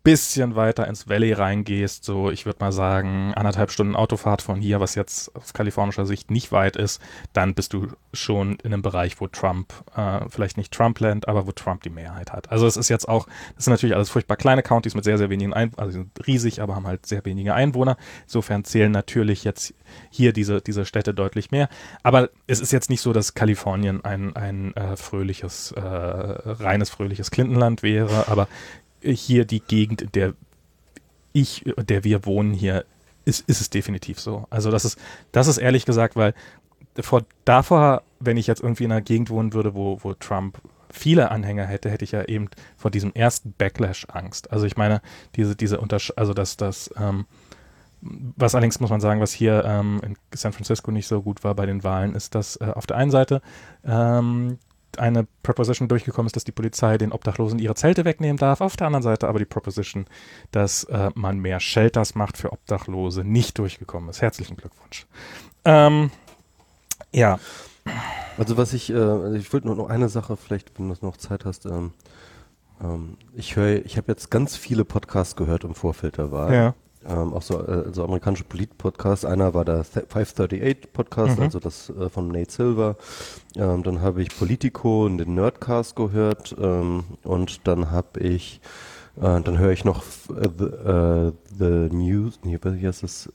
bisschen weiter ins Valley reingehst, so ich würde mal sagen anderthalb Stunden Autofahrt von hier, was jetzt aus kalifornischer Sicht nicht weit ist, dann bist du schon in einem Bereich, wo Trump, äh, vielleicht nicht Trumpland, aber wo Trump die Mehrheit hat. Also es ist jetzt auch, das sind natürlich alles furchtbar kleine Countys mit sehr, sehr wenigen Einwohnern, also sie sind riesig, aber haben halt sehr wenige Einwohner. Insofern zählen natürlich jetzt hier diese, diese Städte deutlich mehr. Aber es ist jetzt nicht so, dass Kalifornien ein, ein äh, fröhliches, äh, reines fröhliches Clinton-Land wäre, aber hier die Gegend, in der ich, der wir wohnen hier, ist, ist es definitiv so. Also das ist, das ist ehrlich gesagt, weil vor, davor, wenn ich jetzt irgendwie in einer Gegend wohnen würde, wo, wo Trump viele Anhänger hätte, hätte ich ja eben vor diesem ersten Backlash Angst. Also ich meine, diese, diese Untersch- also dass das, ähm, was allerdings muss man sagen, was hier ähm, in San Francisco nicht so gut war bei den Wahlen, ist, dass äh, auf der einen Seite ähm, eine Proposition durchgekommen ist, dass die Polizei den Obdachlosen ihre Zelte wegnehmen darf. Auf der anderen Seite aber die Proposition, dass äh, man mehr Shelters macht für Obdachlose, nicht durchgekommen ist. Herzlichen Glückwunsch. Ähm, ja. Also was ich, äh, ich wollte nur noch eine Sache, vielleicht, wenn du noch Zeit hast, ähm, ähm, ich höre, ich habe jetzt ganz viele Podcasts gehört im Vorfeld der Wahl. Ja. Ähm, auch so, äh, so amerikanische Polit-Podcasts. Einer war der fünf acht Podcast, Mhm. also das äh, von Nate Silver. Ähm, dann habe ich Politico und den Nerdcast gehört. Ähm, und dann habe ich, äh, dann höre ich noch äh, the, äh, the News, nee, wie heißt das?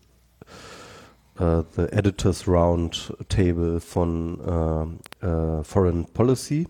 Uh, the Editors Round Table von uh, uh, Foreign Policy.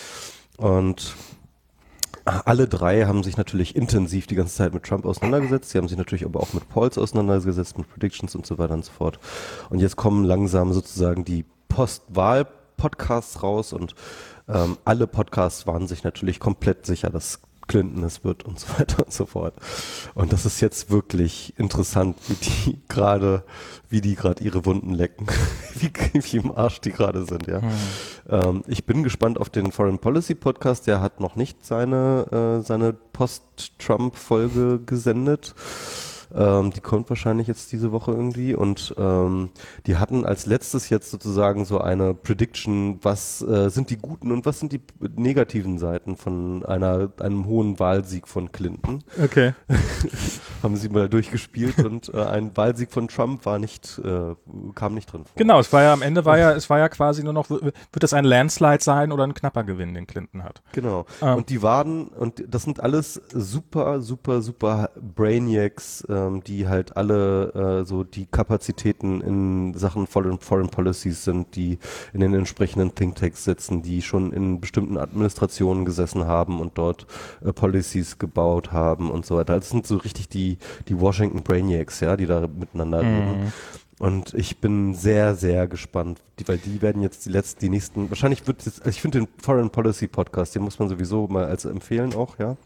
Und alle drei haben sich natürlich intensiv die ganze Zeit mit Trump auseinandergesetzt. Sie haben sich natürlich aber auch mit Polls auseinandergesetzt, mit Predictions und so weiter und so fort. Und jetzt kommen langsam sozusagen die Postwahl-Podcasts raus und ähm, alle Podcasts waren sich natürlich komplett sicher, dass Clinton es wird und so weiter und so fort. Und das ist jetzt wirklich interessant, wie die gerade, wie die gerade ihre Wunden lecken, wie, wie im Arsch die gerade sind, ja. Mhm. Ähm, ich bin gespannt auf den Foreign Policy Podcast, der hat noch nicht seine, äh, seine Post-Trump-Folge gesendet. Ähm, die kommt wahrscheinlich jetzt diese Woche irgendwie und ähm, die hatten als letztes jetzt sozusagen so eine Prediction, was äh, sind die guten und was sind die negativen Seiten von einer einem hohen Wahlsieg von Clinton. Okay. Haben sie mal durchgespielt und äh, ein Wahlsieg von Trump war nicht, äh, kam nicht drin vor. Genau, es war ja am Ende war ja, es war ja quasi nur noch, wird es ein Landslide sein oder ein knapper Gewinn, den Clinton hat. Genau. Ähm. Und die waren, und das sind alles super, super, super Brainiacs, ähm, die halt alle äh, so die Kapazitäten in Sachen Foreign, Foreign Policies sind, die in den entsprechenden Thinktanks sitzen, die schon in bestimmten Administrationen gesessen haben und dort äh, Policies gebaut haben und so weiter. Das sind so richtig die, die Washington Brainiacs, ja, die da miteinander Mhm. reden. Und ich bin sehr, sehr gespannt, die, weil die werden jetzt die letzten, die nächsten, wahrscheinlich wird jetzt, also ich finde den Foreign Policy Podcast, den muss man sowieso mal als empfehlen auch, ja.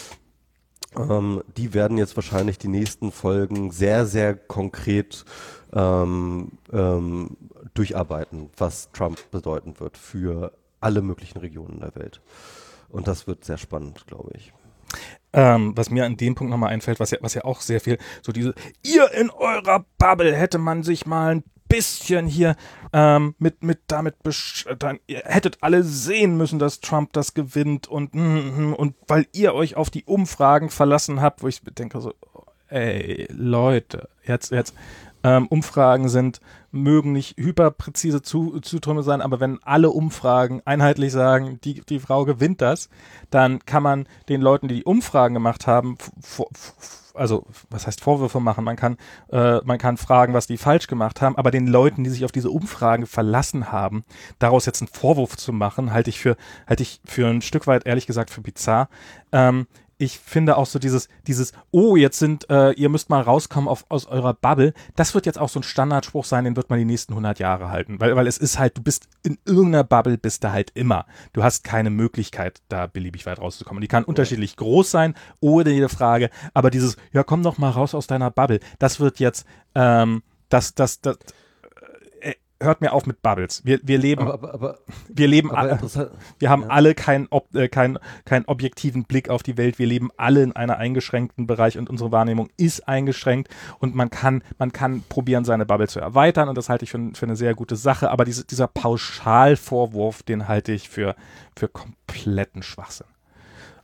Ähm, die werden jetzt wahrscheinlich die nächsten Folgen sehr, sehr konkret ähm, ähm, durcharbeiten, was Trump bedeuten wird für alle möglichen Regionen der Welt. Und das wird sehr spannend, glaube ich. Ähm, was mir an dem Punkt nochmal einfällt, was ja, was ja auch sehr viel, so diese, ihr in eurer Bubble hätte man sich mal ein bisschen hier ähm, mit, mit damit, besch- dann, ihr hättet alle sehen müssen, dass Trump das gewinnt und, mm, und weil ihr euch auf die Umfragen verlassen habt, wo ich denke so, ey, Leute, jetzt, jetzt, ähm, Umfragen sind, mögen nicht hyperpräzise zu, Zutrümme sein, aber wenn alle Umfragen einheitlich sagen, die, die Frau gewinnt das, dann kann man den Leuten, die die Umfragen gemacht haben, f- f- also was heißt Vorwürfe machen, man kann, äh, man kann fragen, was die falsch gemacht haben, aber den Leuten, die sich auf diese Umfragen verlassen haben, daraus jetzt einen Vorwurf zu machen, halte ich für, halte ich für ein Stück weit, ehrlich gesagt, für bizarr. Ähm, Ich finde auch so dieses, dieses, oh, jetzt sind, äh, ihr müsst mal rauskommen auf, aus eurer Bubble, das wird jetzt auch so ein Standardspruch sein, den wird man die nächsten hundert Jahre halten, weil, weil es ist halt, du bist in irgendeiner Bubble, bist du halt immer. Du hast keine Möglichkeit, da beliebig weit rauszukommen. Die kann unterschiedlich groß sein, ohne jede Frage, aber dieses, ja, komm doch mal raus aus deiner Bubble, das wird jetzt, ähm, das, das, das, äh, hört mir auf mit Bubbles. Wir, wir leben, Aber, aber, aber, wir leben, aber alle, interessant. wir haben Ja. alle keinen ob, äh, kein, kein objektiven Blick auf die Welt. Wir leben alle in einem eingeschränkten Bereich und unsere Wahrnehmung ist eingeschränkt und man kann, man kann probieren, seine Bubble zu erweitern und das halte ich für, für eine sehr gute Sache. Aber diese, dieser Pauschalvorwurf, den halte ich für, für kompletten Schwachsinn.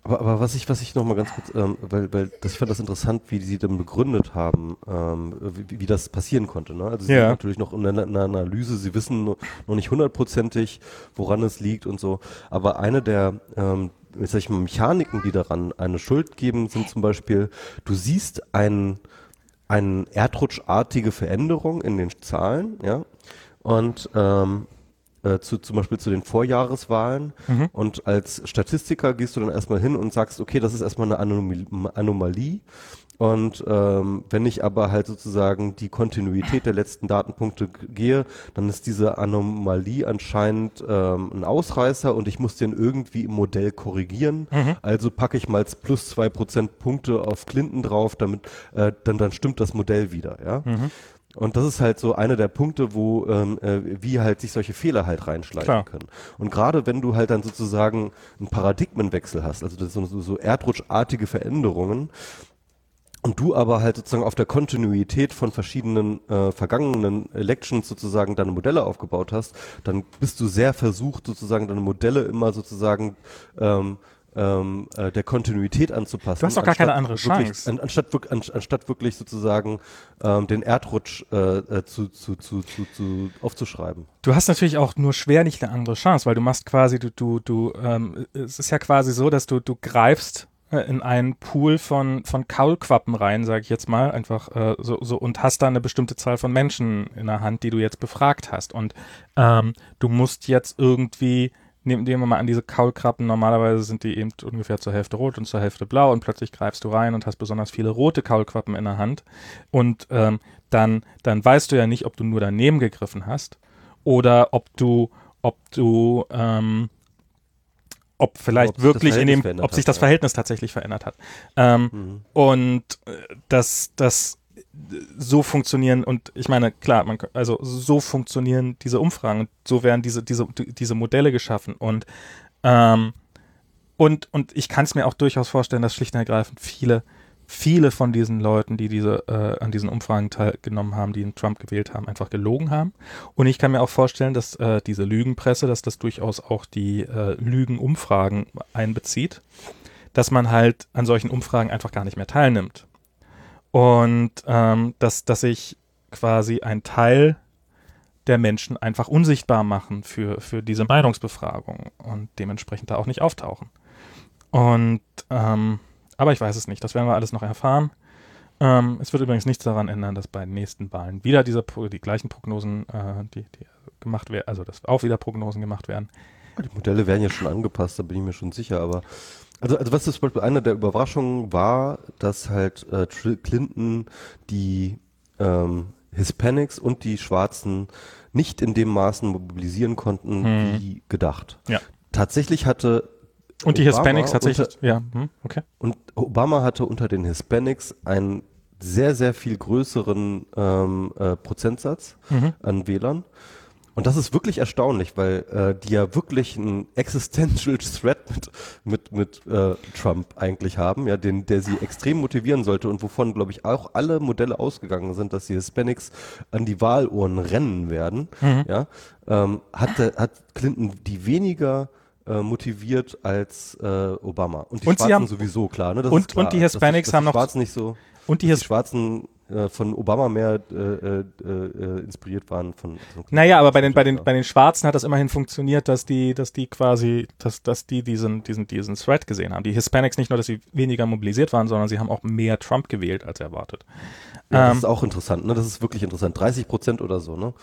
Aber, aber was ich, was ich noch mal ganz kurz, ähm, weil, weil das, ich fand das interessant, wie sie dann begründet haben, ähm, wie, wie das passieren konnte. Ne? Also sie Ja. sind natürlich noch in einer, in einer Analyse, sie wissen noch nicht hundertprozentig, woran es liegt und so. Aber eine der, ähm, sag ich mal, Mechaniken, die daran eine Schuld geben, sind zum Beispiel, du siehst ein, eine erdrutschartige Veränderung in den Zahlen, ja, und ähm, Zu, zum Beispiel zu den Vorjahreswahlen Mhm. und als Statistiker gehst du dann erstmal hin und sagst, okay, das ist erstmal eine Anomalie, Anomalie. Und ähm, wenn ich aber halt sozusagen die Kontinuität der letzten Datenpunkte g- gehe, dann ist diese Anomalie anscheinend ähm, ein Ausreißer und ich muss den irgendwie im Modell korrigieren. Mhm. Also packe ich mal plus zwei Prozentpunkte auf Clinton drauf, damit äh, dann, dann stimmt das Modell wieder, ja. Mhm. Und das ist halt so einer der Punkte, wo ähm, äh, wie halt sich solche Fehler halt reinschleichen Klar. können. Und gerade wenn du halt dann sozusagen einen Paradigmenwechsel hast, also das sind so, so erdrutschartige Veränderungen, und du aber halt sozusagen auf der Kontinuität von verschiedenen äh, vergangenen Elections sozusagen deine Modelle aufgebaut hast, dann bist du sehr versucht, sozusagen deine Modelle immer sozusagen ähm, ähm, äh, der Kontinuität anzupassen. Du hast doch gar keine anstatt andere wirklich, Chance. An, anstatt, wirk- an, anstatt wirklich sozusagen ähm, den Erdrutsch äh, äh, zu, zu, zu, zu, zu aufzuschreiben. Du hast natürlich auch nur schwer nicht eine andere Chance, weil du machst quasi, du, du, du, ähm, es ist ja quasi so, dass du, du greifst äh, in einen Pool von, von Kaulquappen rein, sage ich jetzt mal, einfach äh, so, so und hast da eine bestimmte Zahl von Menschen in der Hand, die du jetzt befragt hast. Und ähm, du musst jetzt irgendwie, nehmen, nehmen wir mal an, diese Kaulquappen, normalerweise sind die eben ungefähr zur Hälfte rot und zur Hälfte blau und plötzlich greifst du rein und hast besonders viele rote Kaulquappen in der Hand und ähm, dann, dann weißt du ja nicht, ob du nur daneben gegriffen hast oder ob du, ob du, ähm, ob vielleicht Ob sich das wirklich in Verhältnis dem, verändert ob sich hat, das ja. Verhältnis tatsächlich verändert hat. Ähm, Mhm. Und äh, das, das so funktionieren und ich meine, klar, man, also so funktionieren diese Umfragen und so werden diese, diese, diese Modelle geschaffen und, ähm, und, und ich kann es mir auch durchaus vorstellen, dass schlicht und ergreifend viele, viele von diesen Leuten, die diese, äh, an diesen Umfragen teilgenommen haben, die den Trump gewählt haben, einfach gelogen haben. Und ich kann mir auch vorstellen, dass äh, diese Lügenpresse, dass das durchaus auch die äh, Lügenumfragen einbezieht, dass man halt an solchen Umfragen einfach gar nicht mehr teilnimmt. Und ähm, dass, dass sich quasi ein Teil der Menschen einfach unsichtbar machen für, für diese Meinungsbefragung und dementsprechend da auch nicht auftauchen. Und ähm, aber ich weiß es nicht, das werden wir alles noch erfahren. Ähm, es wird übrigens nichts daran ändern, dass bei den nächsten Wahlen wieder diese die gleichen Prognosen, äh, die, die gemacht werden, also dass auch wieder Prognosen gemacht werden. Die Modelle werden ja schon angepasst, da bin ich mir schon sicher, aber also, also was zum Beispiel eine der Überraschungen war, dass halt äh, Clinton die ähm, Hispanics und die Schwarzen nicht in dem Maßen mobilisieren konnten, Hm. wie gedacht. Ja. Tatsächlich hatte Und die Obama Hispanics tatsächlich, unter, ja, hm, okay. und Obama hatte unter den Hispanics einen sehr, sehr viel größeren ähm, äh, Prozentsatz Mhm. an Wählern. Und das ist wirklich erstaunlich, weil äh, die ja wirklich einen existential threat mit mit mit äh, Trump eigentlich haben, ja, den der sie extrem motivieren sollte und wovon, glaube ich, auch alle Modelle ausgegangen sind, dass die Hispanics an die Wahlurnen rennen werden. Mhm. Ja, ähm, hat der- hat Clinton die weniger äh, motiviert als äh, Obama und die Und sie Schwarzen haben- sowieso klar, ne? Das und- ist klar, und die dass Hispanics dass haben die noch- Schwarzen nicht so Und die dass His die Schwarzen äh, von Obama mehr äh, äh, äh, inspiriert waren von, von Naja, aber bei den, bei den, Ja. bei den Schwarzen hat das immerhin funktioniert, dass die, dass die quasi, dass, dass die diesen, diesen, diesen Threat gesehen haben. Die Hispanics nicht nur, dass sie weniger mobilisiert waren, sondern sie haben auch mehr Trump gewählt als erwartet. Ja, das Ähm, ist auch interessant, ne? Das ist wirklich interessant. dreißig Prozent oder so, ne?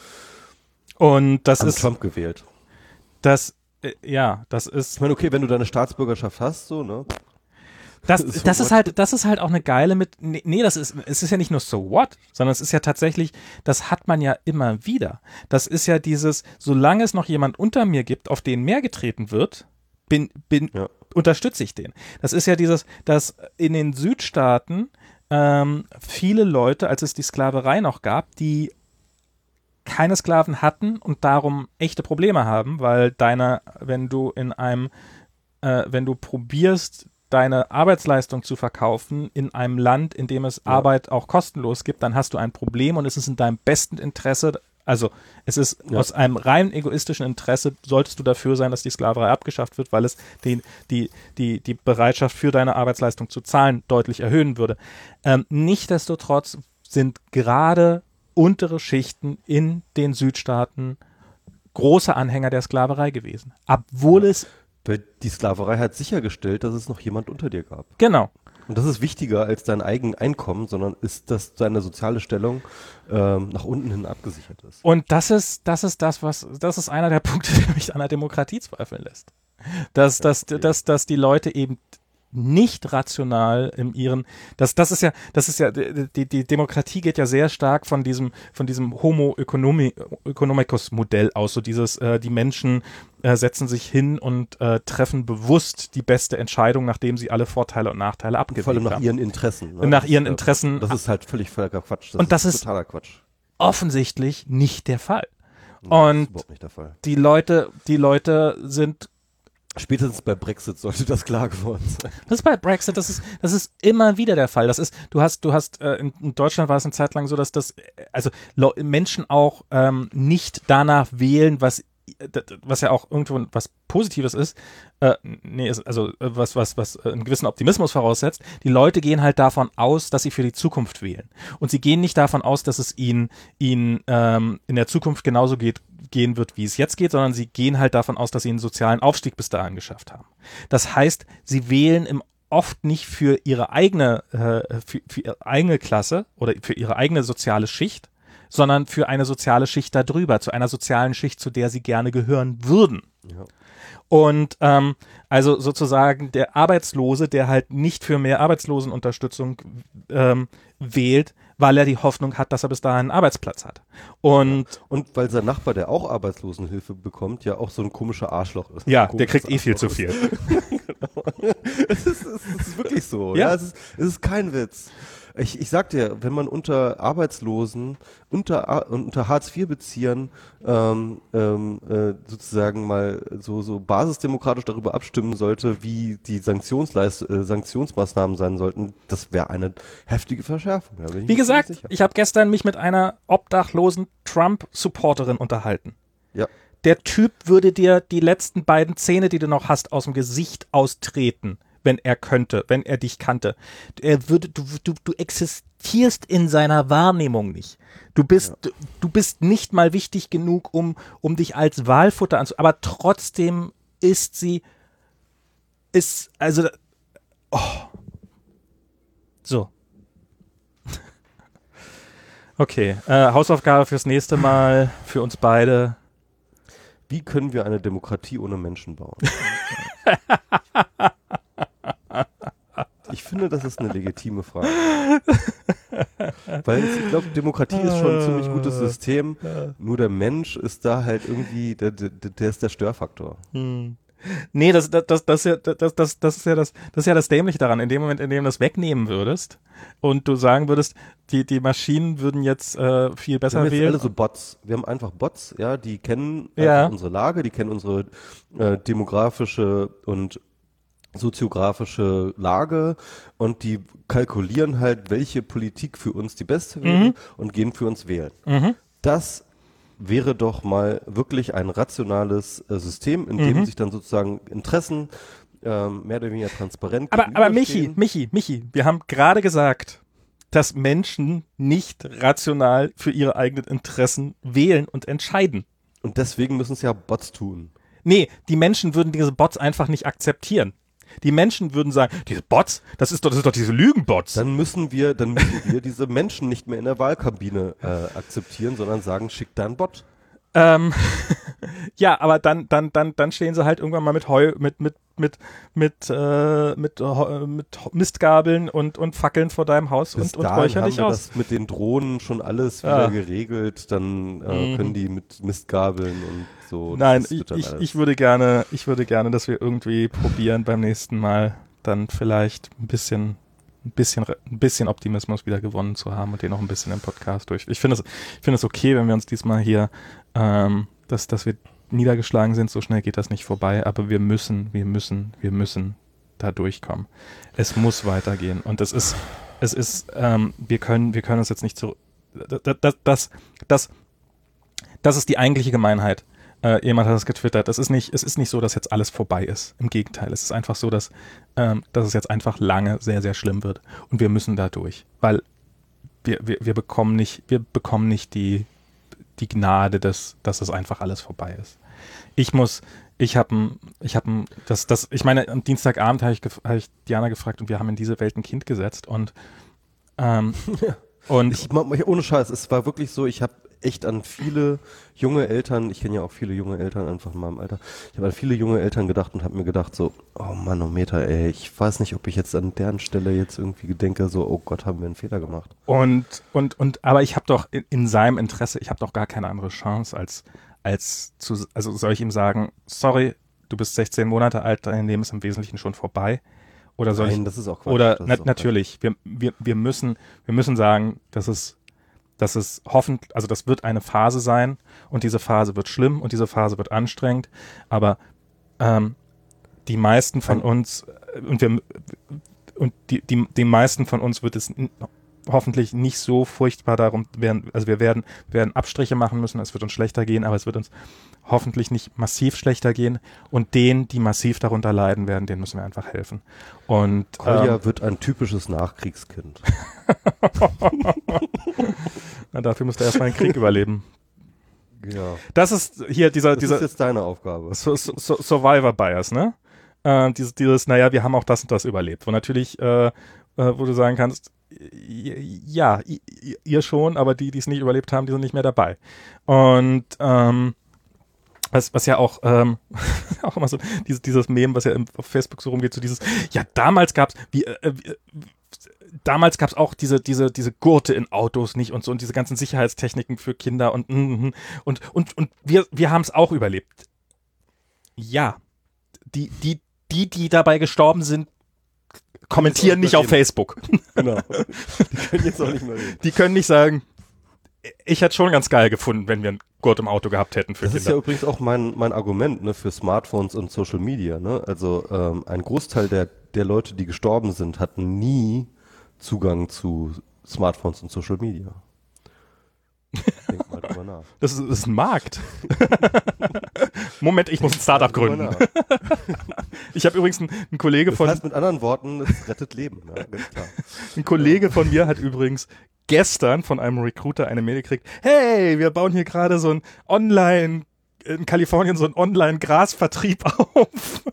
und das Haben ist, Trump gewählt. das, äh, ja, das ist, Ich meine, okay, wenn du deine Staatsbürgerschaft hast, so, ne? das, So das ist what? halt, das ist halt auch eine geile mit, nee, nee, das ist, es ist ja nicht nur so what, sondern es ist ja tatsächlich, das hat man ja immer wieder. Das ist ja dieses, solange es noch jemand unter mir gibt, auf den mehr getreten wird, bin, bin, Ja. unterstütze ich den. Das ist ja dieses, dass in den Südstaaten ähm, viele Leute, als es die Sklaverei noch gab, die keine Sklaven hatten und darum echte Probleme haben, weil deine, wenn du in einem, äh, wenn du probierst, deine Arbeitsleistung zu verkaufen in einem Land, in dem es Ja. Arbeit auch kostenlos gibt, dann hast du ein Problem und es ist in deinem besten Interesse, Also es ist Ja. aus einem rein egoistischen Interesse, solltest du dafür sein, dass die Sklaverei abgeschafft wird, weil es die, die, die, die Bereitschaft für deine Arbeitsleistung zu zahlen deutlich erhöhen würde. Ähm, nichtsdestotrotz sind gerade untere Schichten in den Südstaaten große Anhänger der Sklaverei gewesen. Obwohl Ja. es, Weil die Sklaverei hat sichergestellt, dass es noch jemand unter dir gab. genau, Und das ist wichtiger als dein eigenes Einkommen, sondern ist, dass deine soziale Stellung ähm, nach unten hin abgesichert ist. und das ist, das ist das, was, das ist einer der Punkte, der mich an der Demokratie zweifeln lässt. Dass, dass, okay. dass, dass die Leute eben nicht rational in ihren, das, das ist ja, das ist ja, die, die Demokratie geht ja sehr stark von diesem, von diesem Homo economi, economicus Modell aus, so dieses, äh, die Menschen äh, setzen sich hin und äh, treffen bewusst die beste Entscheidung, nachdem sie alle Vorteile und Nachteile abgewegt Vor allem nach haben. ihren Interessen. Ne? Nach Das ihren ist, Interessen. Das ist halt völlig völliger Quatsch. Das Und das ist- totaler Quatsch. Offensichtlich nicht der Fall. Nee, das Und ist überhaupt nicht der Fall. die Leute, die Leute sind, Spätestens bei Brexit sollte das klar geworden sein. das ist bei Brexit, das ist, das ist immer wieder der Fall. Das ist, du hast, du hast, äh, in, in Deutschland war es eine Zeit lang so, dass das, äh, also Lo- Menschen auch ähm, nicht danach wählen, was, äh, d- d- was ja auch irgendwo was Positives ist, äh, nee, ist, also äh, was, was, was äh, einen gewissen Optimismus voraussetzt. Die Leute gehen halt davon aus, dass sie für die Zukunft wählen. Und sie gehen nicht davon aus, dass es ihnen, ihnen ähm, in der Zukunft genauso geht, gehen wird, wie es jetzt geht, sondern sie gehen halt davon aus, dass sie einen sozialen Aufstieg bis dahin geschafft haben. Das heißt, sie wählen im oft nicht für ihre eigene, äh, für, für ihre eigene Klasse oder für ihre eigene soziale Schicht, sondern für eine soziale Schicht darüber, zu einer sozialen Schicht, zu der sie gerne gehören würden. Ja. Und ähm, also sozusagen der Arbeitslose, der halt nicht für mehr Arbeitslosenunterstützung ähm, wählt, weil er die Hoffnung hat, dass er bis dahin einen Arbeitsplatz hat. Und Und weil sein Nachbar, der auch Arbeitslosenhilfe bekommt, ja auch so ein komischer Arschloch ist. ja, Ein der kriegt komisches eh viel zu Arschloch viel. ist. es, ist, es ist wirklich so. Ja. Ja, es, ist, es ist kein Witz. Ich, ich sag dir, wenn man unter Arbeitslosen, unter, A- unter Hartz vier Beziehern ähm, ähm, äh, sozusagen mal so, so basisdemokratisch darüber abstimmen sollte, wie die Sanktionsleist äh, Sanktionsmaßnahmen sein sollten, das wäre eine heftige Verschärfung. Da bin ich Wie mir gesagt, ziemlich sicher. ich habe gestern mich mit einer obdachlosen Trump-Supporterin unterhalten. Ja. Der Typ würde dir die letzten beiden Zähne, die du noch hast, aus dem Gesicht austreten, wenn er könnte, wenn er dich kannte. Er würde, du, du, du existierst in seiner Wahrnehmung nicht. Du bist, Ja. du, du bist nicht mal wichtig genug, um, um dich als Wahlfutter anzu, aber trotzdem ist sie, ist, also, oh. So. Okay, äh, Hausaufgabe fürs nächste Mal, für uns beide. Wie können wir eine Demokratie ohne Menschen bauen? Ich finde, das ist eine legitime Frage. Weil es, ich glaube, Demokratie ist schon ein ziemlich gutes System, nur der Mensch ist da halt irgendwie, der, der, der ist der Störfaktor. Hm. Nee, das, das, das, das, ist ja, das, das, das ist ja das, das ist ja das Dämliche daran. In dem Moment, in dem du das wegnehmen würdest und du sagen würdest, die, die Maschinen würden jetzt äh, viel Wir besser haben jetzt wählen. alle so Bots. Wir haben einfach Bots, ja, die kennen Ja. einfach unsere Lage, die kennen unsere äh, demografische und soziografische Lage und die kalkulieren halt, welche Politik für uns die beste wäre Mhm. und gehen für uns wählen. Mhm. Das wäre doch mal wirklich ein rationales äh, System, in dem Mhm. sich dann sozusagen Interessen ähm, mehr oder weniger transparent Aber, aber Michi, gegenüberstehen. Michi, Michi, wir haben gerade gesagt, dass Menschen nicht rational für ihre eigenen Interessen wählen und entscheiden. Und deswegen müssen es ja Bots tun. Nee, die Menschen würden diese Bots einfach nicht akzeptieren. Die Menschen würden sagen, diese Bots, das ist doch, das ist doch diese Lügenbots. Dann müssen wir, dann müssen wir diese Menschen nicht mehr in der Wahlkabine äh, akzeptieren, sondern sagen, schick da einen Bot. Ähm, ja, aber dann, dann, dann, dann stehen sie halt irgendwann mal mit Heu, mit, mit, mit, mit, äh, mit, äh, mit Mistgabeln und, und Fackeln vor deinem Haus Bis und, und dahin räuchern haben dich wir aus. das mit den Drohnen schon alles Ja. wieder geregelt. Dann äh, Mhm. können die mit Mistgabeln und so. Nein, das ich, wird dann ich, alles- ich würde gerne, ich würde gerne, dass wir irgendwie probieren beim nächsten Mal dann vielleicht ein bisschen, ein bisschen, ein bisschen Optimismus wieder gewonnen zu haben und den noch ein bisschen im Podcast durch. Ich finde es, ich finde es okay, wenn wir uns diesmal hier, ähm, dass, dass wir niedergeschlagen sind. So schnell geht das nicht vorbei, aber wir müssen, wir müssen, wir müssen da durchkommen. Es muss weitergehen und es ist, es ist, ähm, wir können, wir können uns jetzt nicht zurück, das, das, das, das Das ist die eigentliche Gemeinheit. Äh, jemand hat das getwittert. Es ist nicht, es ist nicht so, dass jetzt alles vorbei ist. Im Gegenteil. Es ist einfach so, dass, ähm, dass es jetzt einfach lange sehr, sehr schlimm wird. Und wir müssen da durch. Weil wir, wir, wir bekommen nicht, wir bekommen nicht die, die Gnade, dass, dass es einfach alles vorbei ist. Ich muss, ich habe ich habe das, das, ich meine, am Dienstagabend habe ich, hab ich Diana gefragt und wir haben in diese Welt ein Kind gesetzt und, ähm, Ja. und Ich, ohne Scheiß, es war wirklich so, ich habe echt an viele junge Eltern, ich kenne ja auch viele junge Eltern einfach in meinem Alter, ich habe an viele junge Eltern gedacht und habe mir gedacht so, oh Manometer, ey, ich weiß nicht, ob ich jetzt an deren Stelle jetzt irgendwie gedenke, so, oh Gott, haben wir einen Fehler gemacht. Und, und, und, aber ich habe doch in, in seinem Interesse, ich habe doch gar keine andere Chance, als, als zu, also soll ich ihm sagen, sorry, du bist sechzehn Monate alt, dein Leben ist im Wesentlichen schon vorbei. Oder soll Nein, ich, das ist auch Quatsch. oder Das na, ist auch natürlich, wir, wir, wir müssen, wir müssen sagen, dass es, dass es hoffentlich, also das wird eine Phase sein und diese Phase wird schlimm und diese Phase wird anstrengend, aber ähm, die meisten von Ein, uns und wir und die, die, die meisten von uns wird es n- hoffentlich nicht so furchtbar darum werden, also wir werden, wir werden Abstriche machen müssen, es wird uns schlechter gehen, aber es wird uns hoffentlich nicht massiv schlechter gehen und denen, die massiv darunter leiden werden, denen müssen wir einfach helfen. Und Kolja ähm, wird ein typisches Nachkriegskind. na, dafür müsste er erstmal einen Krieg überleben. Ja. Das ist hier dieser, Das dieser ist jetzt deine Aufgabe. So, so, so Survivor Bias, ne? Äh, dieses, dieses, naja, wir haben auch das und das überlebt. Wo natürlich, äh, äh, wo du sagen kannst, ja, ihr schon, aber die, die es nicht überlebt haben, die sind nicht mehr dabei. Und ähm, was, was ja auch, ähm, auch immer so, dieses, dieses Meme, was ja im, auf Facebook so rumgeht, so dieses, ja, damals gab's, wie, äh, wie, damals gab's auch diese, diese, diese Gurte in Autos nicht und so und diese ganzen Sicherheitstechniken für Kinder und, und, und, und, und wir, wir haben es auch überlebt. Ja. Die, die, die, die dabei gestorben sind, kommentieren nicht auf Facebook. Genau. Die können jetzt auch nicht mehr reden. Die können nicht sagen, ich hätte schon ganz geil gefunden, wenn wir einen Gurt im Auto gehabt hätten für Das Kinder. ist ja übrigens auch mein, mein Argument, ne, für Smartphones und Social Media, ne? Also ähm, ein Großteil der, der Leute, die gestorben sind, hatten nie Zugang zu Smartphones und Social Media. Denk mal drüber nach. Das ist, das ist ein Markt. Moment, ich muss ein Startup gründen. Ich habe übrigens einen, einen Kollege Das von heißt mit anderen Worten, es rettet Leben, ja, ganz klar. ein Kollege von mir hat übrigens gestern von einem Recruiter eine Mail gekriegt, hey, wir bauen hier gerade so ein Online, in Kalifornien so ein Online-Grasvertrieb auf.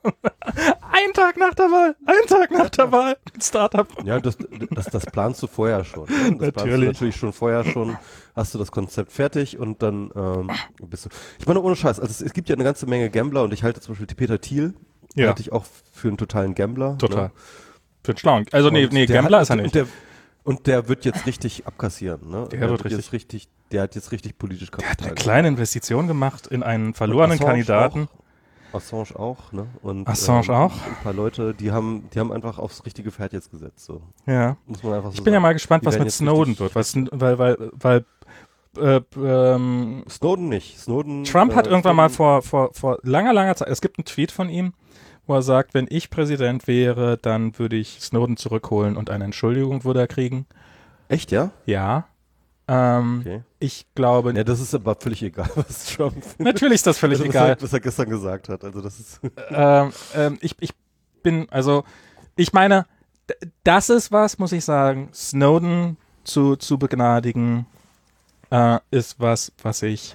Ein Tag nach der Wahl, ein Tag nach der Wahl, ein Startup. Ja, das, das, das planst du vorher schon. Ne? Das planst du natürlich schon vorher schon, hast du das Konzept fertig und dann ähm, bist du. Ich meine, ohne Scheiß, also es, es gibt ja eine ganze Menge Gambler und ich halte zum Beispiel die Peter Thiel, Ja. halte ich auch für einen totalen Gambler. Total. Ne? Für einen Schlauen. Also nee, Und nee, der Gambler hat, ist er und nicht. Der, und der wird jetzt richtig abkassieren. Ne? Der der wird jetzt richtig, der hat jetzt richtig politisch Der hat Kapital. eine kleine Investition gemacht in einen verlorenen Assange Kandidaten. Auch, Assange auch, ne? Und, Assange ähm, auch. Ein paar Leute, die haben, die haben einfach aufs richtige Pferd jetzt gesetzt. So. Ja. Muss man einfach so Ich bin ja sagen. mal gespannt, Die was werden mit jetzt Snowden richtig- wird, was, weil, weil, weil äh, ähm, Snowden nicht. Snowden, Trump hat äh, irgendwann mal Snowden- vor, vor, vor langer, langer Zeit, es gibt einen Tweet von ihm, wo er sagt, wenn ich Präsident wäre, dann würde ich Snowden zurückholen und eine Entschuldigung würde er kriegen. Echt, ja? Ja. Ähm, Okay. Ich glaube, Ja, das ist aber völlig egal, was Trump findet. natürlich ist das völlig Also, was egal. Er, was er gestern gesagt hat. Also das ist. ähm, ähm, ich, ich bin, also, ich meine, d- das ist was, muss ich sagen, Snowden zu, zu begnadigen, äh, ist was, was ich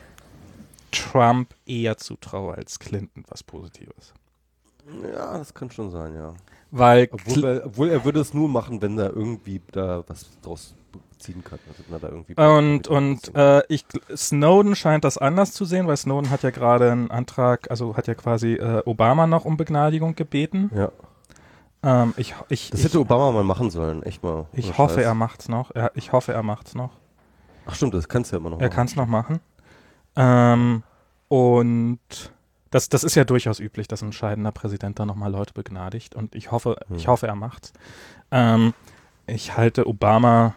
Trump eher zutraue als Clinton, was Positives. Ja, das kann schon sein, ja. Weil, Obwohl er, obwohl er würde es nur machen, wenn er irgendwie da was draus ziehen kann. Also wenn er da irgendwie und, und äh, ich, Snowden scheint das anders zu sehen, weil Snowden hat ja gerade einen Antrag, also hat ja quasi äh, Obama noch um Begnadigung gebeten. Ja. Ähm, ich, ich, Das ich, hätte Obama mal machen sollen, echt mal. ich Ohne hoffe, Scheiß. er macht's noch. Er, ich hoffe, er macht's noch. Ach stimmt, das kannst du ja immer noch Er machen. kann es noch machen. Ähm, und das, das ist ja durchaus üblich, dass ein scheidender Präsident da nochmal Leute begnadigt. Und ich hoffe, Hm. ich hoffe, er macht's. Ähm, ich halte Obama,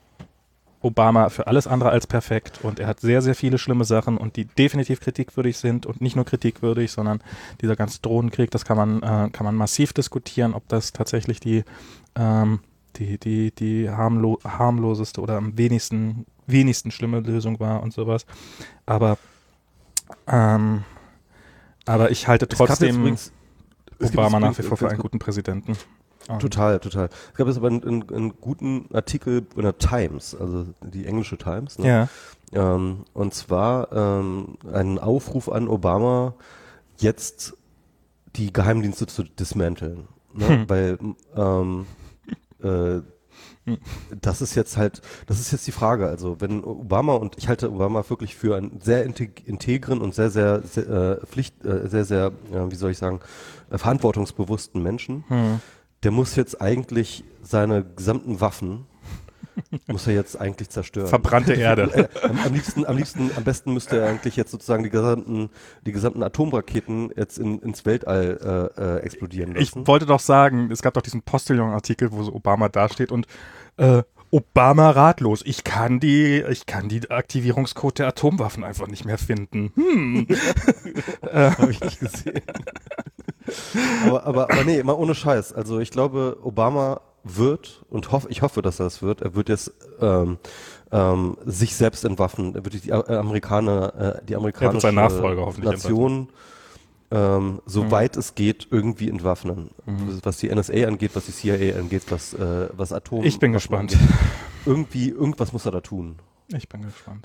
Obama für alles andere als perfekt. Und er hat sehr, sehr viele schlimme Sachen und die definitiv kritikwürdig sind. Und nicht nur kritikwürdig, sondern dieser ganze Drohnenkrieg, das kann man, äh, kann man massiv diskutieren, ob das tatsächlich die, ähm, die, die, die harmlo harmloseste oder am wenigsten wenigstens schlimme Lösung war und sowas. Aber ähm, aber ich halte trotzdem übrigens, Obama nach wie vor für einen guten Präsidenten. Total, total. Es gab jetzt aber einen, einen, einen guten Artikel in der Times, also die englische Times, ne? Ja. Ähm, und zwar ähm, einen Aufruf an Obama, jetzt die Geheimdienste zu dismanteln. Ne? Hm. Weil ähm, äh, das ist jetzt halt, das ist jetzt die Frage. Also wenn Obama, und ich halte Obama wirklich für einen sehr integren und sehr, sehr, sehr äh, Pflicht, äh, sehr, sehr, äh, wie soll ich sagen, äh, verantwortungsbewussten Menschen, hm. der muss jetzt eigentlich seine gesamten Waffen muss er jetzt eigentlich zerstören. Verbrannte Erde. am, am liebsten, am liebsten, am besten müsste er eigentlich jetzt sozusagen die gesamten, die gesamten Atomraketen jetzt in, ins Weltall äh, äh, explodieren lassen. Ich wollte doch sagen, es gab doch diesen Postillon-Artikel, wo so Obama dasteht und äh, Obama ratlos. Ich kann die, ich kann die Aktivierungscode der Atomwaffen einfach nicht mehr finden. Hm. äh, Habe ich nicht gesehen. aber, aber, aber nee, mal ohne Scheiß. Also ich glaube, Obama wird und hoff, ich hoffe, dass er es wird. Er wird jetzt ähm, ähm, sich selbst entwaffnen. Er wird die äh, Amerikaner, äh, die amerikanische Nation, ähm, soweit mhm. es geht, irgendwie entwaffnen. Mhm. Was die N S A angeht, was die C I A angeht, was äh, was Atom. Ich bin gespannt. Angeht. Irgendwie, irgendwas muss er da tun. Ich bin gespannt.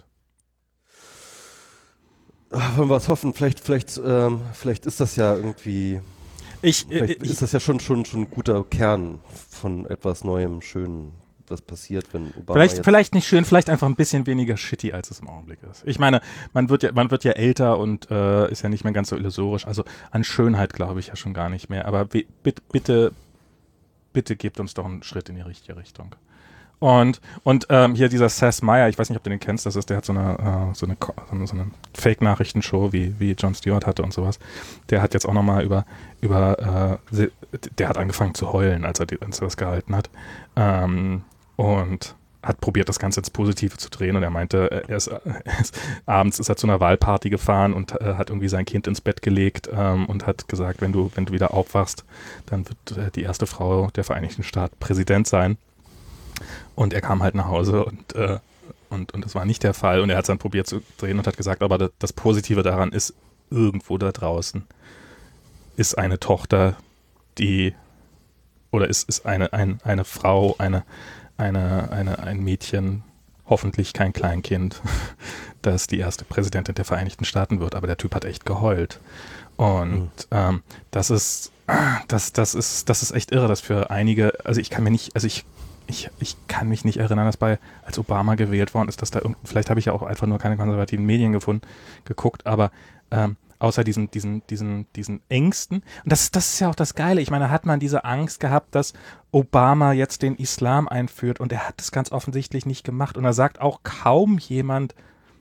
Ach, wollen wir was hoffen? Vielleicht, vielleicht, ähm, vielleicht ist das ja irgendwie. Ich, Vielleicht ich, ist das ja schon, schon, schon ein guter Kern von etwas Neuem, Schönen, was passiert, wenn Obama Vielleicht, jetzt vielleicht nicht schön, vielleicht einfach ein bisschen weniger shitty, als es im Augenblick ist. Ich meine, man wird ja, man wird ja älter und äh, ist ja nicht mehr ganz so illusorisch. Also an Schönheit glaube ich ja schon gar nicht mehr. Aber bitte, bitte, bitte gebt uns doch einen Schritt in die richtige Richtung. Und, und ähm, hier dieser Seth Meyer, ich weiß nicht, ob du den kennst, das ist, der hat so eine, äh, so eine, so eine Fake-Nachrichtenshow, wie, wie Jon Stewart hatte und sowas. Der hat jetzt auch nochmal über, über äh, der hat angefangen zu heulen, als er, die, als er das gehalten hat. Ähm, und hat probiert, das Ganze ins Positive zu drehen und er meinte, er ist, er ist abends ist er zu einer Wahlparty gefahren und äh, hat irgendwie sein Kind ins Bett gelegt ähm, und hat gesagt, wenn du, wenn du wieder aufwachst, dann wird äh, die erste Frau der Vereinigten Staaten Präsident sein. Und er kam halt nach Hause und, äh, und, und das war nicht der Fall. Und er hat es dann probiert zu drehen und hat gesagt, aber das, das Positive daran ist, irgendwo da draußen ist eine Tochter, die, oder ist, ist eine, ein, eine Frau, eine, eine, eine, ein Mädchen, hoffentlich kein Kleinkind, das die erste Präsidentin der Vereinigten Staaten wird. Aber der Typ hat echt geheult. Und mhm. ähm, das ist, das, das ist, das ist echt irre, dass für einige, also ich kann mir nicht, also ich Ich, ich kann mich nicht erinnern, dass bei, als Obama gewählt worden ist, dass da irgend, vielleicht habe ich ja auch einfach nur keine konservativen Medien gefunden, geguckt, aber ähm, außer diesen, diesen, diesen, diesen Ängsten, und das, das ist ja auch das Geile, ich meine, da hat man diese Angst gehabt, dass Obama jetzt den Islam einführt und er hat das ganz offensichtlich nicht gemacht und da sagt auch kaum jemand,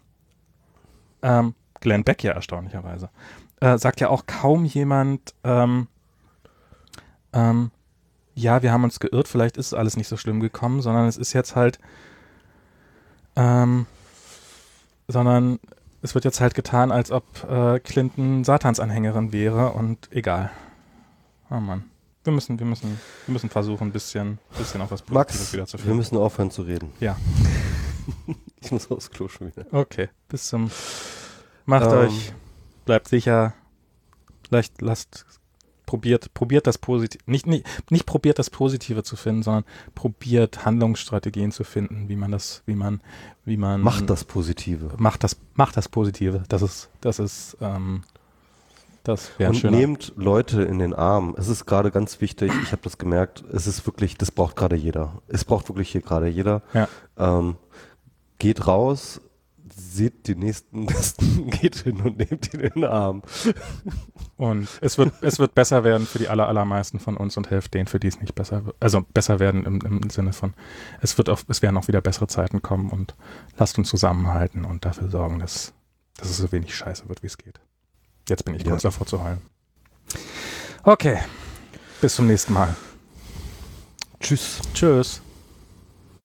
ähm, Glenn Beck ja erstaunlicherweise, äh, sagt ja auch kaum jemand, ähm, ähm, ja, wir haben uns geirrt, vielleicht ist alles nicht so schlimm gekommen, sondern es ist jetzt halt, ähm, sondern es wird jetzt halt getan, als ob äh, Clinton Satansanhängerin wäre und egal. Oh Mann. Wir müssen, wir müssen, wir müssen versuchen, ein bisschen, bisschen auf was Positives wieder zu finden. Wir müssen aufhören zu reden. Ja. Ich muss aufs Klo schon wieder. Okay, bis zum, macht ähm. euch, bleibt sicher, vielleicht lasst Probiert, probiert das Positive, nicht, nicht, nicht probiert das Positive zu finden, sondern probiert Handlungsstrategien zu finden, wie man das, wie man, wie man. Macht das Positive. Macht das, macht das Positive. Das ist, das ist, ähm, das wäre ein schöner. Und nehmt Leute in den Arm. Es ist gerade ganz wichtig, ich habe das gemerkt, es ist wirklich, das braucht gerade jeder. Es braucht wirklich hier gerade jeder. Ja. Ähm, geht raus, seht die nächsten Besten, geht hin und nehmt ihn in den Arm. Und es wird, es wird besser werden für die aller, allermeisten von uns und helft denen, für die es nicht besser wird. Also besser werden im, im Sinne von, es wird auch, es werden auch wieder bessere Zeiten kommen und lasst uns zusammenhalten und dafür sorgen, dass, dass es so wenig Scheiße wird, wie es geht. Jetzt bin ich kurz ja. davor zu heulen. Okay. Bis zum nächsten Mal. Tschüss. Tschüss.